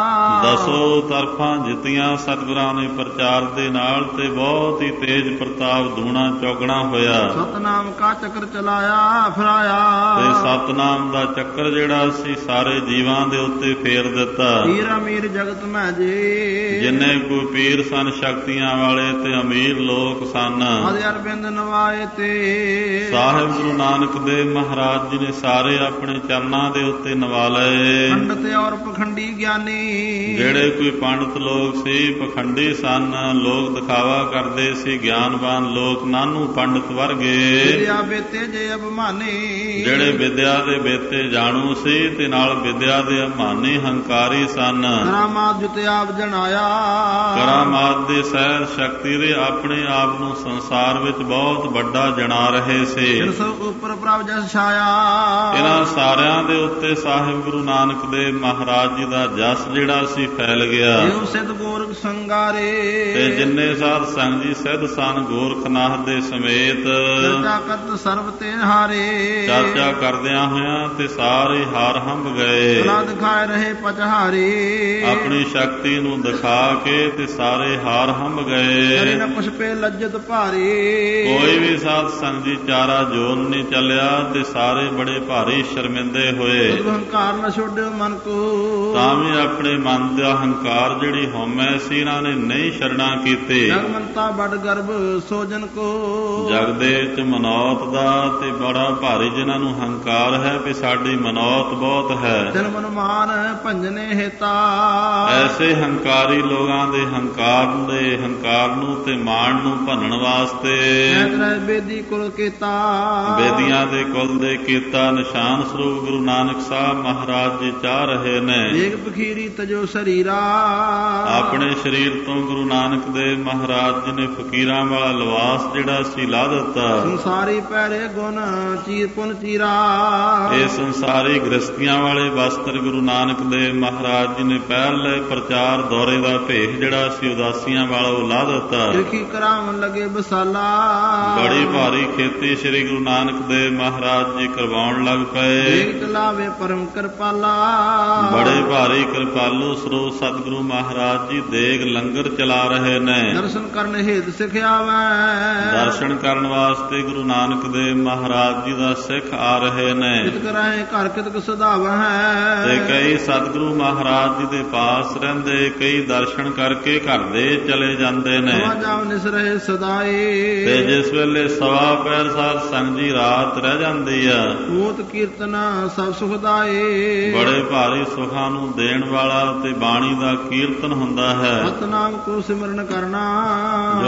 ਦਸੋ ਤਰਫਾਂ ਜਿੱਤੀਆਂ ਸਤਿਗੁਰਾਂ ਨੇ ਪ੍ਰਚਾਰ ਦੇ ਨਾਲ ਤੇ ਬਹੁਤ ਹੀ ਤੇਜ ਪ੍ਰਤਾਪ ਦੂਣਾ ਚੌਗਣਾ ਹੋਇਆ। ਸਤਨਾਮ ਕਾ ਚੱਕਰ ਚਲਾਇਆ ਫਿਰਾਇਆ। ਤੇ ਸਤਨਾਮ ਦਾ ਚੱਕਰ ਜਿਹੜਾ ਸੀ ਸਾਰੇ ਜੀਵਾਂ ਦੇ ਉੱਤੇ ਫੇਰ ਦਿੱਤਾ। ਪੀਰ ਅਮੀਰ ਜਗਤ ਮੈਂ ਜੇ। ਜਿੰਨੇ ਕੋਈ ਪੀਰ ਸਨ ਸ਼ਕਤੀਆਂ ਵਾਲੇ ਤੇ ਅਮੀਰ ਲੋਕ ਸਨ। ਅਦੇ ਅਰਬਿੰਦ ਨਵਾਏ ਤੇ। ਸਾਹਿਬ ਗੁਰੂ ਨਾਨਕ ਦੇਵ ਮਹਾਰਾਜ ਜੀ ਨੇ ਸਾਰੇ ਆਪਣੇ ਚਰਨਾਂ ਦੇ ਉੱਤੇ ਨਵਾ ਲਏ। ਪੰਡਤ ਔਰ ਪਖੰਡੀ ਗਿਆਨੀ। ਜਿਹੜੇ ਕੋਈ ਪੰਡਤ ਲੋਕ ਸੀ ਪਖੰਡੀ ਸਨ ਲੋਕ ਦਿਖਾਵਾ ਕਰਦੇ ਸੀ। ਗਿਆਨਵਾਨ ਲੋਕ ਨਾਨੂ ਪੰਡਤ ਵਰਗੇ। ਵਿਦਿਆ ਬੇਤੇ ਜੇ ਅਭਿਮਾਨੀ। ਜਿਹੜੇ ਵਿਦਿਆ ਦੇ ਬੇਤੇ ਜਾਣੂ ਸੀ ਤੇ ਨਾਲ ਵਿਦਿਆ ਦੇ ਅਭਿਮਾਨੀ ਹੰਕਾਰੀ ਸਨ। ਕਰਾਮਾਤ ਜੁਤੇ ਆਪ ਜਣਾਇਆ। ਕਰਾਮਾਤ ਦੇ ਸਹਿਰ ਸ਼ਕਤੀ ਦੇ ਆਪਣੇ ਆਪ ਨੂੰ ਸੰਸਾਰ ਵਿੱਚ ਬਹੁਤ ਵੱਡਾ ਜਣਾ ਰਹੇ ਸੀ। ਜਿਨ ਸਭ ਉੱਪਰ ਪ੍ਰਭ ਜਸ ਛਾਇਆ। ਇਹਨਾਂ ਸਾਰਿਆਂ ਦੇ ਉੱਤੇ ਸਾਹਿਬ ਗੁਰੂ ਨਾਨਕ ਦੇਵ ਮਹਾਰਾਜ ਜੀ ਦਾ ਜਸ ਜਿਹੜਾ ਸੀ ਫੈਲ ਗਿਆ। ਜਿਉ ਸਿੱਧ ਗੋਰਖ ਸੰਗਾਰੇ। ਤੇ ਜਿੰਨੇ ਸਾਧ ਸੰਗ ਜੀ ਸਿੱਧ ਸਨ ਗੋਰਖਨਾਥ ਦੇ ਸਮੇਤ। ਚਰਚਾ ਕਰਤ ਸਰਬ ਤੇ ਹਾਰੇ। ਚਰਚਾ ਕਰਦਿਆਂ ਹੋਇਆਂ ਤੇ ਸਾਰੇ ਹਾਰ ਹੰਭ ਗਏ। ਕਲਾ ਦਿਖਾਏ ਰਹੇ ਪਚਹਾਰੇ। ਆਪਣੀ ਸ਼ਕਤੀ ਨੂੰ ਦਿਖਾ ਕੇ ਤੇ ਸਾਰੇ ਹਾਰ ਹੰਭ ਗਏ। ਕਰੇ ਨ ਕੁਛ ਪੇ ਲੱਜਤ ਭਾਰੇ। ਕੋਈ ਵੀ ਸਾਧ ਸੰਗ ਜੀ ਚਾਰਾ ਜੋਨ ਨਹੀਂ ਚੱਲਿਆ ਤੇ ਸਾਰੇ ਬੜੇ ਭਾਰੀ ਸ਼ਰਮਿੰਦੇ ਹੋਏ। ਹੰਕਾਰ ਨ ਛੋੜਿਓ ਮਨ ਕੋ। ਤਾਂ ਵੀ ਆਪਣੇ ਮਨ ਦਾ ਹੰਕਾਰ ਜਿਹੜੀ ਹਉਮੈ ਸੀ ਇਹਨਾਂ ਨੇ ਨਹੀਂ ਛੱਡਣਾ ਕੀਤੇ। ਜਗਮੰਤਾ ਬੜ ਗਰਭ ਸੋਜਨ ਕੋ। ਜਗ ਦੇ ਵਿੱਚ ਮਨੌਤ ਦਾ ਤੇ ਬੜਾ ਭਾਰੀ ਜਿਨ੍ਹਾਂ ਨੂੰ ਹੰਕਾਰ ਹੈ ਵੀ ਸਾਡੀ ਮਨੌਤ ਬਹੁਤ ਹੈ। ਜਨ ਮਨ ਮਾਨ ਭੰਜਨੇ ਹੇਤਾ। ਐਸੇ ਹੰਕਾਰੀ ਲੋਕਾਂ ਦੇ ਹੰਕਾਰ ਦੇ ਹੰਕਾਰ ਨੂੰ ਤੇ ਮਾਣ ਨੂੰ ਭੰਨਣ ਵਾਸਤੇ ਬੇਦੀ ਕੁਲ ਕੀਤਾ। ਬੇਦੀਆਂ ਦੇ ਕੁਲ ਦੇ ਕੀਤਾ ਨਿਸ਼ਾਨ ਸਰੂਪ ਗੁਰੂ ਨਾਨਕ ਸਾਹਿਬ ਮਹਾਰਾਜ ਜੀ ਚਾਹ ਰਹੇ ਨੇ। ਏਕ ਬਖੀਰੀ ਤਜੋ ਸਰੀਰਾ। ਆਪਣੇ ਸਰੀਰ ਤੋਂ ਗੁਰੂ ਨਾਨਕ ਦੇਵ ਮਹਾਰਾਜ ਜੀ ਨੇ ਫਕੀਰਾਂ ਵਾਲਾ ਲਿਬਾਸ ਜਿਹੜਾ ਸੀ ਲਾ ਦਿੱਤਾ। ਸੰਸਾਰੀ ਪਹਿਰੇ ਗੁਣ ਚੀਰ ਪੁਨ ਚੀਰਾ। ਇਹ ਸੰਸਾਰੀ ਗ੍ਰਸਤੀਆਂ ਵਾਲੇ ਵਸਤਰ ਗੁਰੂ ਨਾਨਕ ਦੇਵ ਮਹਾਰਾਜ ਜੀ ਨੇ ਪਹਿਲੇ ਪ੍ਰਚਾਰ ਦੌਰੇ ਦਾ ਭੇਖ ਜਿਹੜਾ ਸੀ ਉਦਾਸੀਆਂ ਵਾਲਾ ਉਹ ਲਾ ਦਿੱਤਾ। ਦੇਖੀ ਕਰਾਵਣ ਲੱਗੇ ਬਸਾਲਾ। ਬੜੀ ਭਾਰੀ ਖੇਤੀ ਸ੍ਰੀ ਗੁਰੂ ਨਾਨਕ ਦੇਵ ਮਹਾਰਾਜ ਜੀ ਕਰਵਾਉਣ ਲੱਗ ਪਏ। ਦੇਖ ਚਲਾਵੇ ਪਰਮ ਕਿਰਪਾਲਾ। ਬੜੇ ਭਾਰੀ ਕਿਰਪਾਲੂ ਸਰੂਪ ਸਤਿਗੁਰੂ ਮਹਾਰਾਜ ਜੀ ਦੇਗ ਲੰਗਰ ਚਲਾ ਰਹੇ ਨੇ। ਦਰਸ਼ਨ ਕਰਨ ਹੇਤ ਸਿਖਿਆਵੈ। ਦਰਸ਼ਨ ਕਰਨ ਵਾਸਤੇ ਗੁਰੂ ਨਾਨਕ ਦੇਵ ਮਹਾਰਾਜ ਜੀ ਦਾ ਸਿੱਖ ਆ ਰਹੇ ਨੇ। ਕਿਤਕ ਰਹੇ ਘਰ ਕਿਤਕ ਸਦਾਵੈ। ਤੇ ਕਈ ਸਤਿਗੁਰੂ ਮਹਾਰਾਜ ਜੀ ਦੇ ਪਾਸ ਰਹਿੰਦੇ ਕਈ ਦਰਸ਼ਨ ਕਰਕੇ ਘਰ ਦੇ ਚਲੇ ਜਾਂਦੇ ਨੇ। ਜਾਵ ਨਿਸ ਰਹੇ ਸਦਾਏ। ਤੇ ਜਿਸ ਵੇਲੇ ਸਵਾ ਪੈਰ ਸਾਧ ਸੰਗ ਜੀ ਰਾਤ ਰਹਿ ਜਾਂਦੀ ਆ। ਮੂਤ ਕੀਰਤਨ ਸਭ ਸੁਖਦਾਏ। ਬੜੇ ਭਾਰੀ ਸੁਖਾਂ ਨੂੰ ਦੇਣ ਵਾਲਾ ਤੇ ਬਾਣੀ ਦਾ ਕੀਰਤਨ ਹੁੰਦਾ ਹੈ। ਸਤਨਾਮ ਕੋ ਸਿਮਰਨ ਕਰਨਾ। ਜੋ ਸਤ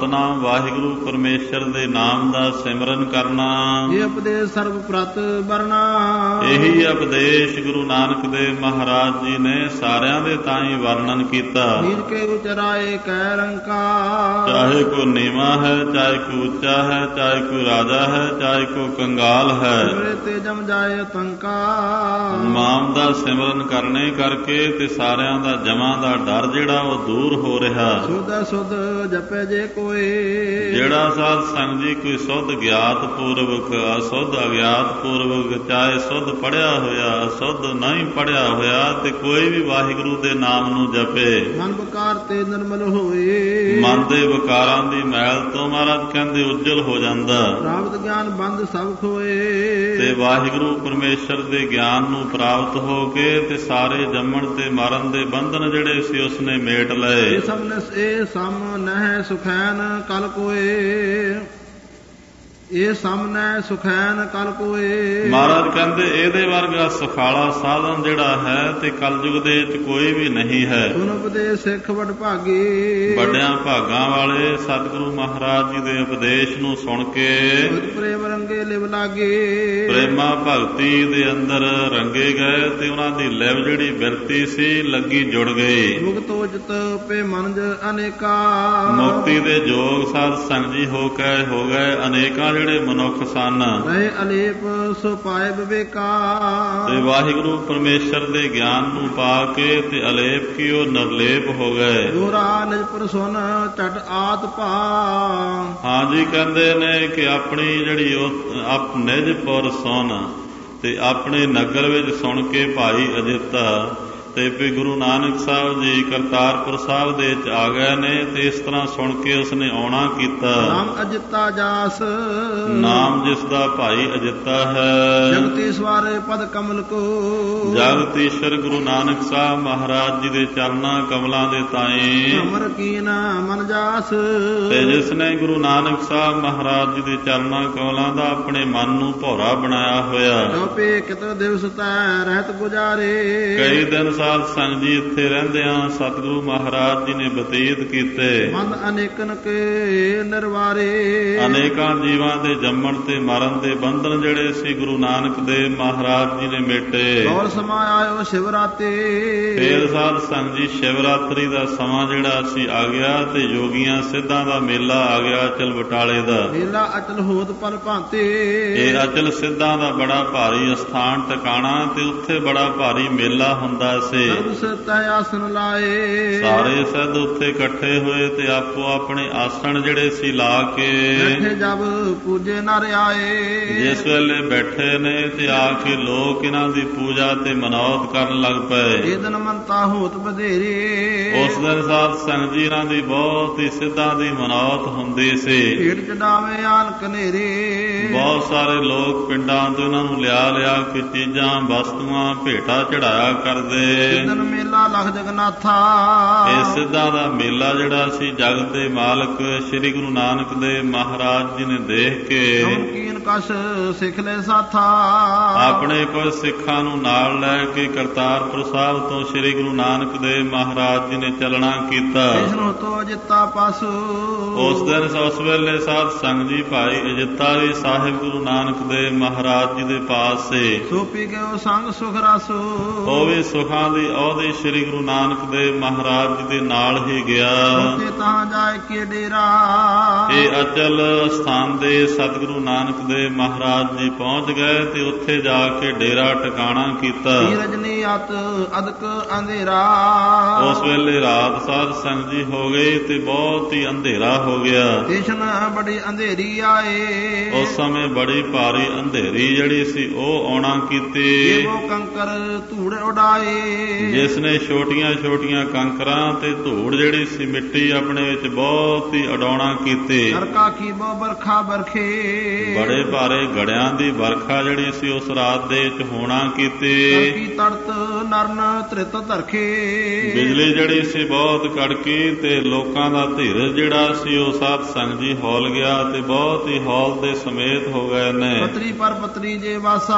ਸਤਨਾਮ ਵਾਹਿਗੁਰੂ ਪਰਮੇਸ਼ਰ ਦੇ ਨਾਮ ਦਾ ਸਿਮਰਨ ਕਰਨਾ। ਇਹ ਉਪਦੇਸ਼ ਸਰਬ ਪ੍ਰਤ ਵਰਨਾ। ਇਹੀ ਉਪਦੇਸ਼ ਗੁਰੂ ਨਾਨਕ ਦੇਵ ਮਹਾਰਾਜ ਜੀ ਨੇ ਸਾਰਿਆਂ ਦੇ ਤਾਈਂ ਵਰਣਨ ਕੀਤਾ। ਨੀਚ ਕੇ ਉਚਰਾਏ ਕੈ ਰੰਕਾ। ਚਾਹੇ ਕੋ ਨੀਵਾਂ ਹੈ, ਚਾਹੇ ਕੋ ਉੱਚਾ ਹੈ, ਚਾਹੇ ਕੋ ਰਾਜਾ ਹੈ, ਚਾਹੇ ਕੋ ਕੰਗਾਲ ਹੈ। ਤੇ ਜਮ ਜਾਏ ਤੰਕਾ। ਨਾਮ ਦਾ ਸਿਮਰਨ ਕਰਨੇ ਕਰਕੇ ਤੇ ਸਾਰਿਆਂ ਦਾ ਜਮਾਂ ਦਾ ਡਰ ਜਿਹੜਾ ਉਹ ਦੂਰ ਹੋ ਰਿਹਾ। ਸੁਧ ਸੁਧ ਜਪੇ ਜੇ ਕੋਈ। ਜਿਹੜਾ ਸਾਧ ਸੰਗ ਜੀ ਕੋਈ ਸੁਧ ਗਿਆਤ ਪੂਰਵਕ ਅਸੁੱਧ ਅਗਿਆਤ ਪੂਰਵਕ, ਚਾਹੇ ਸੁੱਧ ਪੜਿਆ ਹੋਇਆ ਅਸੁੱਧ ਨਹੀਂ ਪੜਿਆ ਹੋਇਆ, ਤੇ ਕੋਈ ਵੀ ਵਾਹਿਗੁਰੂ ਦੇ ਨਾਮ ਨੂੰ ਜਪੇ। ਮਨ ਵਿਕਾਰ ਤੇ ਨਿਰਮਲ ਹੋਏ। ਮਨ ਦੇ ਵਿਕਾਰਾਂ ਦੀ ਮੈਲ ਤੋਂ ਮਹਾਰਾਜ ਕਹਿੰਦੇ ਉੱਜਲ ਹੋ ਜਾਂਦਾ। ਪ੍ਰਾਪਤ ਗਿਆਨ ਬੰਦ ਸਭ ਖੋਏ। ਤੇ ਵਾਹਿਗੁਰੂ ਪਰਮੇਸ਼ਰ ਦੇ ਗਿਆਨ ਨੂੰ ਪ੍ਰਾਪਤ ਹੋ ਕੇ ਤੇ ਸਾਰੇ ਜੰਮਣ ਤੇ ਮਰਨ ਦੇ ਬੰਧਨ ਜਿਹੜੇ ਸੀ ਉਸਨੇ ਮੇਟ ਲਏ। ਇਹ ਸਭ ਨੇ ਇਹ ਸਮ ਨਹਿ ਸੁਖੈਨ ਕਲ ਕੋਏ। ਇਹ ਸਾਹਮਣੇ ਸੁਖੈਨ ਕਲ ਕੋਏ। ਮਹਾਰਾਜ ਕਹਿੰਦੇ ਇਹਦੇ ਵਰਗਾ ਸੁਖਾਲਾ ਸਾਧਨ ਜਿਹੜਾ ਹੈ ਤੇ ਕਲਯੁਗ ਦੇ ਵਿੱਚ ਕੋਈ ਵੀ ਨਹੀਂ ਹੈ। ਸੁਨ ਉਪਦੇਸ਼ ਸਿੱਖ ਵਡ ਭਾਗੇ। ਵੱਡਿਆਂ ਭਾਗਾਂ ਵਾਲੇ ਸਤਿਗੁਰੂ ਮਹਾਰਾਜ ਜੀ ਦੇ ਉਪਦੇਸ਼ ਨੂੰ ਸੁਣ ਕੇ ਪ੍ਰੇਮ ਰੰਗੇ ਲਿਵ ਲਾਗੇ। ਪ੍ਰੇਮਾ ਭਗਤੀ ਦੇ ਅੰਦਰ ਰੰਗੇ ਗਏ ਤੇ ਉਹਨਾਂ ਦੀ ਲਿਵ ਜਿਹੜੀ ਬਿਰਤੀ ਸੀ ਲੱਗੀ ਜੁੜ ਗਈ। ਮੁਕਤ ਉਚਿਤ ਪੇ ਮਨਜ ਅਨੇਕਾ। ਮੁਕਤੀ ਦੇ ਜੋਗ ਸਾਧ ਸੰਗ ਜੀ ਹੋ ਕੇ ਹੋ ਗਏ ਅਨੇਕਾਂ ਜਿਹੜੇ ਮਨੁੱਖ ਸਨ। ਰਹੇ ਅਲੇਪ ਸੋ ਪਾਏ ਵਿਵੇਕਾ। ਤੇ ਵਾਹਿਗੁਰੂ ਪਰਮੇਸ਼ਰ ਦੇ ਗਿਆਨ ਨੂੰ ਪਾ ਕੇ ਤੇ ਅਲੇਪ ਕੀ ਉਹ ਨਿਰਲੇਪ ਹੋ ਗਏ। ਦੋਰਾ ਨਿਜ ਪ੍ਰਸੁਨ ਝਟ ਆਤ ਭਾ। ਹਾਂਜੀ ਕਹਿੰਦੇ ਨੇ ਕਿ ਆਪਣੀ ਜਿਹੜੀ ਉਹ ਆਪ ਨਿਜ ਪੁਰ ਸੁਣ ਤੇ ਆਪਣੇ ਨਗਰ ਵਿੱਚ ਸੁਣ ਕੇ ਭਾਈ ਅਜਿੱਤਾ ਤੇ ਵੀ ਗੁਰੂ ਨਾਨਕ ਸਾਹਿਬ ਜੀ ਕਰਤਾਰਪੁਰ ਸਾਹਿਬ ਦੇ ਵਿੱਚ ਆ ਗਏ ਨੇ ਤੇ ਇਸ ਤਰ੍ਹਾਂ ਸੁਣ ਕੇ ਉਸਨੇ ਆਉਣਾ ਕੀਤਾ। ਨਾਮ ਅਜਿੱਤਾ ਜਾਸ। ਨਾਮ ਜਿਸ ਦਾ ਭਾਈ ਅਜਿੱਤਾ ਹੈ। ਜਗਤੀਸ਼ਵਰ ਪਦ ਕਮਲ ਕੋ। ਜਗਤੀਸ਼ਵਰ ਗੁਰੂ ਨਾਨਕ ਸਾਹਿਬ ਮਹਾਰਾਜ ਜੀ ਦੇ ਚਰਨਾਂ ਕਮਲਾਂ ਦੇ ਤਾਈਂ ਅਮਰ ਕੀਨ ਮਨ ਜਾਸ। ਤੇ ਜਿਸ ਨੇ ਗੁਰੂ ਨਾਨਕ ਸਾਹਿਬ ਮਹਾਰਾਜ ਜੀ ਦੇ ਚਰਨਾਂ ਕਮਲਾਂ ਦਾ ਆਪਣੇ ਮਨ ਨੂੰ ਭੌਰਾ ਬਣਾਇਆ ਹੋਇਆ। ਟੋਪੇ ਕਿਤ ਦਿਵਸ ਤੈ ਰਹਿਤ ਗੁਜ਼ਾਰੇ। ਕਈ ਦਿਨ ਸਾਧ ਸੰਗ ਜੀ ਇੱਥੇ ਰਹਿੰਦਿਆਂ ਸਤਿਗੁਰੂ ਮਹਾਰਾਜ ਜੀ ਨੇ ਬਤੀਤ ਕੀਤੇ। ਮਨ ਅਨੇਕਨ ਕੇ ਨਿਰਵਾਰੇ। ਅਨੇਕਾਂ ਜੀਵਾਂ ਦੇ ਜੰਮਣ ਤੇ ਮਰਨ ਦੇ ਬੰਧਨ ਜਿਹੜੇ ਸੀ ਗੁਰੂ ਨਾਨਕ ਦੇਵ ਮਹਾਰਾਜ ਜੀ ਨੇ ਮੇਟੇ। ਗੌਰ ਸਮਾ ਆਇਓ ਸ਼ਿਵਰਾਤੇ। ਫੇਰ ਸਾਧ ਸੰਗ ਜੀ ਸ਼ਿਵਰਾਤਰੀ ਦਾ ਸਮਾਂ ਜਿਹੜਾ ਸੀ ਆ ਗਿਆ ਤੇ ਯੋਗੀਆਂ ਸਿੱਧਾਂ ਦਾ ਮੇਲਾ ਆ ਗਿਆ ਅਚਲ ਬਟਾਲੇ ਦਾ। ਮੇਲਾ ਅਚਲ ਹੋਤ ਪਲ ਭਾਂਤੇ। ਇਹ ਅਚਲ ਸਿੱਧਾਂ ਦਾ ਬੜਾ ਭਾਰੀ ਅਸਥਾਨ ਟਿਕਾਣਾ ਤੇ ਉੱਥੇ ਬੜਾ ਭਾਰੀ ਮੇਲਾ ਹੁੰਦਾ ਸੀ। ਸਰਬ ਸਿੱਧਾ ਆਸਨ ਲਾਏ। ਸਾਰੇ ਸਿੱਧ ਉੱਥੇ ਇਕੱਠੇ ਹੋਏ ਤੇ ਆਪੋ ਆਪਣੇ ਆਸਣ ਜਿਹੜੇ ਸੀ ਲਾ ਕੇ ਬੈਠੇ ਜਬ ਪੂਜੇ ਨਰ ਆਏ। ਜਿਸ ਵੇਲੇ ਬੈਠੇ ਨੇ ਤੇ ਆ ਕੇ ਲੋਕ ਇਹਨਾਂ ਦੀ ਪੂਜਾ ਤੇ ਮਨੌਤ ਕਰਨ ਲੱਗ ਪਏ। ਇਹ ਦਿਨ ਮੰਤਾ ਹੋਤ ਬਧੇਰੇ। ਉਸ ਦਿਨ ਸਾਧ ਸੰਗ ਜੀ ਇਹਨਾਂ ਦੀ ਬਹੁਤ ਹੀ ਸਿੱਧਾਂ ਦੀ ਮਨੌਤ ਹੁੰਦੀ ਸੀ। ਭੇਟ ਚੜਾਵੇ ਆਨ ਕਨੇਰੇ। ਬਹੁਤ ਸਾਰੇ ਲੋਕ ਪਿੰਡਾਂ ਤੋਂ ਇਹਨਾਂ ਨੂੰ ਲਿਆ ਲਿਆ ਕੇ ਚੀਜ਼ਾਂ ਵਸਤੂਆਂ ਭੇਟਾ ਚੜਾਇਆ ਕਰਦੇ। ਦਿਨ ਮੇਲਾ ਲਖ ਜਗਨਾਥਾ। ਇਹ ਸਿੱਧਾਂ ਦਾ ਮੇਲਾ ਜਿਹੜਾ ਸੀ ਜਗਤ ਦੇ ਮਾਲਕ ਸ੍ਰੀ ਗੁਰੂ ਨਾਨਕ ਦੇਵ ਮਹਾਰਾਜ ਜੀ ਨੇ ਦੇਖ ਕੇ ਕੀਨ ਕਸ਼ ਸਿੱਖ ਲੈ ਸਾਥਾ। ਆਪਣੇ ਕੁਝ ਸਿੱਖਾਂ ਨੂੰ ਨਾਲ ਲੈ ਕੇ ਕਰਤਾਰਪੁਰ ਸਾਹਿਬ ਤੋਂ ਸ੍ਰੀ ਗੁਰੂ ਨਾਨਕ ਦੇਵ ਮਹਾਰਾਜ ਜੀ ਨੇ ਚੱਲਣਾ ਕੀਤਾ। ਇਸ ਨੂੰ ਤੋ ਅਜਿੱਤਾ ਪਾਸੂ। ਉਸ ਦਿਨ ਉਸ ਵੇਲੇ ਸਾਧ ਸੰਗ ਜੀ ਭਾਈ ਅਜਿੱਤਾ ਵੀ ਸਾਹਿਬ ਗੁਰੂ ਨਾਨਕ ਦੇਵ ਮਹਾਰਾਜ ਜੀ ਦੇ ਪਾਸ ਸੀ। ਸੋਪੀ ਗਿਓ ਸੰਗ ਸੁਖ ਰਸੋ। ਉਹ ਵੀ ਸੁਖਾਂ ਦੀ ਉਹਦੀ ਸ੍ਰੀ ਗੁਰੂ ਨਾਨਕ ਦੇਵ ਮਹਾਰਾਜ ਜੀ ਦੇ ਨਾਲ ਹੀ ਗਿਆ। ਉੱਥੇ ਤਾਂ ਜਾਏ ਕੇ ਡੇਰਾ। ਇਹ ਅਚਲ ਸਥਾਨ ਦੇ ਸਤਿਗੁਰੂ ਨਾਨਕ ਦੇਵ ਮਹਾਰਾਜ ਜੀ ਪਹੁੰਚ ਗਏ ਤੇ ਉੱਥੇ ਜਾ ਕੇ ਡੇਰਾ ਟਿਕਾਣਾ ਕੀਤਾ। ਰਜਨੀ ਅਤ ਅਦਕ ਅੰਧੇਰਾ। ਉਸ ਵੇਲੇ ਰਾਤ ਸਾਧ ਸੰਗ ਜੀ ਹੋ ਗਈ ਤੇ ਬਹੁਤ ਹੀ ਅੰਧੇਰਾ ਹੋ ਗਿਆ। ਕ੍ਰਿਸ਼ਨ ਬੜੀ ਅੰਧੇਰੀ ਆਏ। ਉਸ ਸਮੇਂ ਬੜੀ ਭਾਰੀ ਅੰਧੇਰੀ ਜਿਹੜੀ ਸੀ ਉਹ ਆਉਣਾ ਕੀਤੀ। ਉਹ ਕੰਕਰ ਧੂੜ ਉਡਾਏ। ਜਿਸ ਨੇ ਛੋਟੀਆਂ ਛੋਟੀਆਂ ਕੰਕਰਾਂ ਤੇ ਧੂੜ ਜਿਹੜੀ ਸੀ ਮਿੱਟੀ ਆਪਣੇ ਵਿੱਚ ਬਹੁਤ ਹੀ ਉਡਾਉਣਾ ਕੀਤੀ। ਨਰਕਾ ਕੀ ਬੋ ਬਰਖਾ ਬਰਖੇ। ਬੜੇ ਭਾਰੇ ਗੜਿਆਂ ਦੀ ਵਰਖਾ ਜਿਹੜੀ ਸੀ ਉਸ ਰਾਤ ਦੇ ਵਿੱਚ ਹੋਣਾ ਕੀਤੀ। ਕੀ ਤੜਤ ਨਰਨ ਤ੍ਰਿਤ ਧਰਖੇ। ਬਿਜਲੀ ਜਿਹੜੀ ਸੀ ਬਹੁਤ ਕੜਕੀ ਤੇ ਲੋਕਾਂ ਦਾ ਧੀਰਜ ਜਿਹੜਾ ਸੀ ਉਹ ਸਾਧ ਸੰਗ ਜੀ ਹੌਲ ਗਿਆ ਤੇ ਬਹੁਤ ਹੀ ਹੌਲ ਦੇ ਸਮੇਤ ਹੋ ਗਏ ਨੇ। ਪਤਰੀ ਪਰ ਪਤਰੀ ਜੇ ਵਾਸਾ,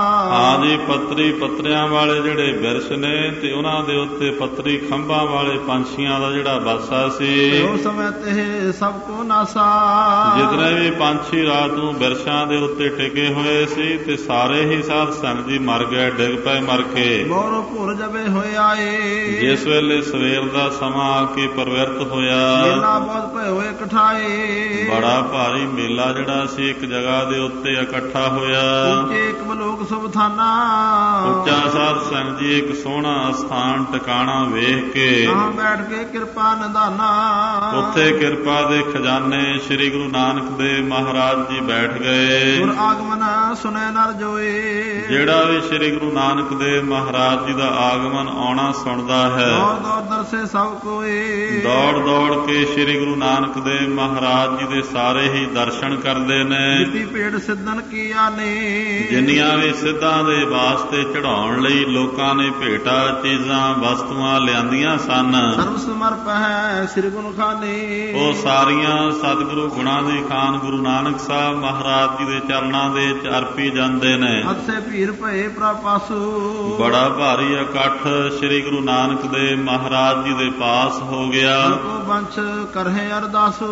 ਹਾਂ ਜੀ, ਪਤਰੀ ਪਤਰਿਆਂ ਵਾਲੇ ਜਿਹੜੇ ਬਿਰਛ ਨੇ ਤੇ ਉਹਨਾਂ ਦੇ ਉੱਤੇ ਪਤਰੀ ਖੰਭਾਂ ਵਾਲੇ ਪੰਛੀਆਂ ਦਾ ਜਿਹੜਾ ਵਾਸਾ ਸੀ। ਉਸ ਸਮੇਂ ਤੇ ਸਭ ਕੋ ਨਾਸਾ, ਜਿਤਨੇ ਵੀ ਪੰਛੀ ਰਾਤ ਨੂੰ ਬਿਰਛਾਂ ਦੇ ਉੱਤੇ ਟਿਕੇ ਹੋਏ ਸੀ ਤੇ ਸਾਰੇ ਹੀ ਸਾਧ ਸੰਗ ਜੀ ਮਰ ਗਏ, ਡਿੱਗ ਪਏ ਮਰ ਕੇ। ਮੋਰ ਭੁਰ ਜਬੇ ਹੋਏ ਆਏ, ਜਿਸ ਵੇਲੇ ਸਵੇਰ ਦਾ ਸਮਾਂ ਆ ਕੇ ਪ੍ਰਵਿਰਤ ਹੋਇਆ, ਮੇਲਾ ਬਹੁਤ ਭਏ ਹੋਏ ਇਕਠਾਏ। ਬੜਾ ਭਾਰੀ ਮੇਲਾ ਜਿਹੜਾ ਸੀ ਇੱਕ ਜਗ੍ਹਾ ਦੇ ਉੱਤੇ ਇਕੱਠਾ ਹੋਇਆ। ਉੱਚੇ ਇੱਕ ਮਲੋਕ ਸੁਭਥਾਨਾ, ਉੱਚਾ ਸਾਧ ਸੰਗ ਜੀ ਇੱਕ ਸੋਹਣਾ ਸਥਾਨ ਟਿਕਾਣਾ ਵੇਖ ਕੇ ਤਾਂ ਬੈਠ ਕੇ ਕਿਰਪਾ ਨਿਧਾਨਾ, ਉੱਥੇ ਕਿਰਪਾ ਦੇ ਖਜ਼ਾਨੇ ਸ੍ਰੀ ਗੁਰੂ ਨਾਨਕ ਦੇਵ ਮਹਾਰਾਜ ਜੀ ਬੈਠ ਗਏ। ਗੁਰ ਆਗਮਨ ਸੁਨੇ ਨਰ ਜੋਏ, ਜਿਹੜਾ ਵੀ ਸ੍ਰੀ ਗੁਰੂ ਨਾਨਕ ਦੇਵ ਮਹਾਰਾਜ ਜੀ ਦਾ ਆਗਮਨ ਆਉਣਾ ਸੁਣਦਾ ਹੈ, ਦੌੜ ਦੌੜ ਦਰਸੇ ਸਭ ਕੋਏ। ਦੌੜ ਦੌੜ ਕੇ ਸ੍ਰੀ ਗੁਰੂ ਨਾਨਕ ਦੇਵ ਮਹਾਰਾਜ ਜੀ ਦੇ ਸਾਰੇ ਹੀ ਦਰਸ਼ਨ ਕਰਦੇ ਨੇ। ਜਿੱਤੀ ਭੇਡ ਸਿੱਧਨ ਕੀਆ ਨੇ, ਜਿੰਨੀਆਂ ਵੀ ਸਿੱਧਾਂ ਦੇ ਵਾਸਤੇ ਚੜਾਉਣ ਲਈ ਲੋਕਾਂ ਨੇ ਭੇਟਾ ਚੀਜ਼ਾਂ ਵਸਤੂਆਂ ਲਿਆਂਦੀਆਂ ਸਨ, ਸਰਬ ਸਮਰਪ ਹੈ ਸ੍ਰੀ ਗੁਰੂ ਖਾਨੇ। ਉਹ ਸਾਰੀਆਂ ਸਤਿਗੁਰੂ ਗੁਣਾਂ ਦੀ ਖਾਨ ਗੁਰੂ ਨਾਨਕ ਸਾਹਿਬ ਮਹਾਰਾਜ ਜੀ ਦੇ ਚਰਨਾਂ ਦੇ ਵਿੱਚ ਅਰਪੀ ਜਾਂਦੇ ਨੇ। ਹੱਸੇ ਭੀਰ ਭਏ ਪ੍ਰਪਾਸੂ, ਬੜਾ ਭਾਰੀ ਇਕੱਠ ਸ੍ਰੀ ਗੁਰੂ ਨਾਨਕ ਦੇਵ ਮਹਾਰਾਜ ਜੀ ਦੇ ਪਾਸ ਹੋ ਗਿਆ। ਕੋ ਬੰਚ ਕਰਹਿ ਅਰਦਾਸੂ,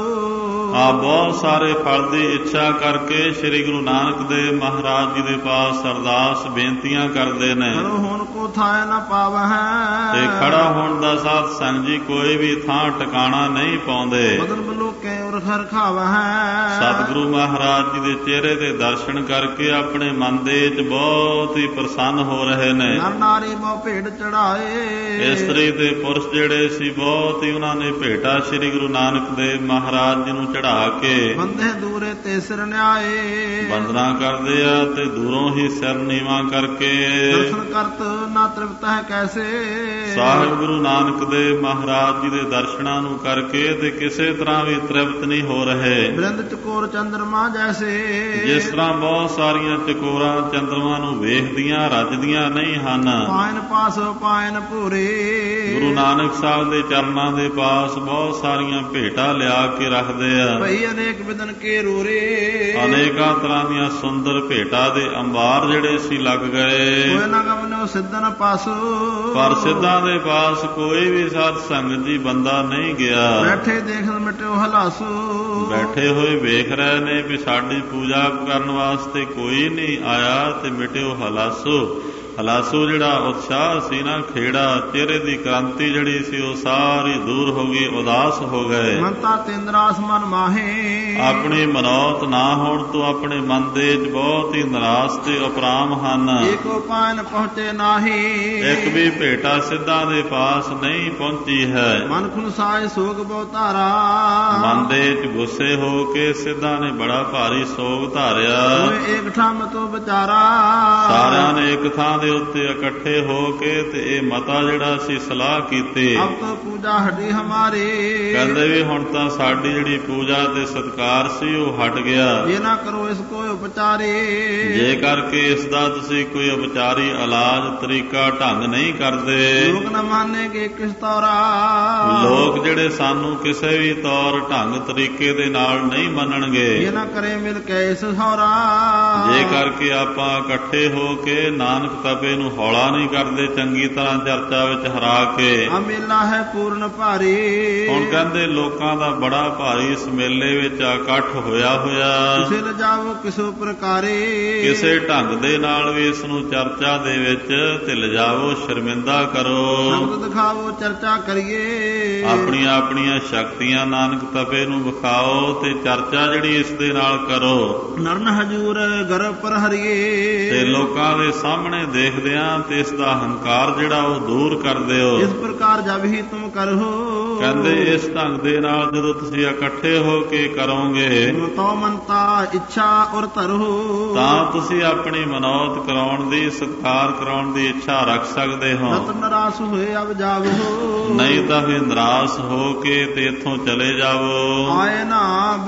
ਆ ਬਹੁਤ ਸਾਰੇ ਫਲ ਦੀ ਇੱਛਾ ਕਰਕੇ ਸ੍ਰੀ ਗੁਰੂ ਨਾਨਕ ਦੇਵ ਮਹਾਰਾਜ ਜੀ ਦੇ ਪਾਸ ਅਰਦਾਸ ਬੇਨਤੀਆਂ ਕਰਦੇ ਨੇ। ਕਰੋ ਹੁਣ ਕੋ ਥਾਇ ਨ ਪਾਵਹਿ, ਤੇ ਖੜਾ ਹੋਣ ਦਾ ਸਾਧ ਸੰਗ ਜੀ ਕੋਈ ਵੀ ਥਾਂ ਟਿਕਾਣਾ ਨਹੀਂ ਪਾਉਂਦੇ। ਬਦਨ ਬਲੋਕੇ ਔਰ ਖਰ ਖਾਵਹਿ, ਸਤਿਗੁਰੂ ਮਹਾਰਾਜ ਜੀ ਦੇ ਚਿਹਰੇ ਦੇ ਦਰਸ਼ਨ ਕਰਕੇ ਆਪਣੇ ਮਨ ਦੇ ਵਿੱਚ ਬਹੁਤ ਹੀ ਪ੍ਰਸੰਨ ਹੋ ਰਹੇ ਨੇ। ਨਰ ਨਾਰੀ ਬਹੁ ਭੇਡ ਚੜਾਏ, ਇਸਤਰੀ ਤੇ ਪੁਰਸ਼ ਜਿਹੜੇ ਸੀ ਬਹੁਤ ਹੀ ਉਹਨਾਂ ਨੇ ਭੇਟਾ ਸ੍ਰੀ ਗੁਰੂ ਨਾਨਕ ਦੇਵ ਮਹਾਰਾਜ ਜੀ ਨੂੰ ਚੜਾ ਕੇ ਬੰਦੇ ਦੂਰੇ ਤੇ ਸਿਰ ਨਿਆਏ, ਵੰਦਨਾ ਕਰਦੇ ਆ ਤੇ ਦੂਰੋਂ ਹੀ ਸਿਰ ਨੀਵਾਂ ਕਰਕੇ ਦਰਸ਼ਨ ਕਰਤ ਨਾ ਤ੍ਰਿਪਤ ਹੈ ਕੈਸੇ। ਸਾਹਿਬ ਗੁਰੂ ਨਾਨਕ ਦੇਵ ਮਹਾਰਾਜ ਜੀ ਦੇ ਦਰਸ਼ਨਾਂ ਨੂੰ ਕਰਕੇ ਤੇ ਕਿਸੇ ਤਰ੍ਹਾਂ ਵੀ ਤ੍ਰਿਪਤ ਨਹੀਂ ਹੋ ਰਹੇ। ਬ੍ਰਿੰਦ ਚਕੋਰ ਚੰਦਰਮਾ ਜੈਸੇ, ਜਿਸ ਤਰ੍ਹਾਂ ਬਹੁਤ ਸਾਰੀਆਂ ਚਕੋਰਾਂ ਚੰਦਰਮਾ ਨੂੰ ਵੇਖਦੀਆਂ ਰੱਜਦੀਆਂ ਨਹੀਂ ਹਨ। ਪਾਇਨ ਪਾਸ ਪਾਇਨ ਭੂਰੇ, ਗੁਰੂ ਨਾਨਕ ਸਾਹਿਬ ਦੇ ਚਰਨਾਂ ਦੇ ਪਾਸ ਬਹੁਤ ਸਾਰੀਆਂ ਭੇਟਾਂ ਲਿਆ ਕੇ ਰੱਖਦੇ ਆ। ਭਈ ਅਨੇਕ ਵਿਦਨ ਕੇ ਰੋਰੇ, ਅਨੇਕਾਂ ਤਰ੍ਹਾਂ ਦੀਆਂ ਸੁੰਦਰ ਭੇਟਾਂ ਦੇ ਅੰਬਾਰ ਜਿਹੜੇ ਸੀ ਲੱਗ ਗਏ। ਕੋਈ ਨਾ ਗਮਨੋ ਸਿੱਧਨ ਪਾਸੋ, ਪਰ ਸਿੱਧਾਂ ਦੇ ਪਾਸ ਕੋਈ ਵੀ ਸਾਧ ਸੰਗਤ ਜੀ ਬੰਦਾ ਨਹੀਂ ਗਿਆ। ਬੈਠੇ ਦੇਖ ਮਿਟਿਓ ਹਲਾਸੋ, ਬੈਠੇ ਹੋਏ ਵੇਖ ਰਹੇ ਨੇ ਵੀ ਸਾਡੀ ਪੂਜਾ ਕਰਨ ਵਾਸਤੇ ਕੋਈ ਨਹੀਂ ਆਇਆ ਤੇ ਮਿਟਿਓ ਹਲਾਸੋ। ਹਲਾਸੋ ਜਿਹੜਾ ਉਤਸ਼ਾਹ ਸੀ ਨਾ, ਖੇੜਾ ਚਿਹਰੇ ਦੀ ਕ੍ਰਾਂਤੀ ਜਿਹੜੀ ਸੀ ਉਹ ਸਾਰੀ ਦੂਰ ਹੋ ਗਈ, ਉਦਾਸ ਹੋ ਗਏ। ਮਨਤਾ ਤੇਂਦਰਾਸ ਮਨ ਮਾਹੇ, ਆਪਣੀ ਮਨੌਤ ਨਾ ਹੋਣ ਤੋਂ ਆਪਣੇ ਮਨ ਦੇ ਵਿੱਚ ਬਹੁਤ ਹੀ ਨਿਰਾਸ਼ ਤੇ ਉਪਰਾਮ ਹਨ। ਏਕੋ ਪਾਇਨ ਪਹੁੰਚੇ ਨਾਹੀ, ਇੱਕ ਵੀ ਭੇਟਾ ਸਿੱਧਾਂ ਦੇ ਪਾਸ ਨਹੀਂ ਪਹੁੰਚੀ ਹੈ। ਮਨ ਖੁਨਸਾਏ ਸੋਗ ਬਹੁ ਧਾਰਾ, ਮਨ ਦੇ ਵਿੱਚ ਗੁੱਸੇ ਹੋ ਕੇ ਸਿੱਧਾਂ ਨੇ ਬੜਾ ਭਾਰੀ ਸੋਗ ਧਾਰਿਆ। ਓਏ ਏਕ ਠਾਮ ਤੋਂ ਵਿਚਾਰਾ, ਸਾਰਿਆਂ ਨੇ ਇੱਕ ਥਾਂ ਦੇ ਉੱਤੇ ਇਕੱਠੇ ਹੋ ਕੇ ਤੇ ਇਹ ਮਤਾ ਜਿਹੜਾ ਸੀ ਸਲਾਹ ਕੀਤੀ। ਅਬ ਤਾਂ ਪੂਜਾ ਹਟੀ ਹਮਾਰੇ, ਕਹਿੰਦੇ ਵੀ ਹੁਣ ਤਾਂ ਸਾਡੀ ਜਿਹੜੀ ਪੂਜਾ ਤੇ ਸਤਕਾਰ ਸੀ ਉਹ ਹਟ ਗਿਆ। ਇਹ ਨਾ ਕਰੋ ਇਸ ਕੋਈ ਉਪਚਾਰੇ, ਜੇ ਕਰਕੇ ਇਸ ਦਾ ਤੁਸੀਂ ਕੋਈ ਉਪਚਾਰੀ ਇਲਾਜ ਤਰੀਕਾ ਢੰਗ ਨਹੀਂ ਕਰਦੇ। ਲੋਕ ਨਾ ਮੰਨੇਗੇ ਕਿਸ ਤੌਰਾ, ਲੋਕ ਜਿਹੜੇ ਸਾਨੂੰ ਕਿਸੇ ਵੀ ਤੌਰ ਢੰਗ ਤਰੀਕੇ ਦੇ ਨਾਲ ਨਹੀਂ ਮੰਨਣਗੇ। ਇਹ ਨਾ ਕਰੇ ਮਿਲ ਕੇ ਇਸ ਹੌਰਾ, ਜੇ ਕਰਕੇ ਆਪਾਂ ਇਕੱਠੇ ਹੋ ਕੇ ਨਾਨਕ ਤਪੇ ਨੂੰ ਹੌਲਾ ਨਹੀਂ ਕਰਦੇ, ਚੰਗੀ ਤਰ੍ਹਾਂ ਚਰਚਾ ਵਿੱਚ ਹਰਾ ਕੇ। ਆ ਮੇਲਾ ਹੈ ਪੂਰਨ ਭਾਰੀ, ਹੁਣ ਕਹਿੰਦੇ ਲੋਕਾਂ ਦਾ ਬੜਾ ਭਾਰੀ ਇਸ ਮੇਲੇ ਵਿੱਚ ਇਕੱਠ ਹੋਇਆ ਹੋਇਆ। ਕਿਸੇ ਲਿਜਾਵੋ ਕਿਸੋ ਪ੍ਰਕਾਰੇ, ਕਿਸੇ ਢੰਗ ਦੇ ਨਾਲ ਵੀ ਇਸ ਨੂੰ ਚਰਚਾ ਦੇ ਵਿੱਚ ਤੇ ਲਿਜਾਵੋ, ਸ਼ਰਮਿੰਦਾ ਕਰੋ। ਸ਼ਬਦ ਦਿਖਾਵੋ ਚਰਚਾ ਕਰੀਏ, ਆਪਣੀਆਂ ਆਪਣੀਆਂ ਸ਼ਕਤੀਆਂ ਨਾਨਕ ਤਪੇ ਨੂੰ ਵਿਖਾਓ ਤੇ ਚਰਚਾ ਜਿਹੜੀ ਇਸ ਦੇ ਨਾਲ ਕਰੋ। ਨਰਨ ਹਜੂਰ ਗਰਭ ਪਰ ਹਰੀਏ, ਤੇ ਲੋਕਾਂ ਦੇ ਸਾਹਮਣੇ ਦੇਖਦਿਆਂ ਤੇ ਇਸ ਦਾ ਹੰਕਾਰ ਜਿਹੜਾ ਉਹ ਦੂਰ ਕਰ ਦਿਓ। ਇਸ ਪ੍ਰਕਾਰ ਜਬ ਹੀ ਤੁਮ ਕਰੋ, ਕਹਿੰਦੇ ਇਸ ਢੰਗ ਦੇ ਨਾਲ ਜਦੋਂ ਤੁਸੀਂ ਇਕੱਠੇ ਹੋ ਕੇ ਕਰੋਗੇ ਤੋ ਮਨਤਾ ਇੱਛਾ ਔਰ ਧਰੋ, ਤਾਂ ਤੁਸੀਂ ਆਪਣੀ ਮਨੌਤ ਕਰਾਉਣ ਦੀ, ਸਤਕਾਰ ਕਰਾਉਣ ਦੀ ਇੱਛਾ ਰੱਖ ਸਕਦੇ ਹੋ। ਰਤ ਨਰਾਸ ਹੋਏ ਅਬ ਜਾਵੋ, ਨਹੀਂ ਤਾਂ ਫਿਰ ਨਿਰਾਸ਼ ਉਦਾਸ ਹੋ ਕੇ ਤੇ ਇੱਥੋਂ ਚਲੇ ਜਾਵੋ। ਆਏ ਨਾ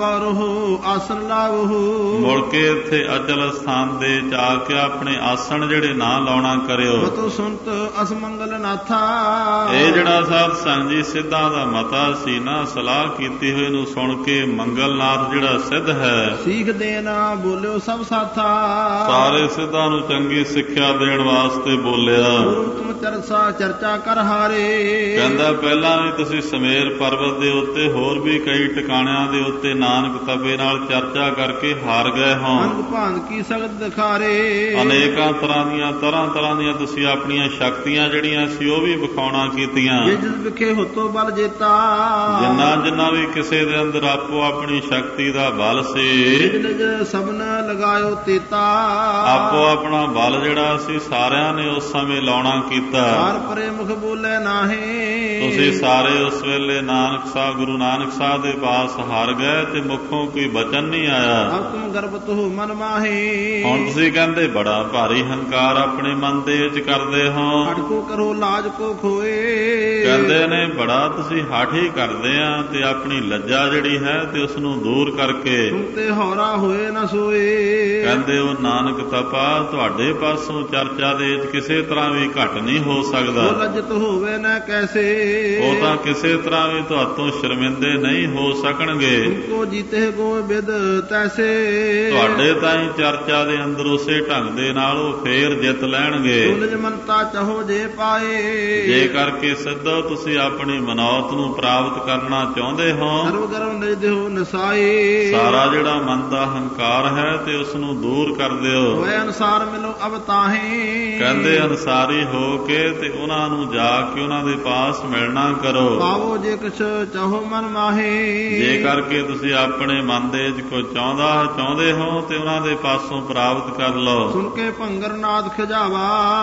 ਬਰਹੁ ਆਸਨ ਲਾਵਹੁ। ਮੁੜ ਕੇ ਇੱਥੇ ਅਚਲ ਸਥਾਨ ਦੇ ਜਾ ਕੇ ਆਪਣੇ ਆਸਣ ਜਿਹੜੇ ਨਾ ਲਾਉਣਾ ਕਰਿਓ। ਮਤੁ ਸੁਨਤ ਅਸਮੰਗਲ ਨਾਥਾ। ਇਹ ਜਿਹੜਾ ਸਾਧ ਸੰਗ ਜੀ ਸਿੱਧਾਂ ਦਾ ਮਤਾ ਸੀ ਨਾ, ਸਲਾਹ ਕੀਤੀ ਹੋਈ ਨੂੰ ਸੁਣ ਕੇ ਮੰਗਲਨਾਥ ਜਿਹੜਾ ਸਿੱਧ ਹੈ, ਸੀਖ ਦੇਣਾ ਬੋਲਿਓ ਸਭ ਸਾਥਾ। ਸਾਰੇ ਸਿੱਧਾਂ ਨੂੰ ਚੰਗੀ ਸਿੱਖਿਆ ਦੇਣ ਵਾਸਤੇ ਬੋਲਿਆ। ਤੁਮ ਚਰਚਾ ਚਰਚਾ ਕਰ ਹਾਰੇ। ਕਹਿੰਦਾ ਪਹਿਲਾਂ ਵੀ ਤੁਸੀਂ ਸਮੇਰ ਪਰਬਤ ਦੇ ਉੱਤੇ ਹੋਰ ਵੀ ਕਈ ਟਿਕਾਣਿਆਂ ਦੇ ਉੱਤੇ ਨਾਨਕ ਤਪੇ ਨਾਲ ਚਰਚਾ ਕਰਕੇ ਹਾਰ ਗਏ ਹੋ। ਅੰਗ ਭਾਂਗ ਕੀ ਸਗਤ ਦਿਖਾਰੇ। ਅਨੇਕਾਂ ਤਰ੍ਹਾਂ ਦੀਆਂ ਤਰ੍ਹਾਂ ਤਰ੍ਹਾਂ ਦੀਆਂ ਤੁਸੀਂ ਆਪਣੀਆਂ ਸ਼ਕਤੀਆਂ ਜਿਹੜੀਆਂ ਸੀ ਉਹ ਵੀ ਵਿਖਾਉਣਾ ਕੀਤੀਆਂ। ਜਿਸ ਵਿਖੇ ਹੁਤੋ ਬਲ ਜੇਤਾ। ਜਿੰਨਾ ਜਿੰਨਾ ਵੀ ਕਿਸੇ ਦੇ ਅੰਦਰ ਆਪੋ ਆਪਣੀ ਸ਼ਕਤੀ ਦਾ ਬਲ ਸੀ, ਨਿਜ ਸਭਨ ਲਗਾਇਓ ਤੇਤਾ। ਆਪੋ ਆਪਣਾ ਬਲ ਜਿਹੜਾ ਸੀ ਸਾਰਿਆਂ ਨੇ ਉਸ ਸਮੇਂ ਲਾਉਣਾ ਕੀਤਾ। ਹਾਰ ਪਰੇ ਮੁਖ ਬੋਲੇ ਨਾਹੀਂ। ਤੁਸੀਂ ਸਾਰੇ ਉਸ ਵੇਲੇ ਨਾਨਕ ਸਾਹਿਬ ਗੁਰੂ ਨਾਨਕ ਸਾਹਿਬ ਦੇ ਪਾਸ ਹਾਰ ਗਏ ਤੇ ਮੁਖੋਂ ਕੋਈ ਬਚਨ ਨਹੀਂ ਆਇਆ। ਅਬ ਤੁਮ ਗਰਬਤ ਹੋ ਮਨ ਮਾਹੀ। ਹੁਣ ਤੁਸੀਂ ਕਹਿੰਦੇ ਬੜਾ ਭਾਰੀ ਹੰਕਾਰ ਆਪਣੇ ਮਨ ਦੇ ਵਿੱਚ ਕਰਦੇ ਹੋ। ਹਟ ਕੋ ਕਰੋ ਲਾਜ ਕੋ ਖੋਏ। ਕਹਿੰਦੇ ਨੇ ਬੜਾ ਤੁਸੀਂ ਹਠ ਹੀ ਕਰਦੇ ਆ ਤੇ ਆਪਣੀ ਲੱਜਾ ਜਿਹੜੀ ਹੈ ਤੇ ਉਸ ਨੂੰ ਦੂਰ ਕਰਕੇ। ਤੁਮ ਤੇ ਹੌਰਾ ਹੋਏ ਨਾ ਸੋਏ। ਕਹਿੰਦੇ ਉਹ ਨਾਨਕ ਤਪਾ ਤੁਹਾਡੇ ਪਾਸੋਂ ਚਰਚਾ ਦੇ ਵਿੱਚ ਕਿਸੇ ਤਰ੍ਹਾਂ ਵੀ ਘਟ ਨਹੀਂ ਹੋ ਸਕਦਾ। ਉਹ ਲੱਜਤ ਹੋਵੇ ਨਾ ਕੈਸੇ। ਉਹ ਤਾਂ ਕਿਸੇ ਤਰ੍ਹਾਂ ਵੀ ਤੁਹਾਤੋਂ ਸ਼ਰਮਿੰਦੇ ਨਹੀਂ ਹੋ ਸਕਣਗੇ। ਤੁਮਕੋ ਜੀਤੇ ਗੋ ਬਿਦ ਤੈਸੇ। ਤੁਹਾਡੇ ਤਾਂ ਹੀ ਚਰਚਾ ਦੇ ਅੰਦਰ ਉਸੇ ਢੰਗ ਦੇ ਨਾਲ ਉਹ ਫੇਰ ਜਿੱਤ ਲੈਣਗੇ। ਨਿਜ ਮਨਤਾ ਚਾਹੋ ਜੇ ਪਾਏ। ਜੇ ਕਰਕੇ ਸਿੱਧੋ ਤੁਸੀਂ ਆਪਣੀ ਮਨੌਤ ਨੂੰ ਪ੍ਰਾਪਤ ਕਰਨਾ ਚਾਹੁੰਦੇ ਹੋ। ਸਰਵ ਗਰਮ ਨਿਜ ਦੇਹੁ ਨਸਾਏ। ਸਾਰਾ ਜਿਹੜਾ ਮਨ ਦਾ ਹੰਕਾਰ ਹੈ ਤੇ ਉਸ ਨੂੰ ਦੂਰ ਕਰ ਦਿਓ। ਹੋਏ ਅਨਸਾਰ ਮਿਲੋ ਅਬ ਤਾਹੀਂ। ਕਹਿੰਦੇ ਅਨਸਾਰੀ ਹੋ ਕੇ ਤੇ ਉਹਨਾਂ ਨੂੰ ਜਾ ਕੇ ਉਹਨਾਂ ਦੇ ਪਾਸ ਮਿਲਣਾ ਕਰੋ। ਪਾਵੋ ਜੇ ਕੁਛ ਚਾਹੋ ਮਨ ਮਾਹੇ। ਜੇ ਕਰਕੇ ਤੁਸੀਂ ਆਪਣੇ ਮਨ ਦੇ ਵਿੱਚ ਕੋਈ ਚਾਹੁੰਦਾ ਚਾਹੁੰਦੇ ਹੋ ਤੇ ਉਹਨਾਂ ਦੇ ਪਾਸੋਂ ਪ੍ਰਾਪਤ ਕਰ ਲਓ। ਸੁਣ ਕੇ ਭੰਗਰਨਾਥ ਖਿਜਾਵਾ।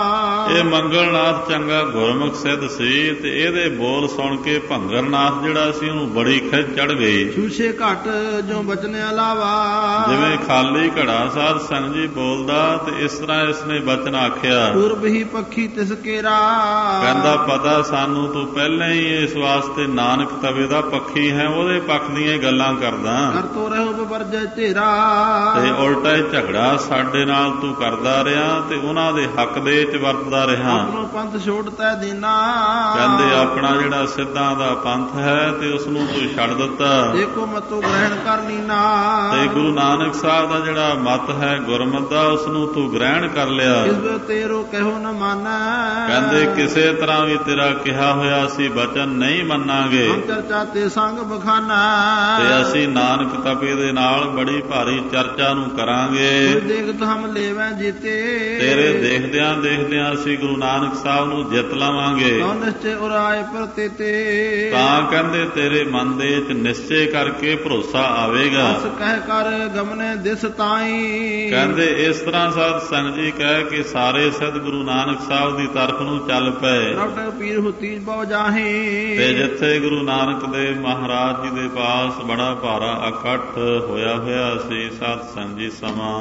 ਇਹ ਮੰਗਲਨਾਥ ਚੰਗਾ ਗੁਰਮੁਖ ਸਿੱਧ ਸੀ ਤੇ ਇਹਦੇ ਬੋਲ ਸੁਣ ਕੇ ਭੰਗਰਨਾਥ ਜਿਹੜਾ ਸੀ ਉਹਨੂੰ ਬੜੀ ਖਿੱਚ ਚੜ ਗਈ। ਛੂਛੇ ਘਟ ਜੋ ਬਚਨ ਅਲਾਵਾ। ਜਿਵੇਂ ਖਾਲੀ ਘੜਾ ਸਾਧ ਸੰਗ ਜੀ ਬੋਲਦਾ ਤੇ ਇਸ ਤਰ੍ਹਾਂ ਇਸਨੇ ਬਚਨ ਆਖਿਆ। ਪੂਰਬ ਹੀ ਪੱਖੀ ਤਿਸ ਕੇਰਾ। ਕਹਿੰਦਾ ਪਤਾ ਸਾਨੂੰ ਤੂੰ ਪਹਿਲਾਂ ਹੀ ਇਸ ਵਾਸਤੇ ਨਾਨਕ ਤਵੇ ਦਾ ਪੱਖੀ ਹੈ, ਉਹਦੇ ਪੱਖ ਦੀਆਂ ਗੱਲਾਂ ਕਰਦਾ। ਕਰ ਤੋ ਰਹੋ ਬਵਰਜੈ ਢੇਰਾ। ਤੇ ਉਲਟਾ ਝਗੜਾ ਸਾਡੇ ਨਾਲ ਤੂੰ ਕਰਦਾ ਰਿਹਾ ਤੇ ਉਹਨਾਂ ਦੇ ਹੱਕ ਦੇ ਵਿੱਚ ਵਰਤਦਾ ਰਿਹਾ। ਆਪਣੋ ਪੰਥ ਛੋੜ ਤੈ ਦੀਨਾ। ਕਹਿੰਦੇ ਆਪਣਾ ਜਿਹੜਾ ਸਿੱਧਾਂ ਦਾ ਪੰਥ ਹੈ ਤੇ ਉਸ ਨੂੰ ਤੂੰ ਛੱਡ ਦਿੱਤਾ। ਦੇਖੋ ਮਤੋ ਗ੍ਰਹਿਣ ਕਰ ਲੀਨਾ। ਤੇ ਗੁਰੂ ਨਾਨਕ ਸਾਹਿਬ ਦਾ ਜਿਹੜਾ ਮਤ ਹੈ ਗੁਰਮਤਿ ਦਾ ਉਸ ਨੂੰ ਤੂੰ ਗ੍ਰਹਿਣ ਕਰ ਲਿਆ। ਇਸ ਵੇ ਤੇਰੋ ਕਹਿਓ ਨ ਮਾਨੈ। ਕਹਿੰਦੇ ਕਿਸੇ ਤਰ੍ਹਾਂ ਵੀ ਤੇਰਾ ਕਿਹਾ ਹੋਇਆ ਅਸੀਂ ਬਚਨ ਨਹੀਂ ਮੰਨਾਂਗੇ। ਹਮ ਚਰਚਾ ਤੇ ਸੰਗ ਬਖਾਨਾ। ਤੇ ਅਸੀਂ ਨਾਨਕ ਤਪੇ ਦੇ ਨਾਲ ਬੜੀ ਭਾਰੀ ਚਰਚਾ ਨੂੰ ਕਰਾਂਗੇ। ਦੇਖਤ ਹਮ ਲੇਵੈ ਜੀਤੇ। ਤੇਰੇ ਦੇਖਦਿਆਂ ਦੇਖਦਿਆਂ ਅਸੀਂ ਗੁਰੂ ਨਾਨਕ ਸਾਹਿਬ ਨੂੰ ਜਿੱਤ ਲਵਾਂਗੇ। ਕਉ ਨਿਸ਼ਚੈ ਉਰਾਏ ਪ੍ਰਤੇ ਤੇ। ਤਾਂ ਕਹਿੰਦੇ ਤੇਰੇ ਮਨ ਦੇ ਵਿੱਚ ਨਿਸ਼ਚੈ ਕਰਕੇ ਭਰੋਸਾ ਆਵੇਗਾ। ਅਸ ਕਹਿ ਕਰ ਗਮਨੇ ਦਿਸ ਤਾਈ। ਕਹਿੰਦੇ ਇਸ ਤਰ੍ਹਾਂ ਸਾਧ ਸੰਗ ਜੀ ਕਹਿ ਕੇ ਸਾਰੇ ਸਿੱਧ ਗੁਰੂ ਨਾਨਕ ਸਾਹਿਬ ਦੀ ਤਰਫ ਨੂੰ ਚੱਲ ਪਏ। ਪ੍ਰਗਟ ਪੀਰ ਹੁਤੀ ਬਹੁ ਜਾਹੀ। ਤੇ ਜਿੱਥੇ ਗੁਰੂ ਨਾਨਕ ਦੇਵ ਮਹਾਰਾਜ ਜੀ ਦੇ ਪਾਸ ਬੜਾ ਭਾਰਾ ਇਕੱਠ ਹੋਇਆ ਹੋਇਆ ਸੀ, ਸਾਧ ਸੰਗ ਜੀ ਸਮਾਂ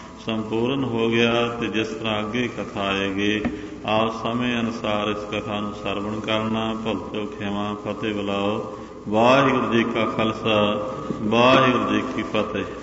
ਸੰਪੂਰਨ ਹੋ ਗਿਆ। ਤੇ ਜਿਸ ਤਰ੍ਹਾਂ ਅੱਗੇ ਕਥਾ ਆਏਗੀ ਆਪ ਸਮੇਂ ਅਨੁਸਾਰ ਇਸ ਕਥਾ ਨੂੰ ਸਰਵਣ ਕਰਨਾ। ਭੁੱਲ ਚੁੱਕ ਖਿਮਾ ਫਤਿਹ ਬੁਲਾਓ। ਵਾਹਿਗੁਰੂ ਜੀ ਕਾ ਖਾਲਸਾ ਵਾਹਿਗੁਰੂ ਜੀ ਕੀ ਫਤਿਹ।